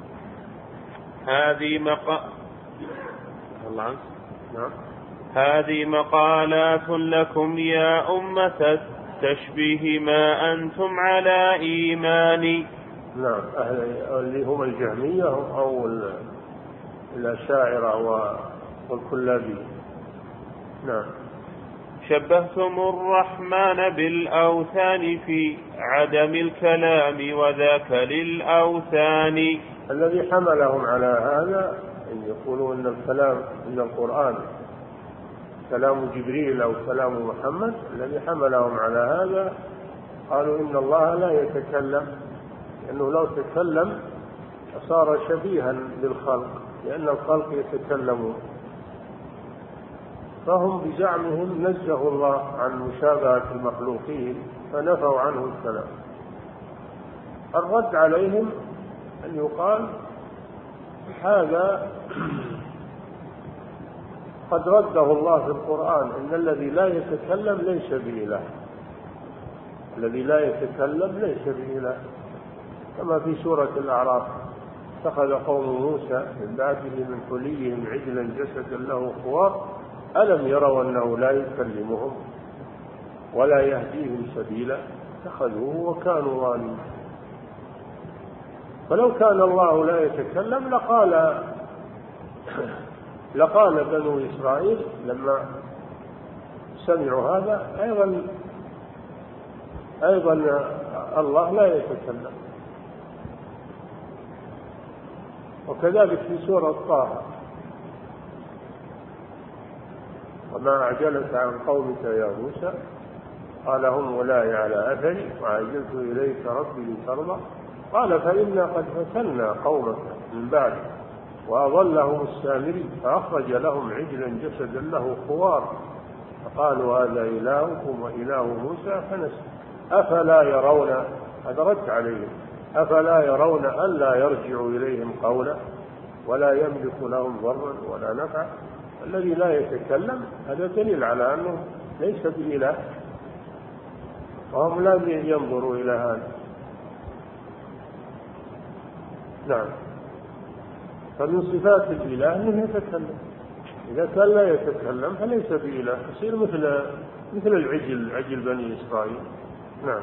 هذه مقالات لكم يا أمة التشبيه ما أنتم على إيمان. نعم. اللي هم الجهمية أو الأشاعرة والكلابية. نعم. شبهتم الرحمن بالأوثان في عدم الكلام وذاك للأوثان. الذي حملهم على هذا أن يقولوا إن القرآن كلام جبريل أو كلام محمد، الذي حملهم على هذا قالوا إن الله لا يتكلم، لأنه لو تكلم صار شبيها بالخلق، لأن الخلق يتكلمون. فهم بزعمهم نزهوا الله عن مشابهة المخلوقين فنفوا عنه الكلام. الرد عليهم أن يقال هذا قد رده الله في القرآن، إن الذي لا يتكلم ليس بإله. الذي لا يتكلم ليس بإله، كما في سورة الأعراف: اتخذ قوم موسى من بعده من حليهم عجلا جسدا له خوار ألم يروا أنه لا يكلمهم ولا يهديهم سبيلا اتخذوه وكانوا ظالمين. فلو كان الله لا يتكلم لقال بنو إسرائيل لما سمعوا هذا أيضا الله لا يتكلم. وكذلك في سورة طه: وما أعجلك عن قومك يا موسى قال هم أولئك على أثري وعجلت إليك ربي لترضى قال فإنا قد فتنا قومك من بعدك وأضلهم السامري فأخرج لهم عجلا جسدا له خوار فقالوا هذا إلهكم وإله موسى فنسي أفلا يرون، هذا رد عليهم، أفلا يرون ألا يرجع إليهم قولا ولا يملك لهم ضرا ولا نفعا. الذي لا يتكلم هذا دليل على أنه ليس بإله، وهم لا ينظروا إلى هذا. نعم. فمن صفات الإله أنه يتكلم، إذا كان لا يتكلم فليس بإله، يصير مثل عجل بني إسرائيل. نعم.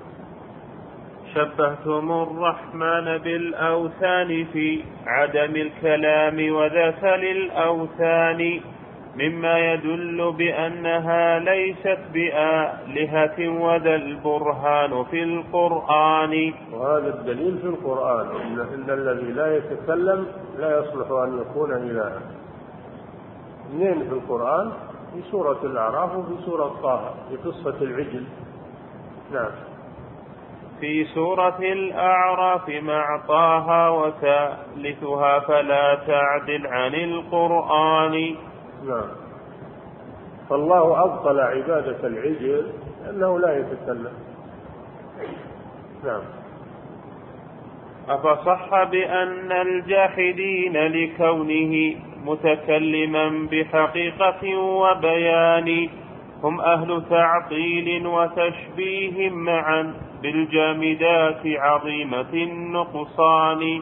شبهتم الرحمن بالأوثان في عدم الكلام وذاك للأوثان مما يدل بأنها ليست بآلهة وذا البرهان في القرآن. وهذا الدليل في القرآن إن الذي لا يتكلم لا يصلح أن يكون إلها. منين في القرآن؟ في سورة الأعراف وفي سورة طه في قصة العجل. نعم. في سورة الأعراف مع طه وثالثها فلا تعدل عن القرآن. نعم. فالله أبطل عبادة العجل لأنه لا يتكلم. نعم. أفصح بأن الجاحدين لكونه متكلما بحقيقة وبيان هم أهل تعطيل وتشبيه معا بالجامدات عظيمة النقصان.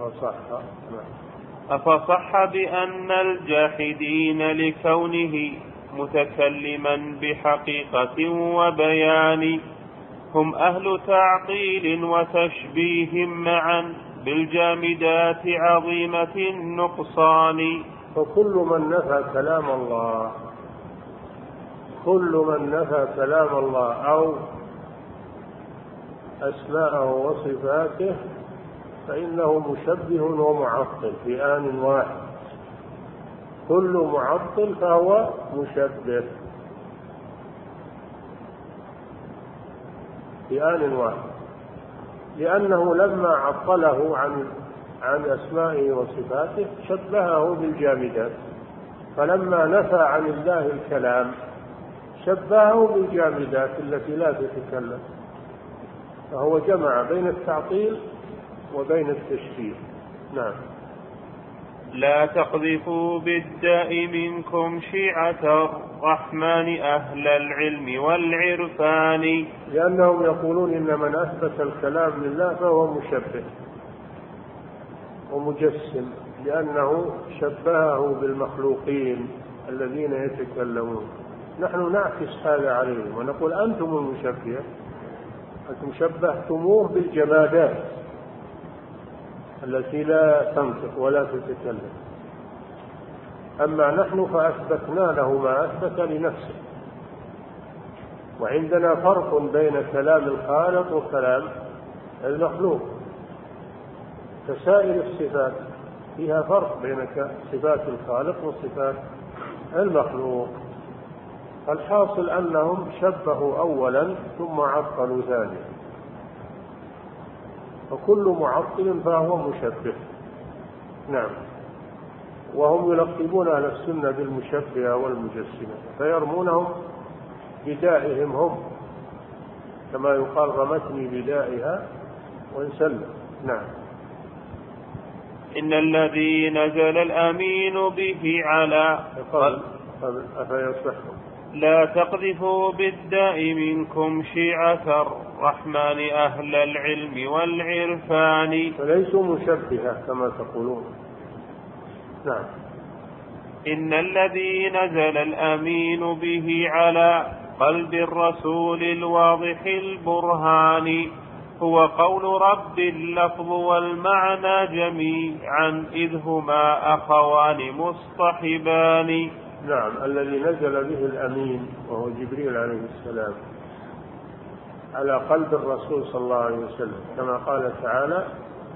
أفصح بأن الجاحدين لكونه متكلما بحقيقة وبيان هم أهل تعطيل وتشبيه معا بالجامدات عظيمة النقصان. فكل من نفى كلام الله أو أسماءه وصفاته فإنه مشبه ومعطل في آن واحد. كل معطل فهو مشبه في آن واحد، لأنه لما عطله عن أسمائه وصفاته شبهه بالجامدات، فلما نفى عن الله الكلام شبهه بالجامدات التي لا تتكلم، فهو جمع بين التعطيل وبين التشبيه. نعم. لا تقذفوا بالداء منكم شيعة الرحمن أهل العلم والعرفان. لأنهم يقولون إن من أثبت الكلام لله فهو مشبه ومجسم، لأنه شبهه بالمخلوقين الذين يتكلمون. نحن نعكس هذا عليهم ونقول أنتم المشبهة، أنتم شبهتموه بالجمادات التي لا تنطق ولا تتكلم، أما نحن فأثبتنا له ما أثبت لنفسه. وعندنا فرق بين كلام الخالق وكلام المخلوق كسائر الصفات، فيها فرق بين صفات الخالق وصفات المخلوق. الحاصل أنهم شبهوا أولا ثم عطلوا ثانيا، وكل معطل فهو مشبه. نعم. وهم يلقبون أهل السنة بالمشبهة والمجسمة، فيرمونهم بدائهم هم، كما يقال رمتني بدائها وانسلم. نعم. إن الذي نزل الأمين به على أفيصحكم لا تقذفوا بالداء منكم شيعة الرحمن أهل العلم والعرفان. فليسوا مشبهة كما تقولون. نعم. إن الذي نزل الأمين به على قلب الرسول الواضح البرهان هو قول رب اللفظ والمعنى جميعا إذ هما أخوان مصطحبان. نعم. الذي نزل به الأمين وهو جبريل عليه السلام على قلب الرسول صلى الله عليه وسلم، كما قال تعالى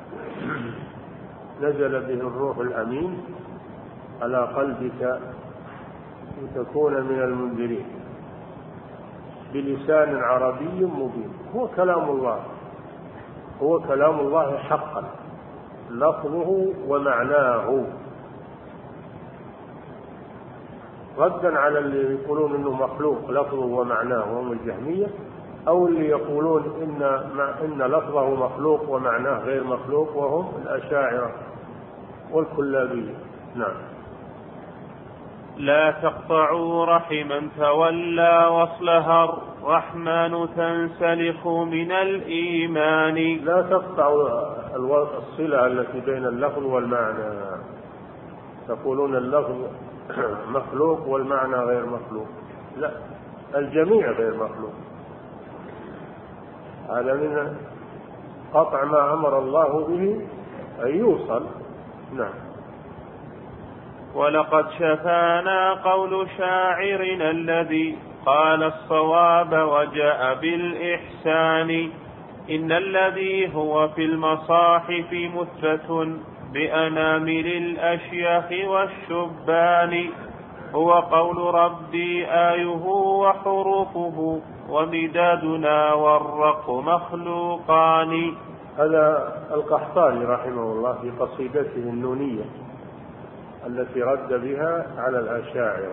نزل به الروح الأمين على قلبك لتكون من المنذرين بلسان عربي مبين. هو كلام الله حقا، لفظه ومعناه، ردا على اللي يقولون انه مخلوق لفظه ومعناه وهم الجهمية، او اللي يقولون ان لفظه مخلوق ومعناه غير مخلوق وهم الأشاعرة والكلابية. نعم. لا تقطعوا رحما تولى وصلها الرحمن تنسلخ من الإيمان. لا تقطعوا الصلة التي بين اللفظ والمعنى، تقولون اللفظ مخلوق والمعنى غير مخلوق. لا، الجميع غير مخلوق. هذا من قطع ما أمر الله به أن يوصل. نعم. ولقد شفانا قول شاعرنا الذي قال الصواب وجاء بالإحسان إن الذي هو في المصاحف مثبت بأنامل الأشياخ والشبان هو قول ربي آيه وحروفه ومدادنا والرق مخلوقان. هذا القحطاني رحمه الله في قصيدته النونية التي رد بها على الأشاعرة.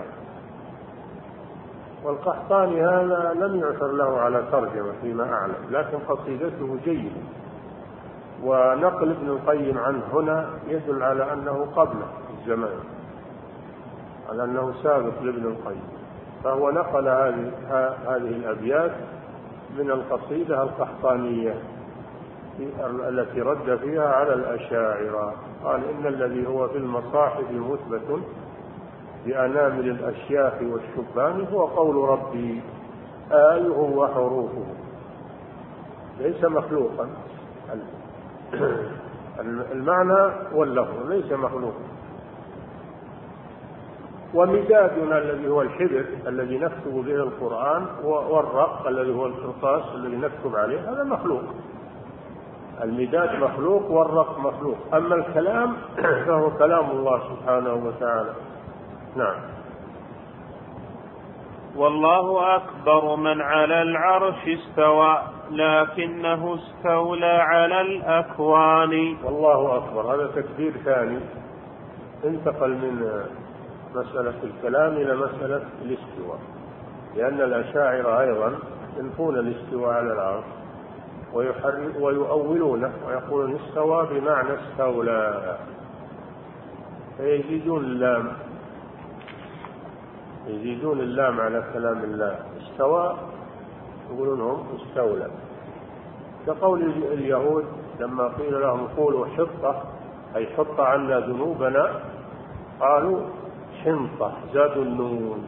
والقحطاني هذا لم يعثر له على ترجمة فيما أعلم، لكن قصيدته جيدة ونقل ابن القيم عنه هنا يدل على أنه قبله الزمان، على أنه سابق لابن القيم، فهو نقل هذه الأبيات من القصيدة القحطانية التي رد فيها على الأشاعرة. قال: إن الذي هو في المصاحف مثبت بأنامل الأشياخ والشبان هو قول ربي آيه وحروفه، ليس مخلوقا. المعنى واللفظ ليس مخلوقا. ومدادنا الذي هو الحبر الذي نكتب به القرآن، والرق الذي هو القرطاس الذي نكتب عليه، هذا مخلوق. المداد مخلوق والرق مخلوق. أما الكلام فهو كلام الله سبحانه وتعالى. نعم. والله أكبر من على العرش استوى لكنه استولى على الأكوان. والله أكبر هذا تكبير ثاني، انتقل من مسألة الكلام إلى مسألة الاستواء، لأن الأشاعرة أيضا ينفون الاستواء على العرش ويؤولونه ويقولون استوى بمعنى استولى، يزيدون اللام على كلام الله. استوى يقولون هم استولى، كقول اليهود لما قيل لهم قولوا حطة أي حط عنا ذنوبنا، قالوا حنطة زادوا النون.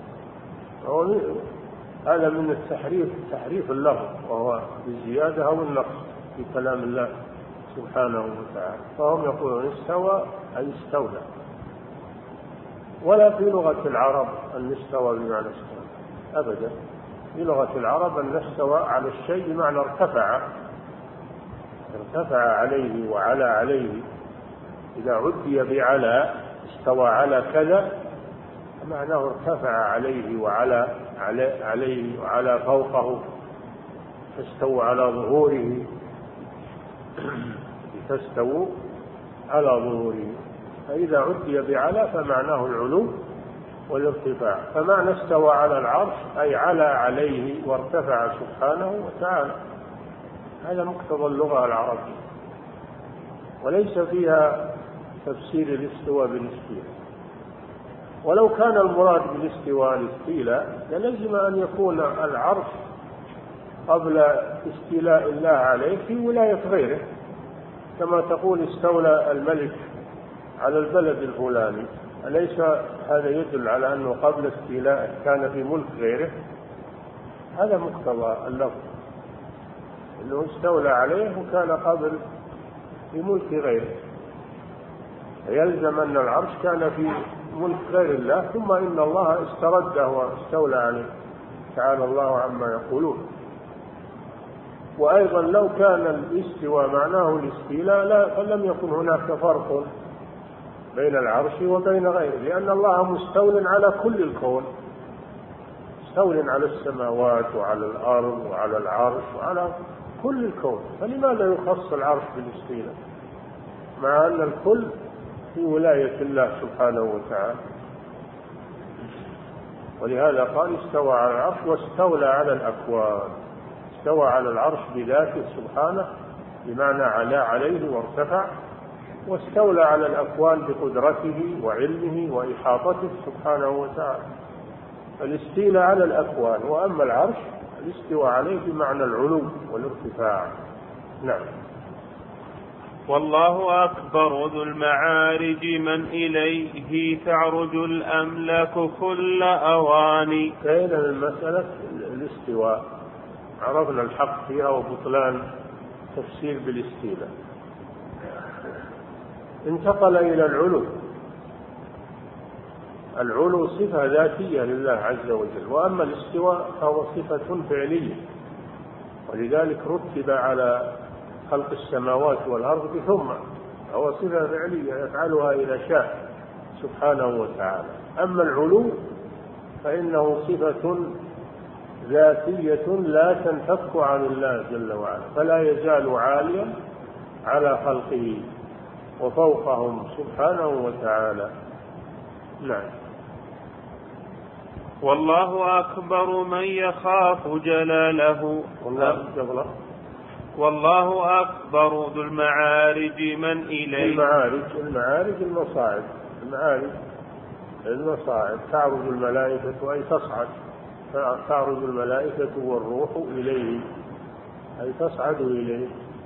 هذا من التحريف، تحريف اللفظ، وهو بالزيادة أو النقص في كلام الله سبحانه وتعالى. فهم يقولون استوى أي استولى. ولا في لغة العرب أن استوى بمعنى استولى أبدا. في لغة العرب أن استوى على الشيء بمعنى ارتفع عليه وعلى عليه. إذا عدي بعلى استوى على كذا معناه ارتفع عليه وعلى عليه وعلى فوقه، فاستووا على ظهوره، فاستووا على ظهوره. فإذا عدي بعلى فمعناه العلو والارتفاع. فمعنى استوى على العرش أي على عليه وارتفع سبحانه وتعالى. هذا مقتضى اللغة العربية، وليس فيها تفسير الاستواء بالاستيلاء. ولو كان المراد بالاستواء الاستيلاء للزم أن يكون العرش قبل استيلاء الله عليه في ولاية غيره، كما تقول استولى الملك على البلد الفلاني، أليس هذا يدل على أنه قبل استيلائه كان في ملك غيره؟ هذا مقتضى اللفظ، أنه استولى عليه وكان قبل في ملك غيره، يلزم أن العرش كان في ملك غير الله، ثم إن الله استرده واستولى عليه، تعالى الله عما يقولون. وأيضا لو كان الاستواء معناه الاستيلاء فلم يكن هناك فرق بين العرش وبين غيره، لأن الله مستول على كل الكون، مستول على السماوات وعلى الأرض وعلى العرش وعلى كل الكون، فلماذا يخص العرش بالاستيلاء مع أن الكل في ولاية الله سبحانه وتعالى؟ ولهذا قال استوى على العرش واستولى على الأكوان. استوى على العرش بذاته سبحانه بمعنى علا عليه وارتفع، واستولى على الأكوان بقدرته وعلمه وإحاطته سبحانه وتعالى. الاستيلاء على الأكوان، وأما العرش الاستواء عليه بمعنى العلو والارتفاع. نعم. والله أكبر ذو المعارج من إليه تعرج الأملاك كل أواني. كان المسألة الاستواء عرفنا الحق فيها وبطلان تفسير بالاستيلاء. انتقل إلى العلو. العلو صفة ذاتية لله عز وجل، وأما الاستواء فهو صفة فعلية، ولذلك رتب على خلق السماوات والأرض ثم هو صفة فعلية يفعلها إذا شاء سبحانه وتعالى. أما العلو فإنه صفة ذاتية لا تنفك عن الله جل وعلا، فلا يزال عاليا على خلقه وفوقهم سبحانه وتعالى. نعم. والله أكبر من يخاف جلاله. والله أكبر ذو المعارج من إليه. المعارج المصاعد تعرج الملائكة أي تصعد، تعرج الملائكة والروح إليه أي تصعد إليه،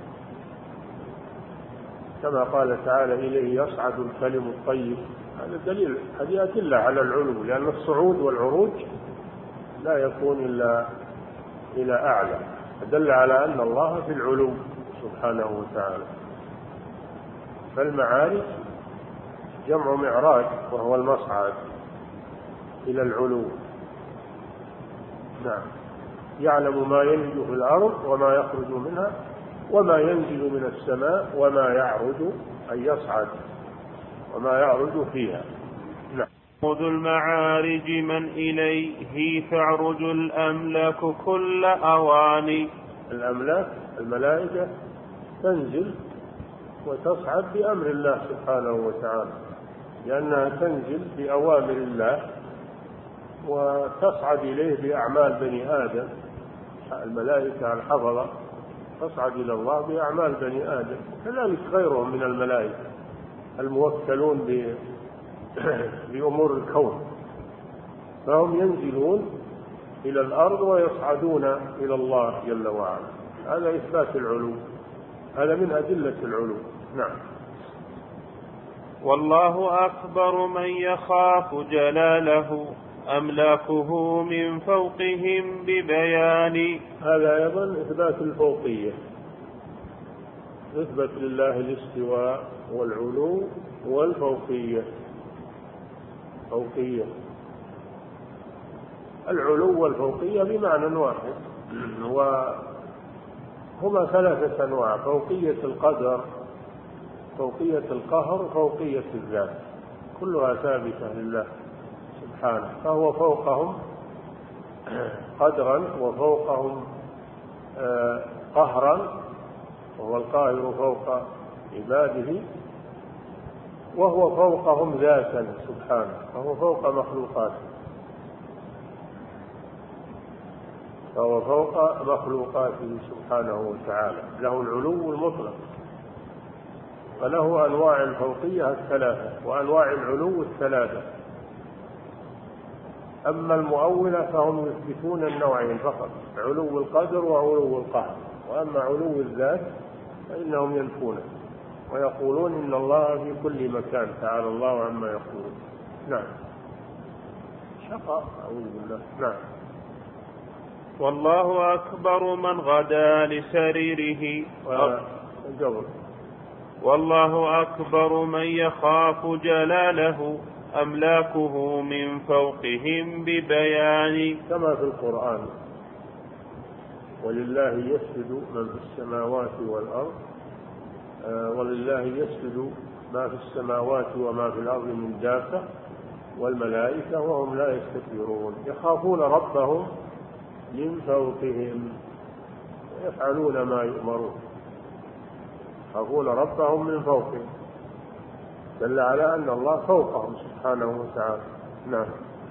كما قال تعالى إليه يصعد الكلم الطيب. هذا دليل، هذه أدلة على العلو، لأن الصعود والعروج لا يكون إلا إلى أعلى، دل على أن الله في العلو سبحانه وتعالى. فالمعارج جمع معراج وهو المصعد إلى العلو. نعم، يعلم ما يلج في الأرض وما يخرج منها وما ينزل من السماء وما يعرج، أي يصعد، وما يعرج فيها. نعم. ذو المعارج من إليه تعرج الأملاك كل أواني. الأملاك الملائكة تنزل وتصعد بأمر الله سبحانه وتعالى، لأنها تنزل بأوامر الله وتصعد إليه بأعمال بني آدم. الملائكة الحفظة تصعد إلى الله بأعمال بني آدم، كذلك غيرهم من الملائكة الموكلون بأمور الكون، فهم ينزلون إلى الأرض ويصعدون إلى الله جل وعلا. هذا إثبات العلو، هذا من أدلة العلو. نعم. والله أكبر من يخاف جلاله أملاكه من فوقهم ببيان. هذا أيضا إثبات الفوقية، إثبات لله الاستواء والعلو والفوقية. فوقية العلو والفوقية بمعنى واحد، وهما ثلاثة أنواع: فوقية القدر، فوقية القهر، فوقية الذات، كلها ثابتة لله سبحانه، فهو فوقهم قدرا وفوقهم قهرا، وهو القاهر فوق عباده، وهو فوقهم ذاتا سبحانه، وهو فوق مخلوقاته، فهو فوق مخلوقاته سبحانه وتعالى، له العلو المطلق، وله أنواع الفوقية الثلاثة وأنواع العلو الثلاثة. أما المؤولة فهم يثبتون النوعين فقط، علو القدر وعلو القهر، وأما علو الذات فإنهم ينفونه ويقولون إن الله في كل مكان، تعالى الله عما يقولون. نعم. شقاء، أعوذ بالله. نعم. والله أكبر من غدا لسريره. والله أكبر من يخاف جلاله أملاكه من فوقهم ببيان. كما في القرآن: ولله يسجد من في السماوات والأرض، ولله يسجد ما في السماوات وما في الأرض من دابة والملائكة وهم لا يستكبرون يخافون ربهم من فوقهم يفعلون ما يؤمرون. يخافون ربهم من فوقهم، دل على أن الله فوقهم سبحانه وتعالى. نعم.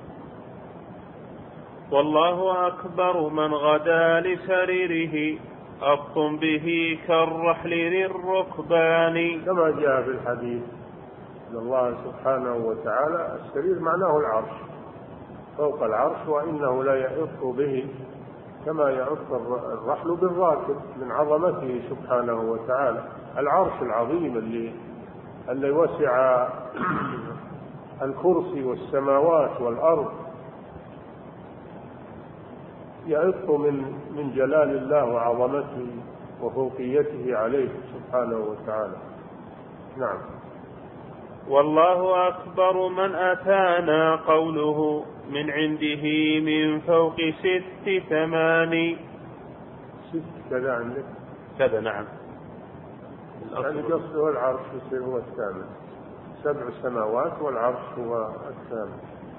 والله أكبر من غدا لسريره أبط به كالرحل للركبان. كما جاء في الحديث أن الله سبحانه وتعالى السرير معناه العرش، فوق العرش، وإنه لا يعط به كما يعط الرحل بالراكب من عظمته سبحانه وتعالى. العرش العظيم اللي وسع الكرسي والسماوات والأرض يعط من جلال الله وعظمته وفوقيته عليه سبحانه وتعالى. نعم. والله أكبر من أتانا قوله من عنده من فوق 6 8. 6 كذا عندك؟ كذا نعم. يعني قصده العرش يصير هو الثامن، 7 سماوات والعرش هو الثامن،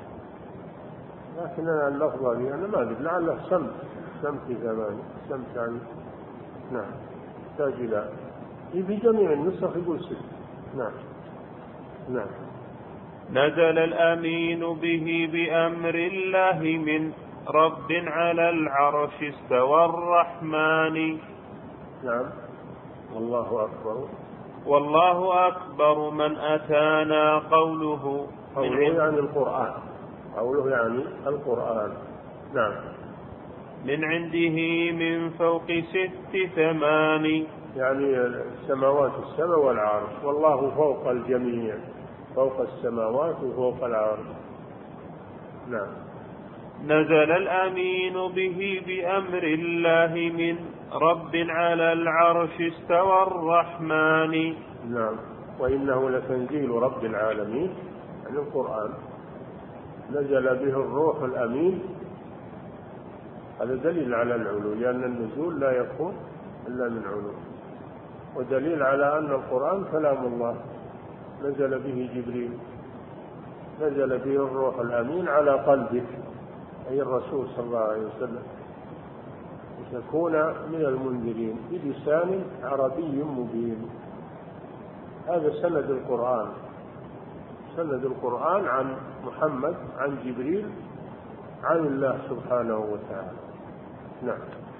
لكن أنا اللفظة دي أنا ما أدري، لعله سمت 8 سمت عن. نعم. تحتاج إلى في جميع النسخ يقول 6. نعم. نعم. نزل الأمين به بأمر الله من رب على العرش استوى الرحمن. نعم. والله أكبر. والله أكبر من أتانا قوله يعني القرآن. قوله يعني القرآن. نعم. من عنده من فوق 6 8. يعني السماوات السبع والعرش، والله فوق الجميع، فوق السماوات وفوق العرش. نعم. نزل الأمين به بأمر الله من رب على العرش استوى الرحمن. نعم. وإنه لتنزيل رب العالمين، يعني القرآن نزل به الروح الأمين. هذا دليل على العلو، لأن النزول لا يكون إلا من علو، ودليل على أن القرآن كلام الله. نزل به جبريل، نزل به الروح الأمين على قلبك، أي الرسول صلى الله عليه وسلم، لتكون من المنذرين بلسان عربي مبين. هذا سند القرآن، سند القرآن عن محمد عن جبريل عن الله سبحانه وتعالى. نعم.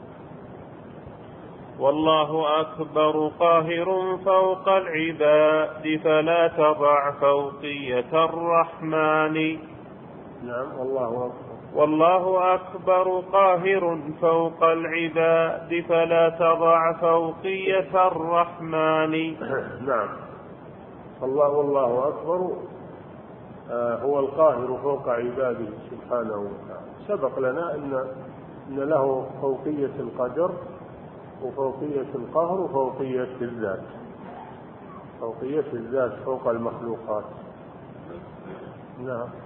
والله أكبر قاهر فوق العباد فلا تضع فوقية الرحمن. نعم. والله أكبر. والله أكبر قاهر فوق العباد فلا تضع فوقية الرحمن. نعم. والله أكبر هو القاهر فوق عباده سبحانه وتعالى. سبق لنا أن له فوقية القدر وفوقية القهر وفوقية الذات. فوقية الذات فوق المخلوقات. نعم.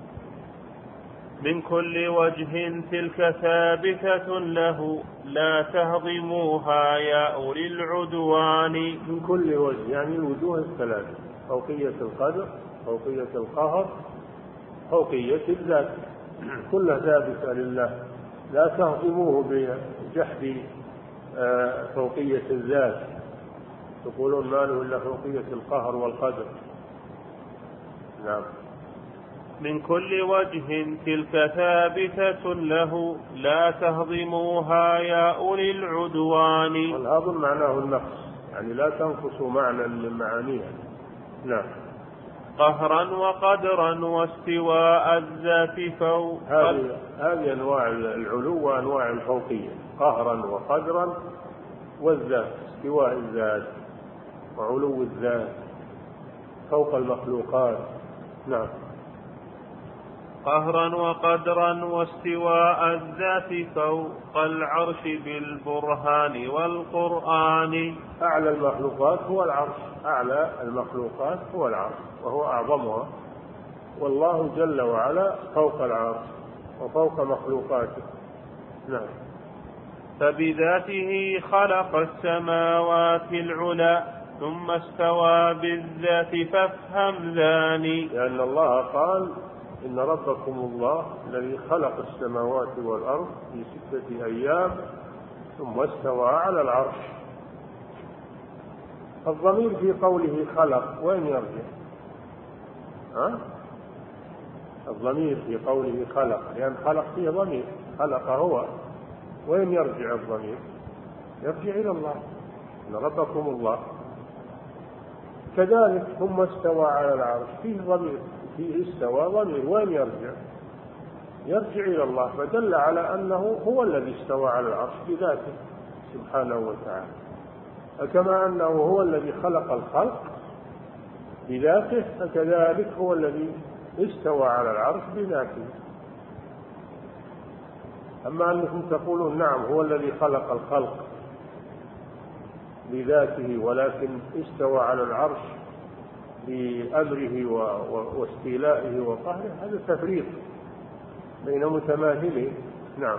من كل وجه تلك ثابتة له لا تهضموها يا أولي العدوان. من كل وجه يعني الوجوه الثلاثة: فوقية القدر، فوقية القهر، فوقية الذات، كلها ثابتة لله، لا تهضموه بجحد فوقية الذات، تقولون ما له إلا فوقية القهر والقدر. نعم. من كل وجه تلك ثابتة له لا تهضموها يا أولي العدوان. والهضم معناه النقص، يعني لا تنقصوا معنى من معانيها. نعم. قهرا وقدرا واستواء الذات فوق. هذه أنواع العلو وأنواع الفوقية: قهرا وقدرا والذات، استواء الذات وعلو الذات فوق المخلوقات. نعم. قهرا وقدرا واستواء الذات فوق العرش بالبرهان والقرآن. أعلى المخلوقات هو العرش، أعلى المخلوقات هو العرش وهو أعظمها، والله جل وعلا فوق العرش وفوق مخلوقاته. نعم. فبذاته خلق السماوات العلى ثم استوى بالذات فافهم ذاني. لأن الله قال: إن ربكم الله الذي خلق السماوات والأرض في 6 أيام ثم استوى على العرش. الضمير في قوله خلق وين يرجع؟ الضمير في قوله خلق، لأن خلق فيه ضمير، خلق هو، وين يرجع الضمير؟ يرجع إلى الله، إن ربكم الله. كذلك ثم استوى على العرش فيه ضمير، فيه استوى ضمير، وين يرجع؟ يرجع إلى الله، فدل على أنه هو الذي استوى على العرش بذاته سبحانه وتعالى. فكما أنه هو الذي خلق الخلق بذاته، فكذلك هو الذي استوى على العرش بذاته. أما أنكم تقولون نعم هو الذي خلق الخلق بذاته ولكن استوى على العرش بأمره واستيلائه وقهره، هذا تفريق بين متماثلين. نعم.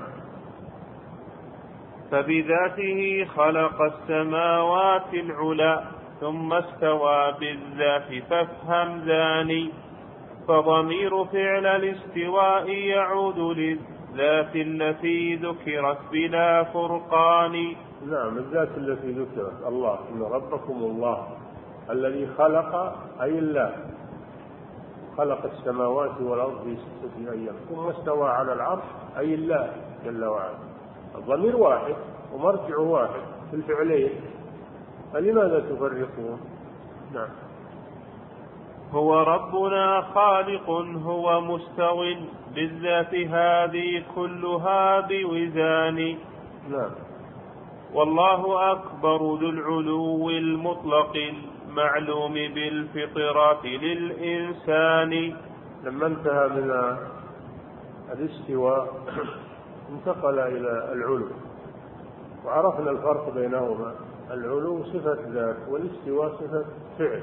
فبذاته خلق السماوات العلى ثم استوى بالذات فافهم ذاني. فضمير فعل الاستواء يعود للذات التي ذكرت بلا فرقان. نعم. الذات التي ذكرت الله، إن ربكم الله الذي خلق، أي الله خلق السماوات والأرض في 6 أيام ثم استوى على العرش، أي الله جل وعلا. الضمير واحد ومرجع واحد. في الفعلين، فلماذا تفرقون؟ نعم. هو ربنا خالق هو مستو بالذات هذه كلها بوزان. نعم. والله أكبر ذو العلو المطلق المعلوم بالفطرات للإنسان. لما انتهى من الاستواء انتقل إلى العلو، وعرفنا الفرق بينهما. العلو صفة ذات، والاستواء صفة فعل.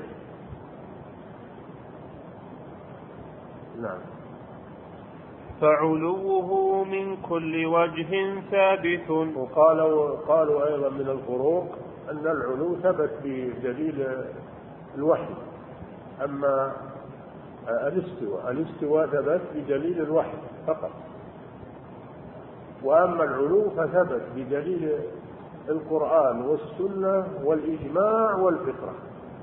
نعم. فعلوه من كل وجه ثابت. وقالوا أيضا من الفروق أن العلو ثبت بدليل الوحي، أما الاستواء ثبت بدليل الوحي فقط، وأما العلو فثبت بدليل القرآن والسنة والإجماع والفطرة.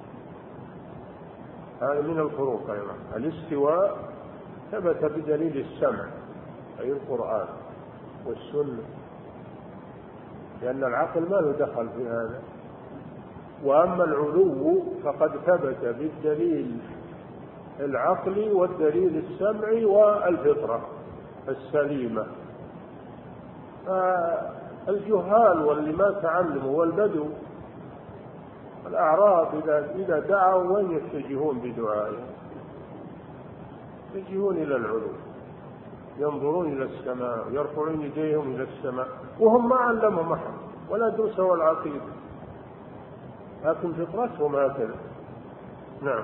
هذا من الفروق أيضا. الاستواء ثبت بدليل السمع، أي القرآن والسنة، لأن العقل ما له دخل في هذا. وأما العلو فقد ثبت بالدليل العقل والدليل السمعي والفطرة السليمة. الجهال واللي ما تعلموا والبدو الأعراب إذا دعوا وين يتجهون بدعائهم؟ يتجهون إلى العلو، ينظرون إلى السماء، يرفعون يديهم إلى السماء، وهم ما علمهم أحد ولا درسوا العقيدة، لكن فطرتهم هكذا. نعم.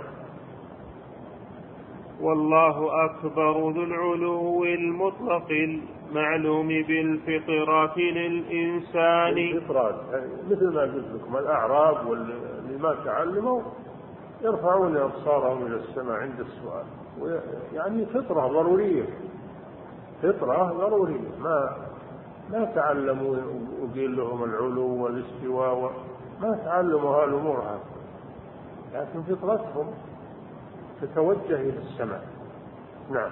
والله أكبر ذو العلو المطلق المعلوم بالفطرات للإنسان. الفطرات مثل ما قلت لكم، الأعراب واللي ما تعلموا يرفعون أبصارهم إلى السماء عند السؤال، يعني فطرة ضرورية، فطرة ضرورية. ما تعلموا وقيل لهم العلو والاستواء، ما تعلموا هالأمور هذه، لكن فطرتهم تتوجه إلى السماء. نعم.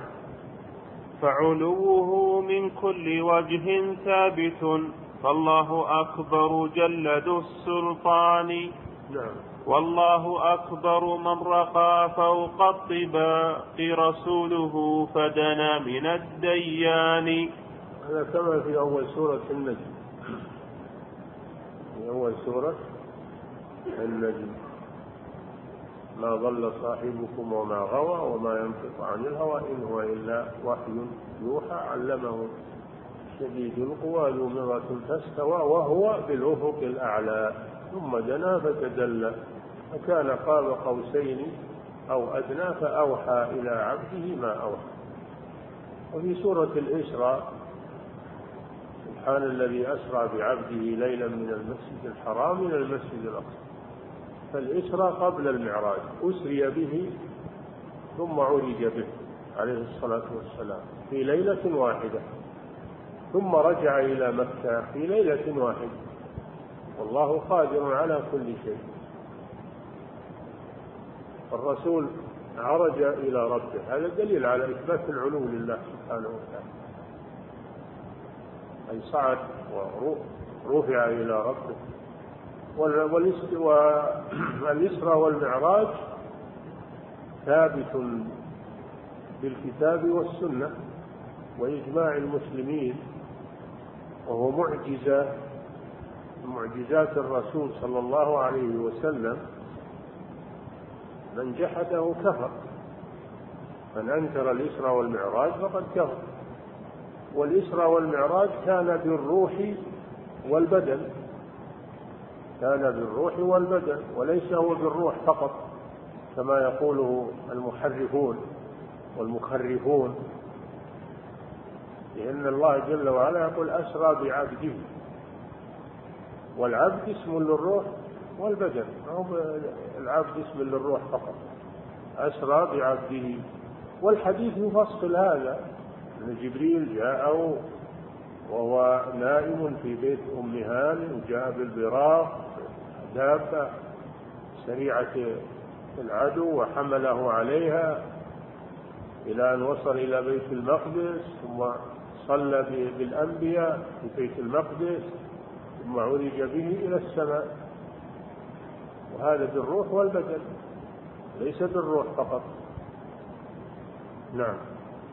فعلوه من كل وجه ثابت، فالله أكبر جل ذو السلطان. نعم. والله أكبر من رقى فوق الطباق رسوله فدنا من الديان. هذا كما في أول سورة النجم، في أول سورة النجم: ما ضل صاحبكم وما غوى وما ينطق عن الهوى إن هو إلا وحي يوحى علمه شديد القوى ذو مرة فاستوى وهو بالأفق الأعلى ثم دنا فتدلى فكان قاب قوسين أو أدنى فأوحى إلى عبده ما أوحى. وفي سورة الإسراء: سبحان الذي أسرى بعبده ليلا من المسجد الحرام إلى المسجد الأقصى. فالإسراء قبل المعراج، أسري به ثم عرج به عليه الصلاة والسلام في ليلة واحدة، ثم رجع إلى مكة في ليلة واحدة، والله قادر على كل شيء. الرسول عرج إلى ربه، هذا دليل على إثبات العلو لله سبحانه وتعالى، أي صعد ورفع إلى ربه. والإسراء والمعراج ثابت بالكتاب والسنة وإجماع المسلمين، وهو معجزة من معجزات الرسول صلى الله عليه وسلم. من جحده كفر، من أنكر الإسراء والمعراج فقد كفر. والإسراء والمعراج كان بالروح والبدن، كان بالروح والبدن، وليس هو بالروح فقط كما يقوله المحرفون والمخرفون، لأن الله جل وعلا يقول أسرى بعبده، والعبد اسم للروح والبدن، ما هو العبد اسم للروح فقط، أسرى بعبده. والحديث يفصل هذا، أن جبريل جاءه وهو نائم في بيت أم هانئ، وجاء بالبراق دابة سريعة العدو وحمله عليها إلى أن وصل إلى بيت المقدس، ثم صلى بالأنبياء في بيت المقدس، ثم عرج به إلى السماء، وهذا بالروح والبدن ليس بالروح فقط. نعم.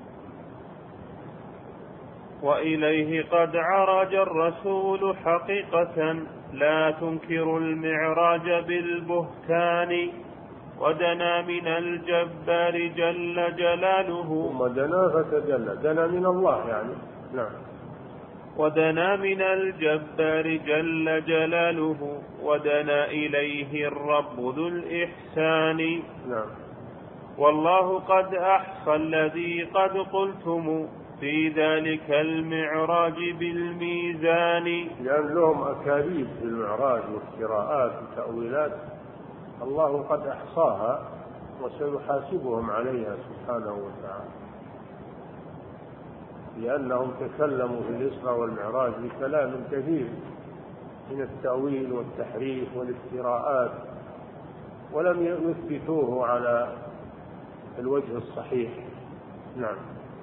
وإليه قد عرج الرسول حقيقة لا تنكر المعراج بالبهتان، ودنا من الجبار جل جلاله. ثم دنا فتجلى، دنا من الله يعني. نعم. ودنا من الجبار جل جلاله، ودنا إليه الرب ذو الإحسان. نعم. والله قد أحصى الذي قد قلتم في ذلك المعراج بالميزان. لأن لهم أكاذيب في المعراج وافتراءات وتأويلات، الله قد أحصاها وسيحاسبهم عليها سبحانه وتعالى، لأنهم تكلموا في الإسراء والمعراج بكلام كثير من التأويل والتحريف والافتراءات، ولم يثبتوه على الوجه الصحيح. نعم.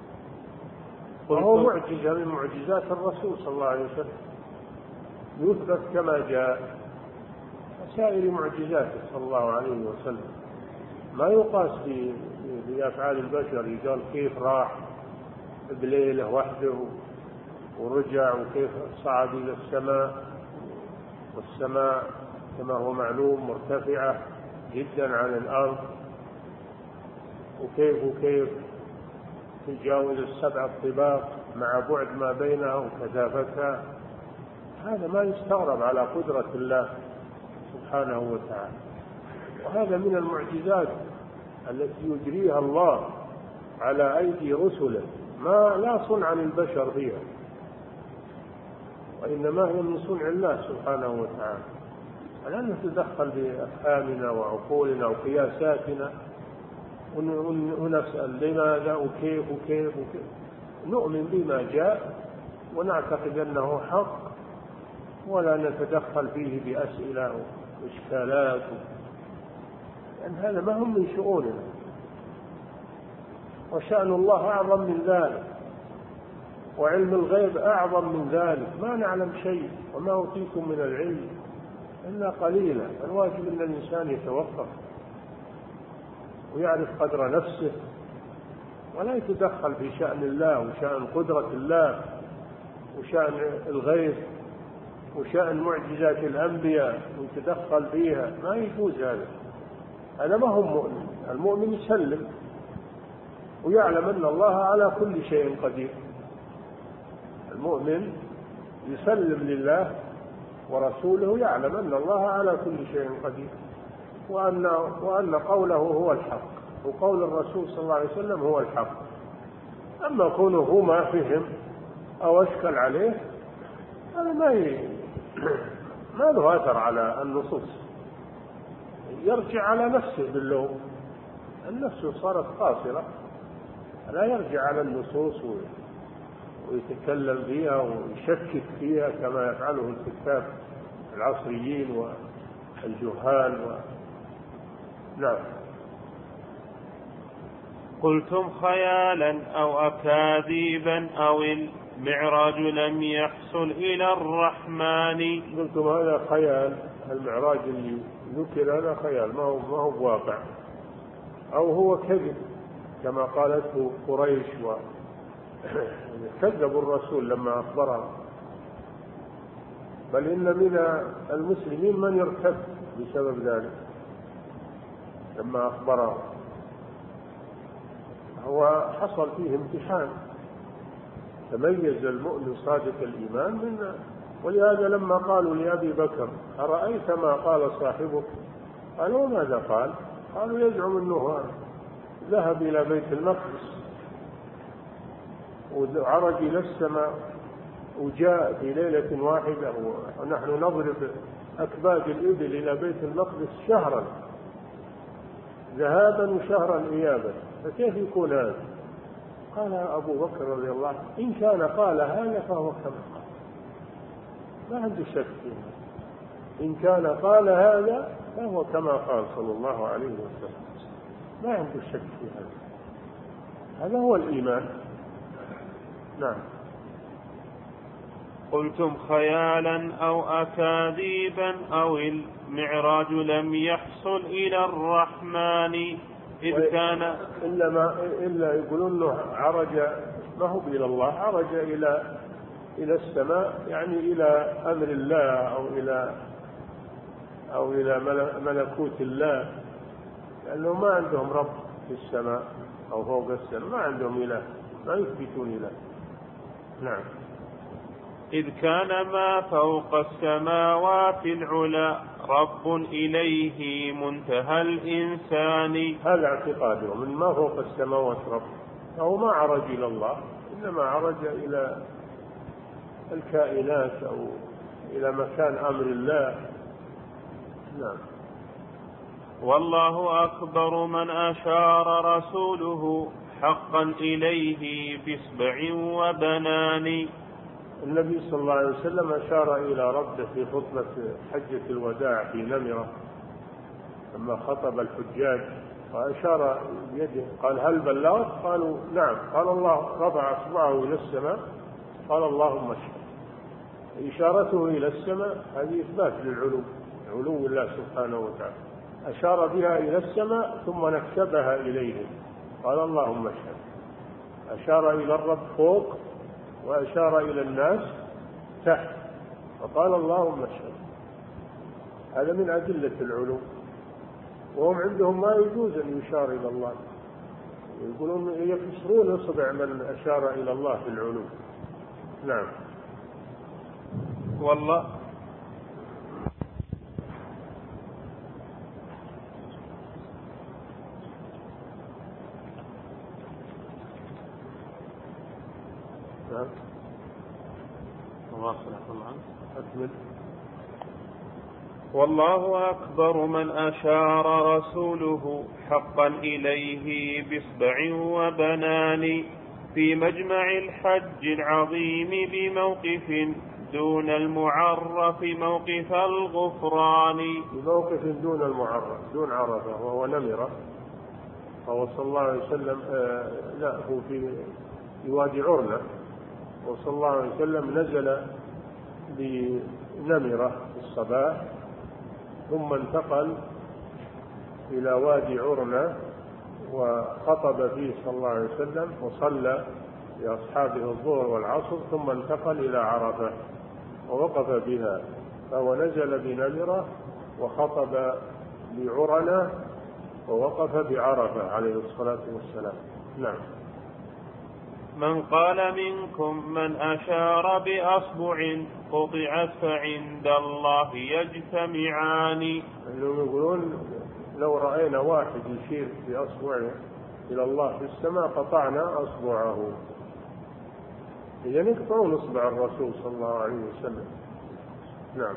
وهو معجزة من معجزات الرسول صلى الله عليه وسلم، يثبت كما جاء وسائر معجزاته صلى الله عليه وسلم، ما يقاس بأفعال البشر. يقال كيف راح بليلة وحده ورجع، وكيف صعد إلى السماء، والسماء كما هو معلوم مرتفعة جدا عن الأرض، وكيف تجاوز السبع الطباق مع بعد ما بينها وكثافتها. هذا ما يستغرب على قدرة الله سبحانه وتعالى، وهذا من المعجزات التي يجريها الله على أيدي رسله، ما لا صنع للبشر فيها، وإنما هي من صنع الله سبحانه وتعالى. لا نتدخل بأفهامنا وعقولنا وقياساتنا ونسأل لماذا وكيف وكيف وكيف. نؤمن بما جاء ونعتقد أنه حق، ولا نتدخل فيه بأسئلة وإشكالات، لأن هذا ما هم من شؤوننا، وشأن الله أعظم من ذلك، وعلم الغيب أعظم من ذلك. ما نعلم شيء، وما أوتيتم من العلم إلا قليلا. الواجب أن الإنسان يتوقف ويعرف قدر نفسه، ولا يتدخل في شأن الله وشأن قدرة الله وشأن الغيب وشأن معجزات الأنبياء ويتدخل فيها. ما يجوز هذا ما هو مؤمن. المؤمن يسلم ويعلم أن الله على كل شيء قدير. المؤمن يسلم لله ورسوله، يعلم أن الله على كل شيء قدير، وأن قوله هو الحق، وقول الرسول صلى الله عليه وسلم هو الحق. أما كونه ما فهم أو أشكل عليه، هذا ما له أثر على النصوص. يرجع على نفسه باللوم، النفس صارت قاصرة، لا يرجع على النصوص ويتكلم فيها ويشكك فيها كما يفعله الكتاب العصريين والجهال نعم. قلتم خيالا أو أكاذيبا أو المعراج لم يحصل إلى الرحمن. قلتم هذا خيال، المعراج اللي ذكر هذا خيال، ما هو واقع، أو هو كذب كما قالته قريش كذبوا الرسول لما أخبرهم. بل إن من المسلمين من يرتد بسبب ذلك لما أخبرهم. هو حصل فيه امتحان، تميز المؤمن صادق الإيمان منه. ولهذا لما قالوا لأبي بكر أرأيت ما قال صاحبك؟ قال وماذا قال؟ قالوا يزعم أنه ذهب إلى بيت المقدس وعرج إلى السماء وجاء في ليلة واحدة، ونحن نضرب أكباد الإبل إلى بيت المقدس شهرا ذهابا وشهرا إيابا، فكيف يكون هذا؟ قال أبو بكر رضي الله عنه إن كان قال هذا فهو كما قال، ما عنده شك فيه. إن كان قال هذا فهو كما قال صلى الله عليه وسلم، ما عنده شك في هذا هو الإيمان. نعم. قلتم خيالا أو أكاذيبا أو المعراج لم يحصل إلى الرحمن إذ كان إلا يقولون أنه عرج، ما هو إلى الله، عرج إلى السماء، يعني إلى أمر الله أو إلى ملكوت الله، لأنه ما عندهم رب في السماء أو فوق السماء، ما عندهم إله، ما يثبتون إله. نعم. إذ كان ما فوق السماوات العلا رب إليه منتهى الإنسان. هذا اعتقادهم، من ما فوق السماوات رب، فهو ما عرج إلى الله، إنما عرج إلى الكائنات أو إلى مكان أمر الله. نعم. والله أكبر من أشار رسوله حقا إليه بإصبع وبنان. النبي صلى الله عليه وسلم أشار إلى ربه في خطبة حجة الوداع في نمرة لما خطب الحجاج، وأشار بيده قال هل بلغت؟ قالوا نعم. قال الله، رفع أصبعه إلى السماء قال اللهم اشهد. إشارته إلى السماء هذه إثبات للعلو، علو الله سبحانه وتعالى، أشار بها إلى السماء ثم نكبها إليه قال اللهم اشهد. أشار إلى الرب فوق وأشار إلى الناس تحت وقال اللهم اشهد. هذا من أدلة العلو، وهم عندهم ما يجوز أن يشار إلى الله، يقولون يكسرون إصبع من أشار إلى الله في العلو. نعم. والله والله أكبر من أشار رسوله حقا إليه بإصبع وبنان في مجمع الحج العظيم بموقف دون المعرف موقف الغفران. بموقف دون المعرف، دون عرفة، وهو نمرة، وهو صلى الله عليه وسلم لا هو في وادي عرنة، وصلى الله عليه وسلم نزل بنمرة في الصباح ثم انتقل إلى وادي عرنة وخطب فيه صلى الله عليه وسلم وصلى لأصحابه الظهر والعصر ثم انتقل إلى عرفة ووقف بها، فهو نزل بنمرة وخطب بعرنة ووقف بعرفة عليه الصلاة والسلام. نعم. من قال منكم من أشار بأصبع قطعت فعند الله يجتمعان. يقولون لو رأينا واحد يشير بأصبعه إلى الله في السماء قطعنا أصبعه، يعني يقطعون أصبع الرسول صلى الله عليه وسلم. نعم.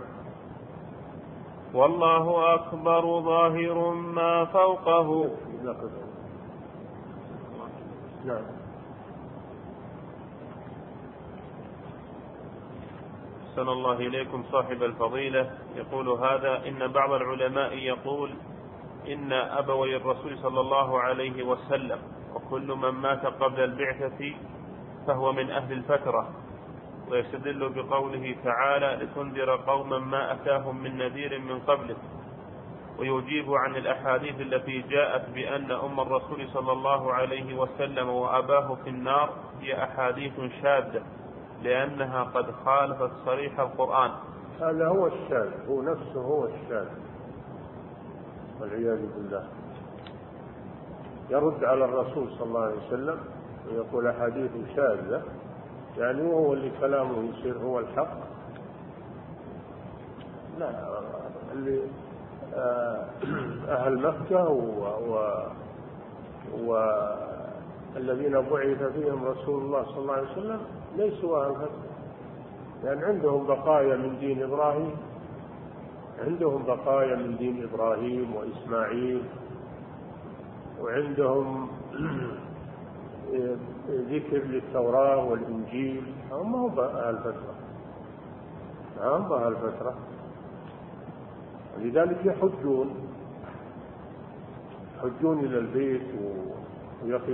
والله أكبر ظاهر ما فوقه. نعم. أحسن الله إليكم صاحب الفضيلة. يقول هذا: إن بعض العلماء يقول إن أبوي الرسول صلى الله عليه وسلم وكل من مات قبل البعثة فهو من أهل الفترة، ويستدل بقوله تعالى: لتنذر قوما ما أتاهم من نذير من قبلك، ويجيب عن الأحاديث التي جاءت بأن أم الرسول صلى الله عليه وسلم وأباه في النار هي أحاديث شاذة لأنها قد خالفت صريح القرآن. هذا هو الشاذ، هو نفسه هو الشاذ والعياذ بالله، يرد على الرسول صلى الله عليه وسلم ويقول أحاديث شاذة، يعني هو اللي كلامه يصير هو الحق. لا، اللي أهل مكة والذين بعث فيهم رسول الله صلى الله عليه وسلم ليسوا أهل مكة، يعني عندهم بقايا من دين إبراهيم، عندهم بقايا من دين إبراهيم وإسماعيل، وعندهم ذكر للتوراة والإنجيل. هم هم أهل فترة، هم أهل فترة، ولذلك يحجون إلى البيت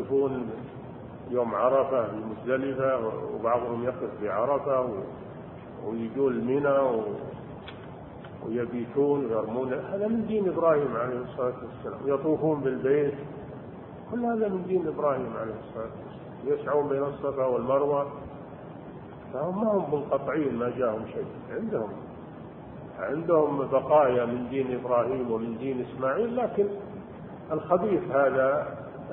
ويقفون يوم عرفة المزدلفة، وبعضهم يقف بعرفة ويجون منى ويبيتون ويرمون، هذا من دين إبراهيم عليه الصلاة والسلام. يطوفون بالبيت، كل هذا من دين إبراهيم عليه الصلاة والسلام. يسعون بين الصفا والمروة، فهم ما هم منقطعين، ما جاءهم شيء، عندهم بقايا من دين إبراهيم ومن دين إسماعيل. لكن الخبيث هذا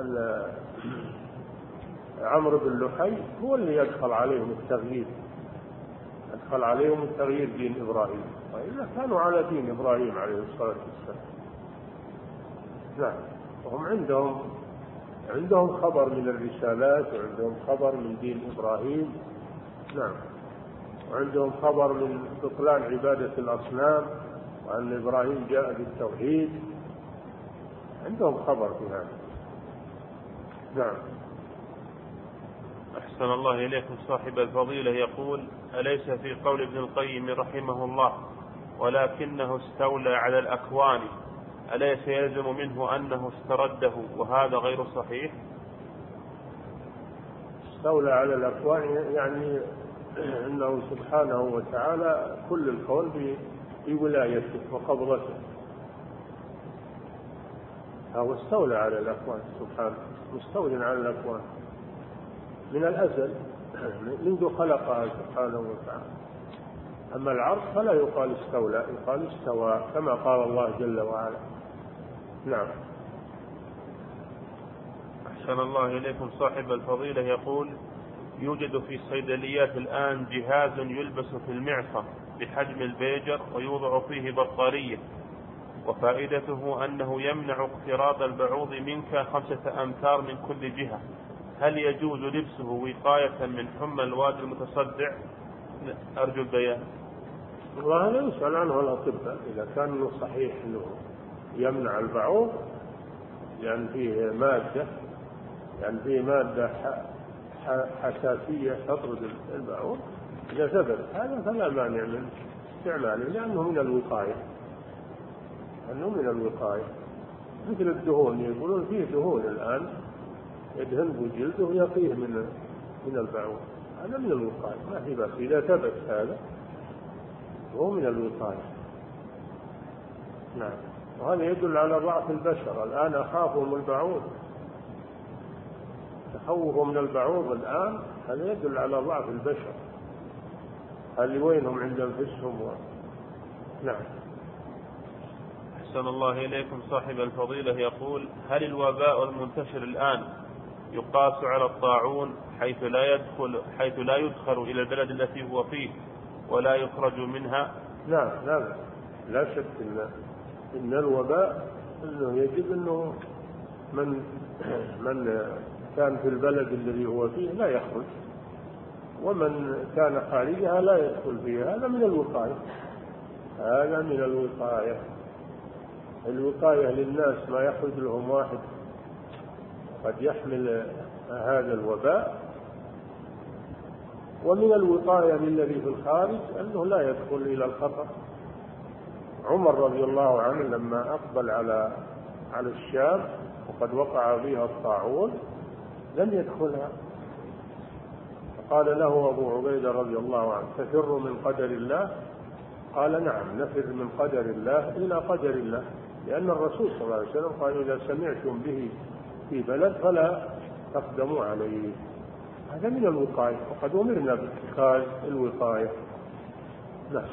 عمرو بن لحي هو اللي يدخل عليهم التغيير دين إبراهيم، وإلا كانوا على دين إبراهيم عليه الصلاة والسلام. نعم. وهم عندهم خبر من الرسالات، وعندهم خبر من دين إبراهيم. نعم. وعندهم خبر من بطلان عبادة الأصنام، وأن إبراهيم جاء بالتوحيد، عندهم خبر في هذا. نعم. أحسن الله إليكم. صاحب الفضيلة يقول: أليس في قول ابن القيم رحمه الله ولكنه استولى على الأكوان، أليس يلزم منه أنه استرده وهذا غير صحيح؟ استولى على الأكوان يعني أنه سبحانه وتعالى كل الكون بولايته وقبضته، هو استولى على الأكوان سبحانه، مستولى على الأكوان من الأزل منذ خلقها سبحانه وتعالى. أما العرش فلا يقال استولى، يقال استوى كما قال الله جل وعلا. نعم. أحسن الله إليكم. صاحب الفضيلة يقول: يوجد في الصيدليات الآن جهاز يلبس في المعصم بحجم البيجر ويوضع فيه بطارية، وفائدته أنه يمنع اقتراب البعوض منك 5 أمتار من كل جهة، هل يجوز لبسه وقاية من حمى الوادي المتصدع؟ أرجو البيان. والله لا يسأل عنه الأطباء إذا كان صحيح أنه يمنع البعوض، يعني فيه مادة حساسية تطرد البعوض، إذا ثبت هذا فلا مانع من استعماله، لأنه من الوقاية. مثل الدهون، يقولون فيه دهون الآن يدهن بجلده ويقيه من البعوض، هذا من الوقاية، ما في بس إذا ثبت هذا هو من الوقاية. نعم. وهذا يدل على ضعف البشر الآن، أخافوا من البعوض، تخوفوا من البعوض الآن، هذا يدل على ضعف البشر، هل وينهم عند أنفسهم نعم. أحسن الله إليكم. صاحب الفضيلة يقول: هل الوباء المنتشر الآن يقاس على الطاعون حيث لا يدخل إلى البلد التي هو فيه ولا يخرج منها؟ نعم. لا شك إن الوباء إنه يجب أنه من كان في البلد الذي هو فيه لا يخرج، ومن كان خارجها لا يدخل فيها، هذا من الوقاية. الوقاية للناس ما يخرج لهم واحد قد يحمل هذا الوباء، ومن الوقاية للذي في الخارج أنه لا يدخل إلى الخطر. عمر رضي الله عنه لما أقبل على الشام وقد وقع فيها الطاعون لم يدخلها، فقال له أبو عبيدة رضي الله عنه: تفر من قدر الله؟ قال: نعم، نفر من قدر الله إلى قدر الله، لأن الرسول صلى الله عليه وسلم قال: إذا سمعتم به في بلد فلا تقدموا عليه. هذا من الوقاية، وقد أمرنا باتخاذ الوقاية. نعم.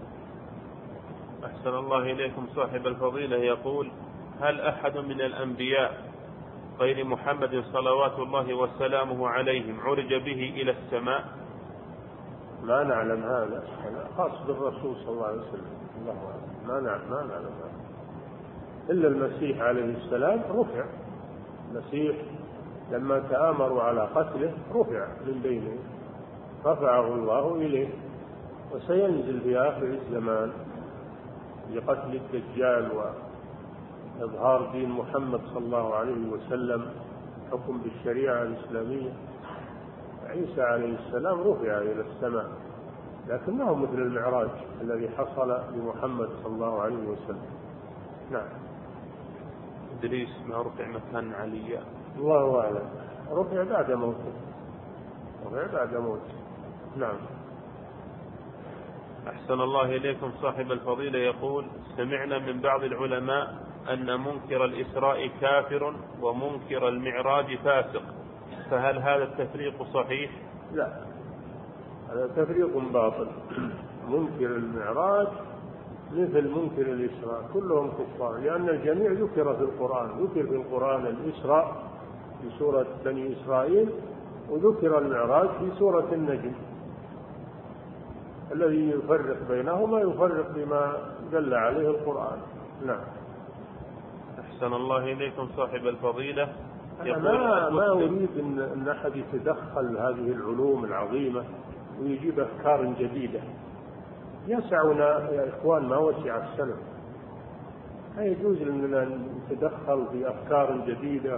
أحسن الله إليكم. صاحب الفضيلة يقول: هل أحد من الأنبياء غير محمد صلوات الله وسلامه عليهم عرج به إلى السماء؟ ما نعلم هذا خاص بالرسول صلى الله عليه وسلم، الله أعلم. ما نعلم هذا، إلا المسيح عليه السلام رفع. المسيح لما تآمروا على قتله رفع من بينهم، رفعه الله إليه، وسينزل في آخر الزمان لقتل الدجال وإظهار دين محمد صلى الله عليه وسلم، حكم بالشريعة الإسلامية. عيسى عليه السلام رفع إلى السماء، لكنه مثل المعراج الذي حصل لمحمد صلى الله عليه وسلم. نعم. إدريس ما رفع مكان علي؟ الله أعلم، رفع بعد موته. نعم. أحسن الله إليكم صاحب الفضيلة يقول: سمعنا من بعض العلماء أن منكر الإسراء كافر ومنكر المعراج فاسق، فهل هذا التفريق صحيح؟ لا، هذا تفريق باطل. منكر المعراج مثل منكر الإسراء كلهم كفار، لأن الجميع ذكر في القرآن. ذكر في القرآن الإسراء في سورة بني إسرائيل، وذكر المعراج في سورة النجم. الذي يفرق بينهما يفرق بما دل عليه القرآن. نعم. أحسن الله إليكم صاحب الفضيلة أنا ما أريد أن أحد يتدخل هذه العلوم العظيمة ويجيب أفكار جديدة. يسعنا يا إخوان ما وسع السلف. لا يجوز لنا أن نتدخل في أفكار جديدة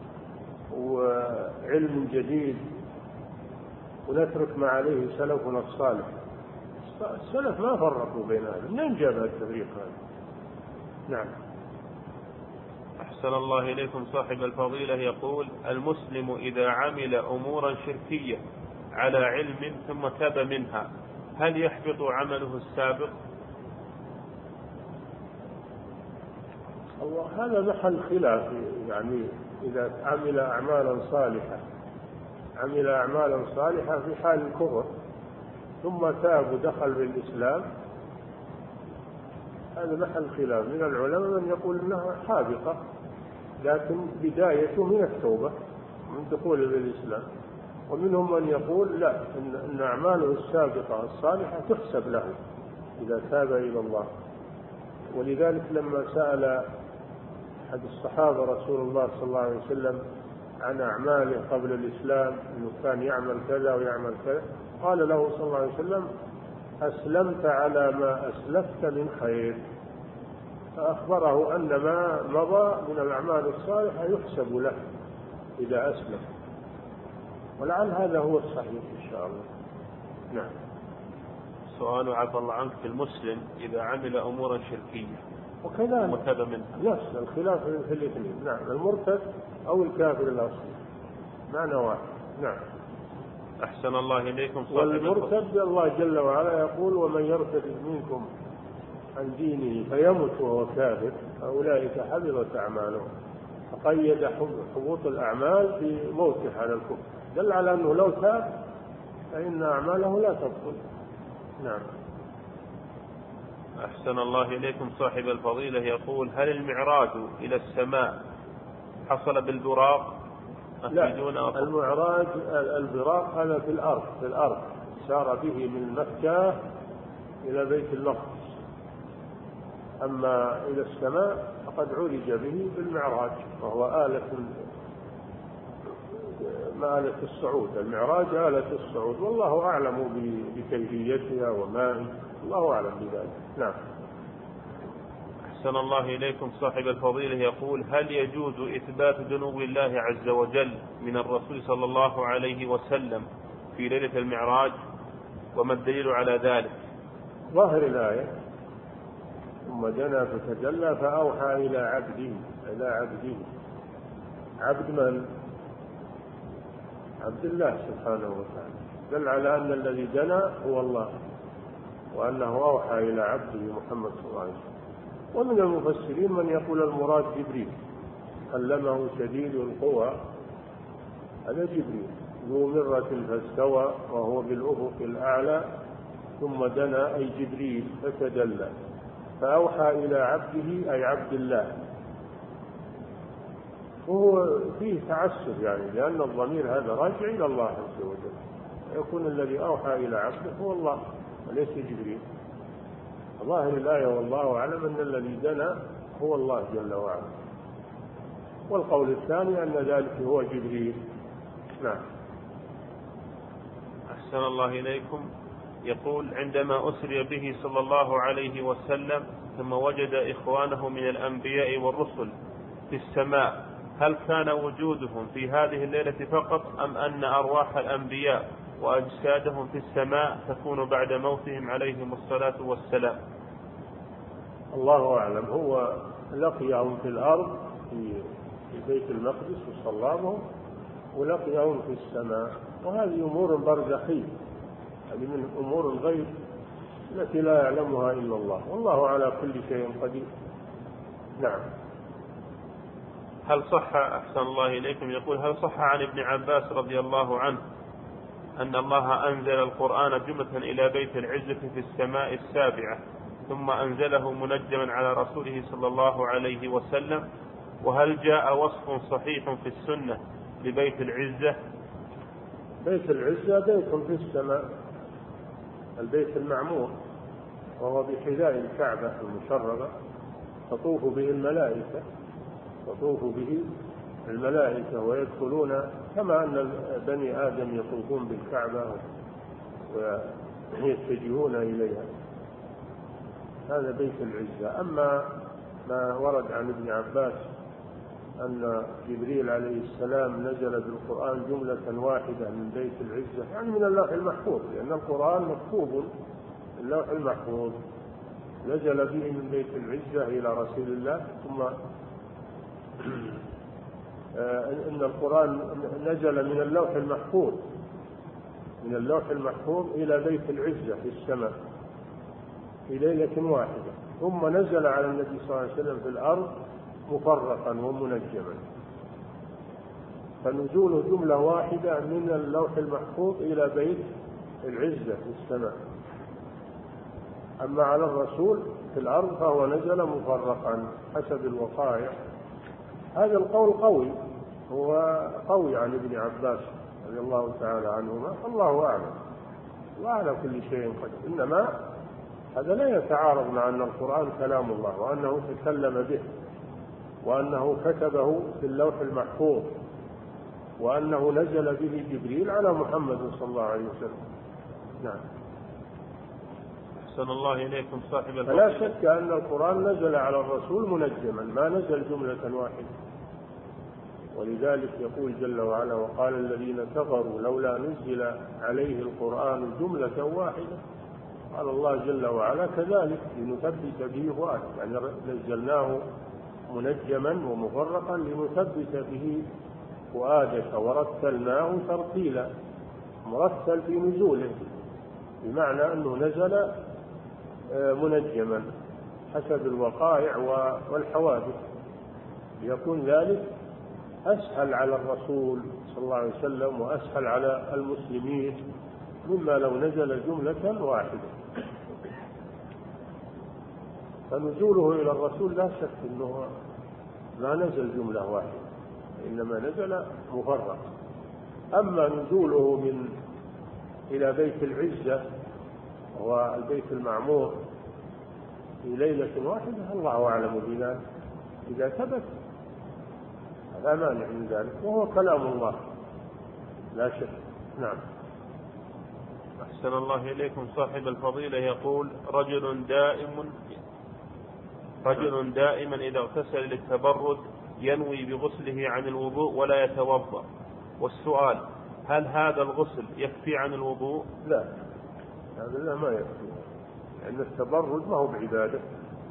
وعلم جديد ونترك ما عليه سلفنا الصالح. السلف ما فرقوا بين هذا. منين جاب التفريق هذا؟ نعم. أحسن الله إليكم صاحب الفضيلة يقول: المسلم إذا عمل أمورا شركية على علم ثم تاب منها هل يحبط عمله السابق؟ هذا محل خلاف. يعني إذا عمل أعمالا صالحة في حال الكفر ثم تاب ودخل بالإسلام، هذا محل خلاف. من العلماء من يقول إنها حابطة، لكن بدايته من التوبة من دخوله بالإسلام، ومنهم من يقول لا، إن أعماله السابقة الصالحة تحسب له إذا تاب إلى الله. ولذلك لما سأل أحد الصحابة رسول الله صلى الله عليه وسلم عن أعماله قبل الإسلام، إنه كان يعمل كذا ويعمل كذا، قال له صلى الله عليه وسلم: أسلمت على ما أسلفت من خير. فأخبره أن ما مضى من الأعمال الصالحة يحسب له إذا أسلم، ولعل هذا هو الصحيح إن شاء الله. نعم. سؤال عفى الله عنك: المسلم إذا عمل أمورا شركية وكذلك وتاب منها، نفس الخلاف في الاثنين. نعم، المرتد أو الكافر الأصلي معنى واحد. نعم. أحسن الله إليكم. والمرتد الله جل وعلا يقول: ومن يرتد منكم عن دينه فيمت وهو كافر فأولئك حبطت أعمالهم. فقيد حبوط الأعمال في موته على الكفر، دل على أنه لو تاب فإن أعماله لا تبطل. نعم. أحسن الله إليكم صاحب الفضيلة يقول: هل المعراج إلى السماء حصل بالبراق؟ لا، المعراج البراق هذا في الأرض سار به من مكة إلى بيت المقدس. أما إلى السماء فقد عرج به بالمعراج، وهو آلة الصعود. المعراج آلة الصعود، والله أعلم بكيفيتها وما الله أعلم بذلك. نعم. أحسن الله إليكم صاحب الفضيلة يقول: هل يجوز إثبات دنو الله عز وجل من الرسول صلى الله عليه وسلم في ليلة المعراج؟ وما الدليل على ذلك؟ ظاهر الآية: ثم دنا فتجلى فأوحى إلى عبده. عبد من؟ عبد الله سبحانه وتعالى. دل على أن الذي دنا هو الله، وأنه أوحى إلى عبده محمد صلى الله عليه وسلم. ومن المفسرين من يقول المراد جبريل، علمه شديد القوى. هذا جبريل ذو مرة فاستوى وهو بالأفق الأعلى، ثم دنا أي جبريل فتدلى فأوحى إلى عبده أي عبد الله. وهو فيه تعسف يعني، لأن الضمير هذا راجع إلى الله عز وجل، يكون الذي أوحى إلى عبده هو الله وليس جبريل. ظاهر الآية والله أعلم أن الذي دنا هو الله جل وعلا. والقول الثاني أن ذلك هو جبريل. نعم. أحسن الله إليكم. يقول: عندما أسري به صلى الله عليه وسلم ثم وجد إخوانه من الأنبياء والرسل في السماء، هل كان وجودهم في هذه الليلة فقط، أم أن أرواح الأنبياء وأجسادهم في السماء تكون بعد موتهم عليهم الصلاة والسلام؟ الله أعلم. هو لقيهم في الأرض في بيت المقدس وصلابهم، ولقيهم في السماء، وهذه أمور برزخية، هذه من أمور الغيب التي لا يعلمها إلا الله، والله على كل شيء قدير. نعم. هل صح، أحسن الله إليكم، يقول هل صح عن ابن عباس رضي الله عنه أن الله أنزل القرآن جملة إلى بيت العزة في السماء السابعة ثم أنزله منجما على رسوله صلى الله عليه وسلم؟ وهل جاء وصف صحيح في السنة لبيت العزة؟ بيت العزة بيت في السماء، البيت المعمور، وهو بحذاء الكعبة المشرفة، تطوف به الملائكة ويدخلون كما أن بني آدم يطوفون بالكعبة ويتجهون إليها. هذا بيت العزة. أما ما ورد عن ابن عباس أن جبريل عليه السلام نزل بالقرآن جملة واحدة من بيت العزة، يعني من اللوح المحفوظ، لأن القرآن مكتوب في اللوح المحفوظ، نزل به من بيت العزة إلى رسول الله، ثم إن القرآن نزل من اللوح المحفوظ إلى بيت العزة في السماء في ليلة واحدة، ثم نزل على النبي صلى الله عليه وسلم في الأرض مفرقا ومنجما، فنزوله جملة واحدة من اللوح المحفوظ إلى بيت العزة في السماء. أما على الرسول في الأرض فهو نزل مفرقا حسب الوقائع. هذا القول قوي، هو قوي عن ابن عباس رضي الله تعالى عنهما، الله أعلم، وعلى كل شيء قدير. إنما هذا لا يتعارض مع أن القرآن كلام الله، وأنه تكلم به، وأنه كتبه في اللوح المحفوظ، وأنه نزل به جبريل على محمد صلى الله عليه وسلم. نعم. أحسن الله إليكم صاحب الفضيلة. فلا شك أن القرآن نزل على الرسول منجما، ما نزل جملة واحدة. ولذلك يقول جل وعلا: وقال الذين كفروا لولا نزل عليه القرآن جملة واحدة. قال الله جل وعلا: كذلك لنثبت به فؤادك، يعني نزلناه منجما ومفرقا لنثبت به فؤادك ورتلناه ترتيلا، مرتل في نزوله، بمعنى أنه نزل منجما حسب الوقائع والحوادث، ليكون ذلك أسهل على الرسول صلى الله عليه وسلم وأسهل على المسلمين مما لو نزل جملة واحدة. فنزوله إلى الرسول لا شك أنه لا نزل جملة واحدة، إنما نزل مفرق. أما نزوله إلى بيت العزة والبيت المعمور في ليلة واحدة الله أعلم بذلك، إذا ثبت لا مانع من ذلك، وهو كلام الله لا شك. نعم. أحسن الله إليكم صاحب الفضيلة، يقول: رجل دائما إذا اغتسل للتبرد ينوي بغسله عن الوضوء ولا يتوضأ، والسؤال: هل هذا الغسل يكفي عن الوضوء؟ لا، هذا ما يكفي، لأن التبرد ما هو بعبادة،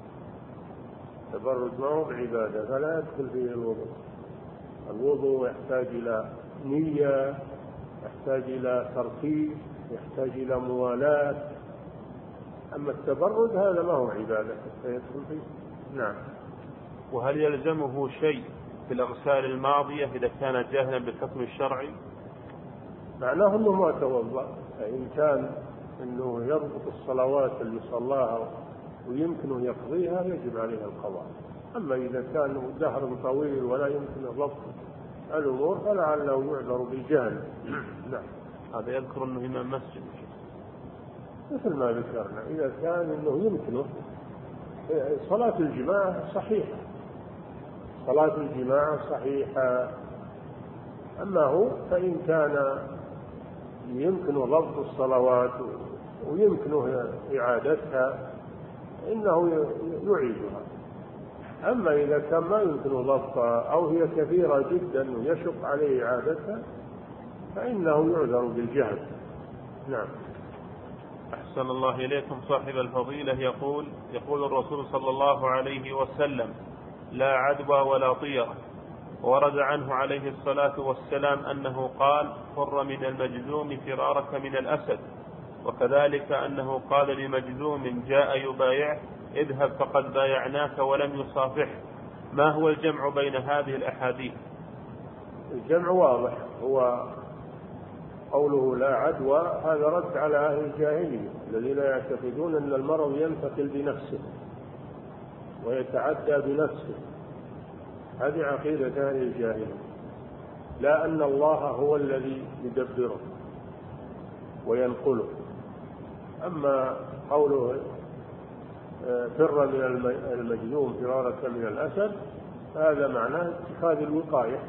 فلا يدخل فيه الوضوء. الوضوء يحتاج إلى نية، يحتاج إلى ترتيب، يحتاج إلى موالاة. أما التبرد هذا ما هو عبادة فيدخل فيه. نعم. وهل يلزمه شيء في الأغسال الماضية إذا كان جاهلا بالحكم الشرعي؟ معناه أنه ما توضأ، فإن كان أنه يضبط الصلوات اللي صلاها ويمكنه يقضيها يجب عليه القضاء. أما إذا كان دهر طويل ولا يمكن ضبط الأمور فلعله يعذر بالجهل. نعم. هذا يذكر أنه إمام مسجد، مثل ما ذكرنا، إذا كان أنه يمكنه. صلاة الجماعة صحيحة، أما هو فإن كان يمكنه ضبط الصلوات ويمكنه إعادتها إنه يعيدها. أما إذا كان ما يمكنه ضبطها أو هي كثيرة جدا ويشق عليه إعادتها فإنه يعذر بالجهل. نعم. أحسن الله إليكم صاحب الفضيلة، يقول الرسول صلى الله عليه وسلم: لا عدوى ولا طيرة. ورد عنه عليه الصلاة والسلام أنه قال: فر من المجذوم فرارك من الأسد. وكذلك أنه قال لمجذوم جاء يبايعه اذهب فقد بايعناك ولم يصافح. ما هو الجمع بين هذه الأحاديث؟ الجمع واضح، هو قوله لا عدوى هذا رد على أهل الجاهلية الذين يعتقدون أن المرض ينتقل بنفسه ويتعدى بنفسه. هذه عقيدة أهل الجاهلية، لا أن الله هو الذي يدبره وينقله. أما قوله فر من المجذوم فرارك من الأسد هذا معناه اتخاذ الوقاية،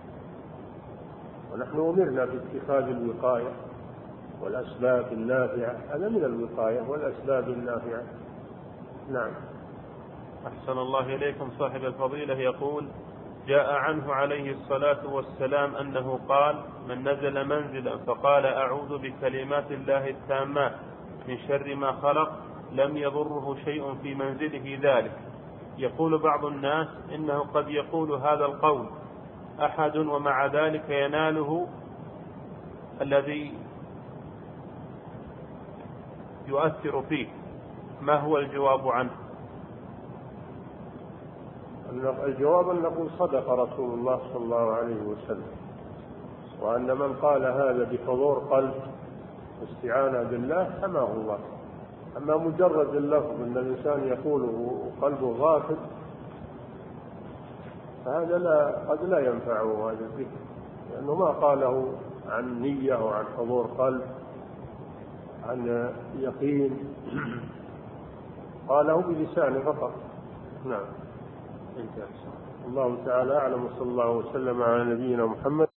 ونحن أمرنا باتخاذ الوقاية والأسباب النافعة، هذا من الوقاية والأسباب النافعة. نعم. أحسن الله إليكم. صاحب الفضيلة يقول جاء عنه عليه الصلاة والسلام أنه قال من نزل منزلا فقال أعوذ بكلمات الله التامات من شر ما خلق لم يضره شيء في منزله ذلك. يقول بعض الناس إنه قد يقول هذا القول أحد ومع ذلك يناله الذي يؤثر فيه، ما هو الجواب عنه؟ الجواب أن نقول صدق رسول الله صلى الله عليه وسلم، وأن من قال هذا بحضور قلب استعانة بالله حماه الله. أما مجرد اللفظ أن الإنسان يقوله وقلبه غافل فهذا قد لا ينفعه هذا الذكر، لأنه ما قاله عن نية وعن حضور قلب عن يقين، قاله بلسانه فقط. نعم. الله تعالى أعلم، وصلى الله وسلم على نبينا محمد.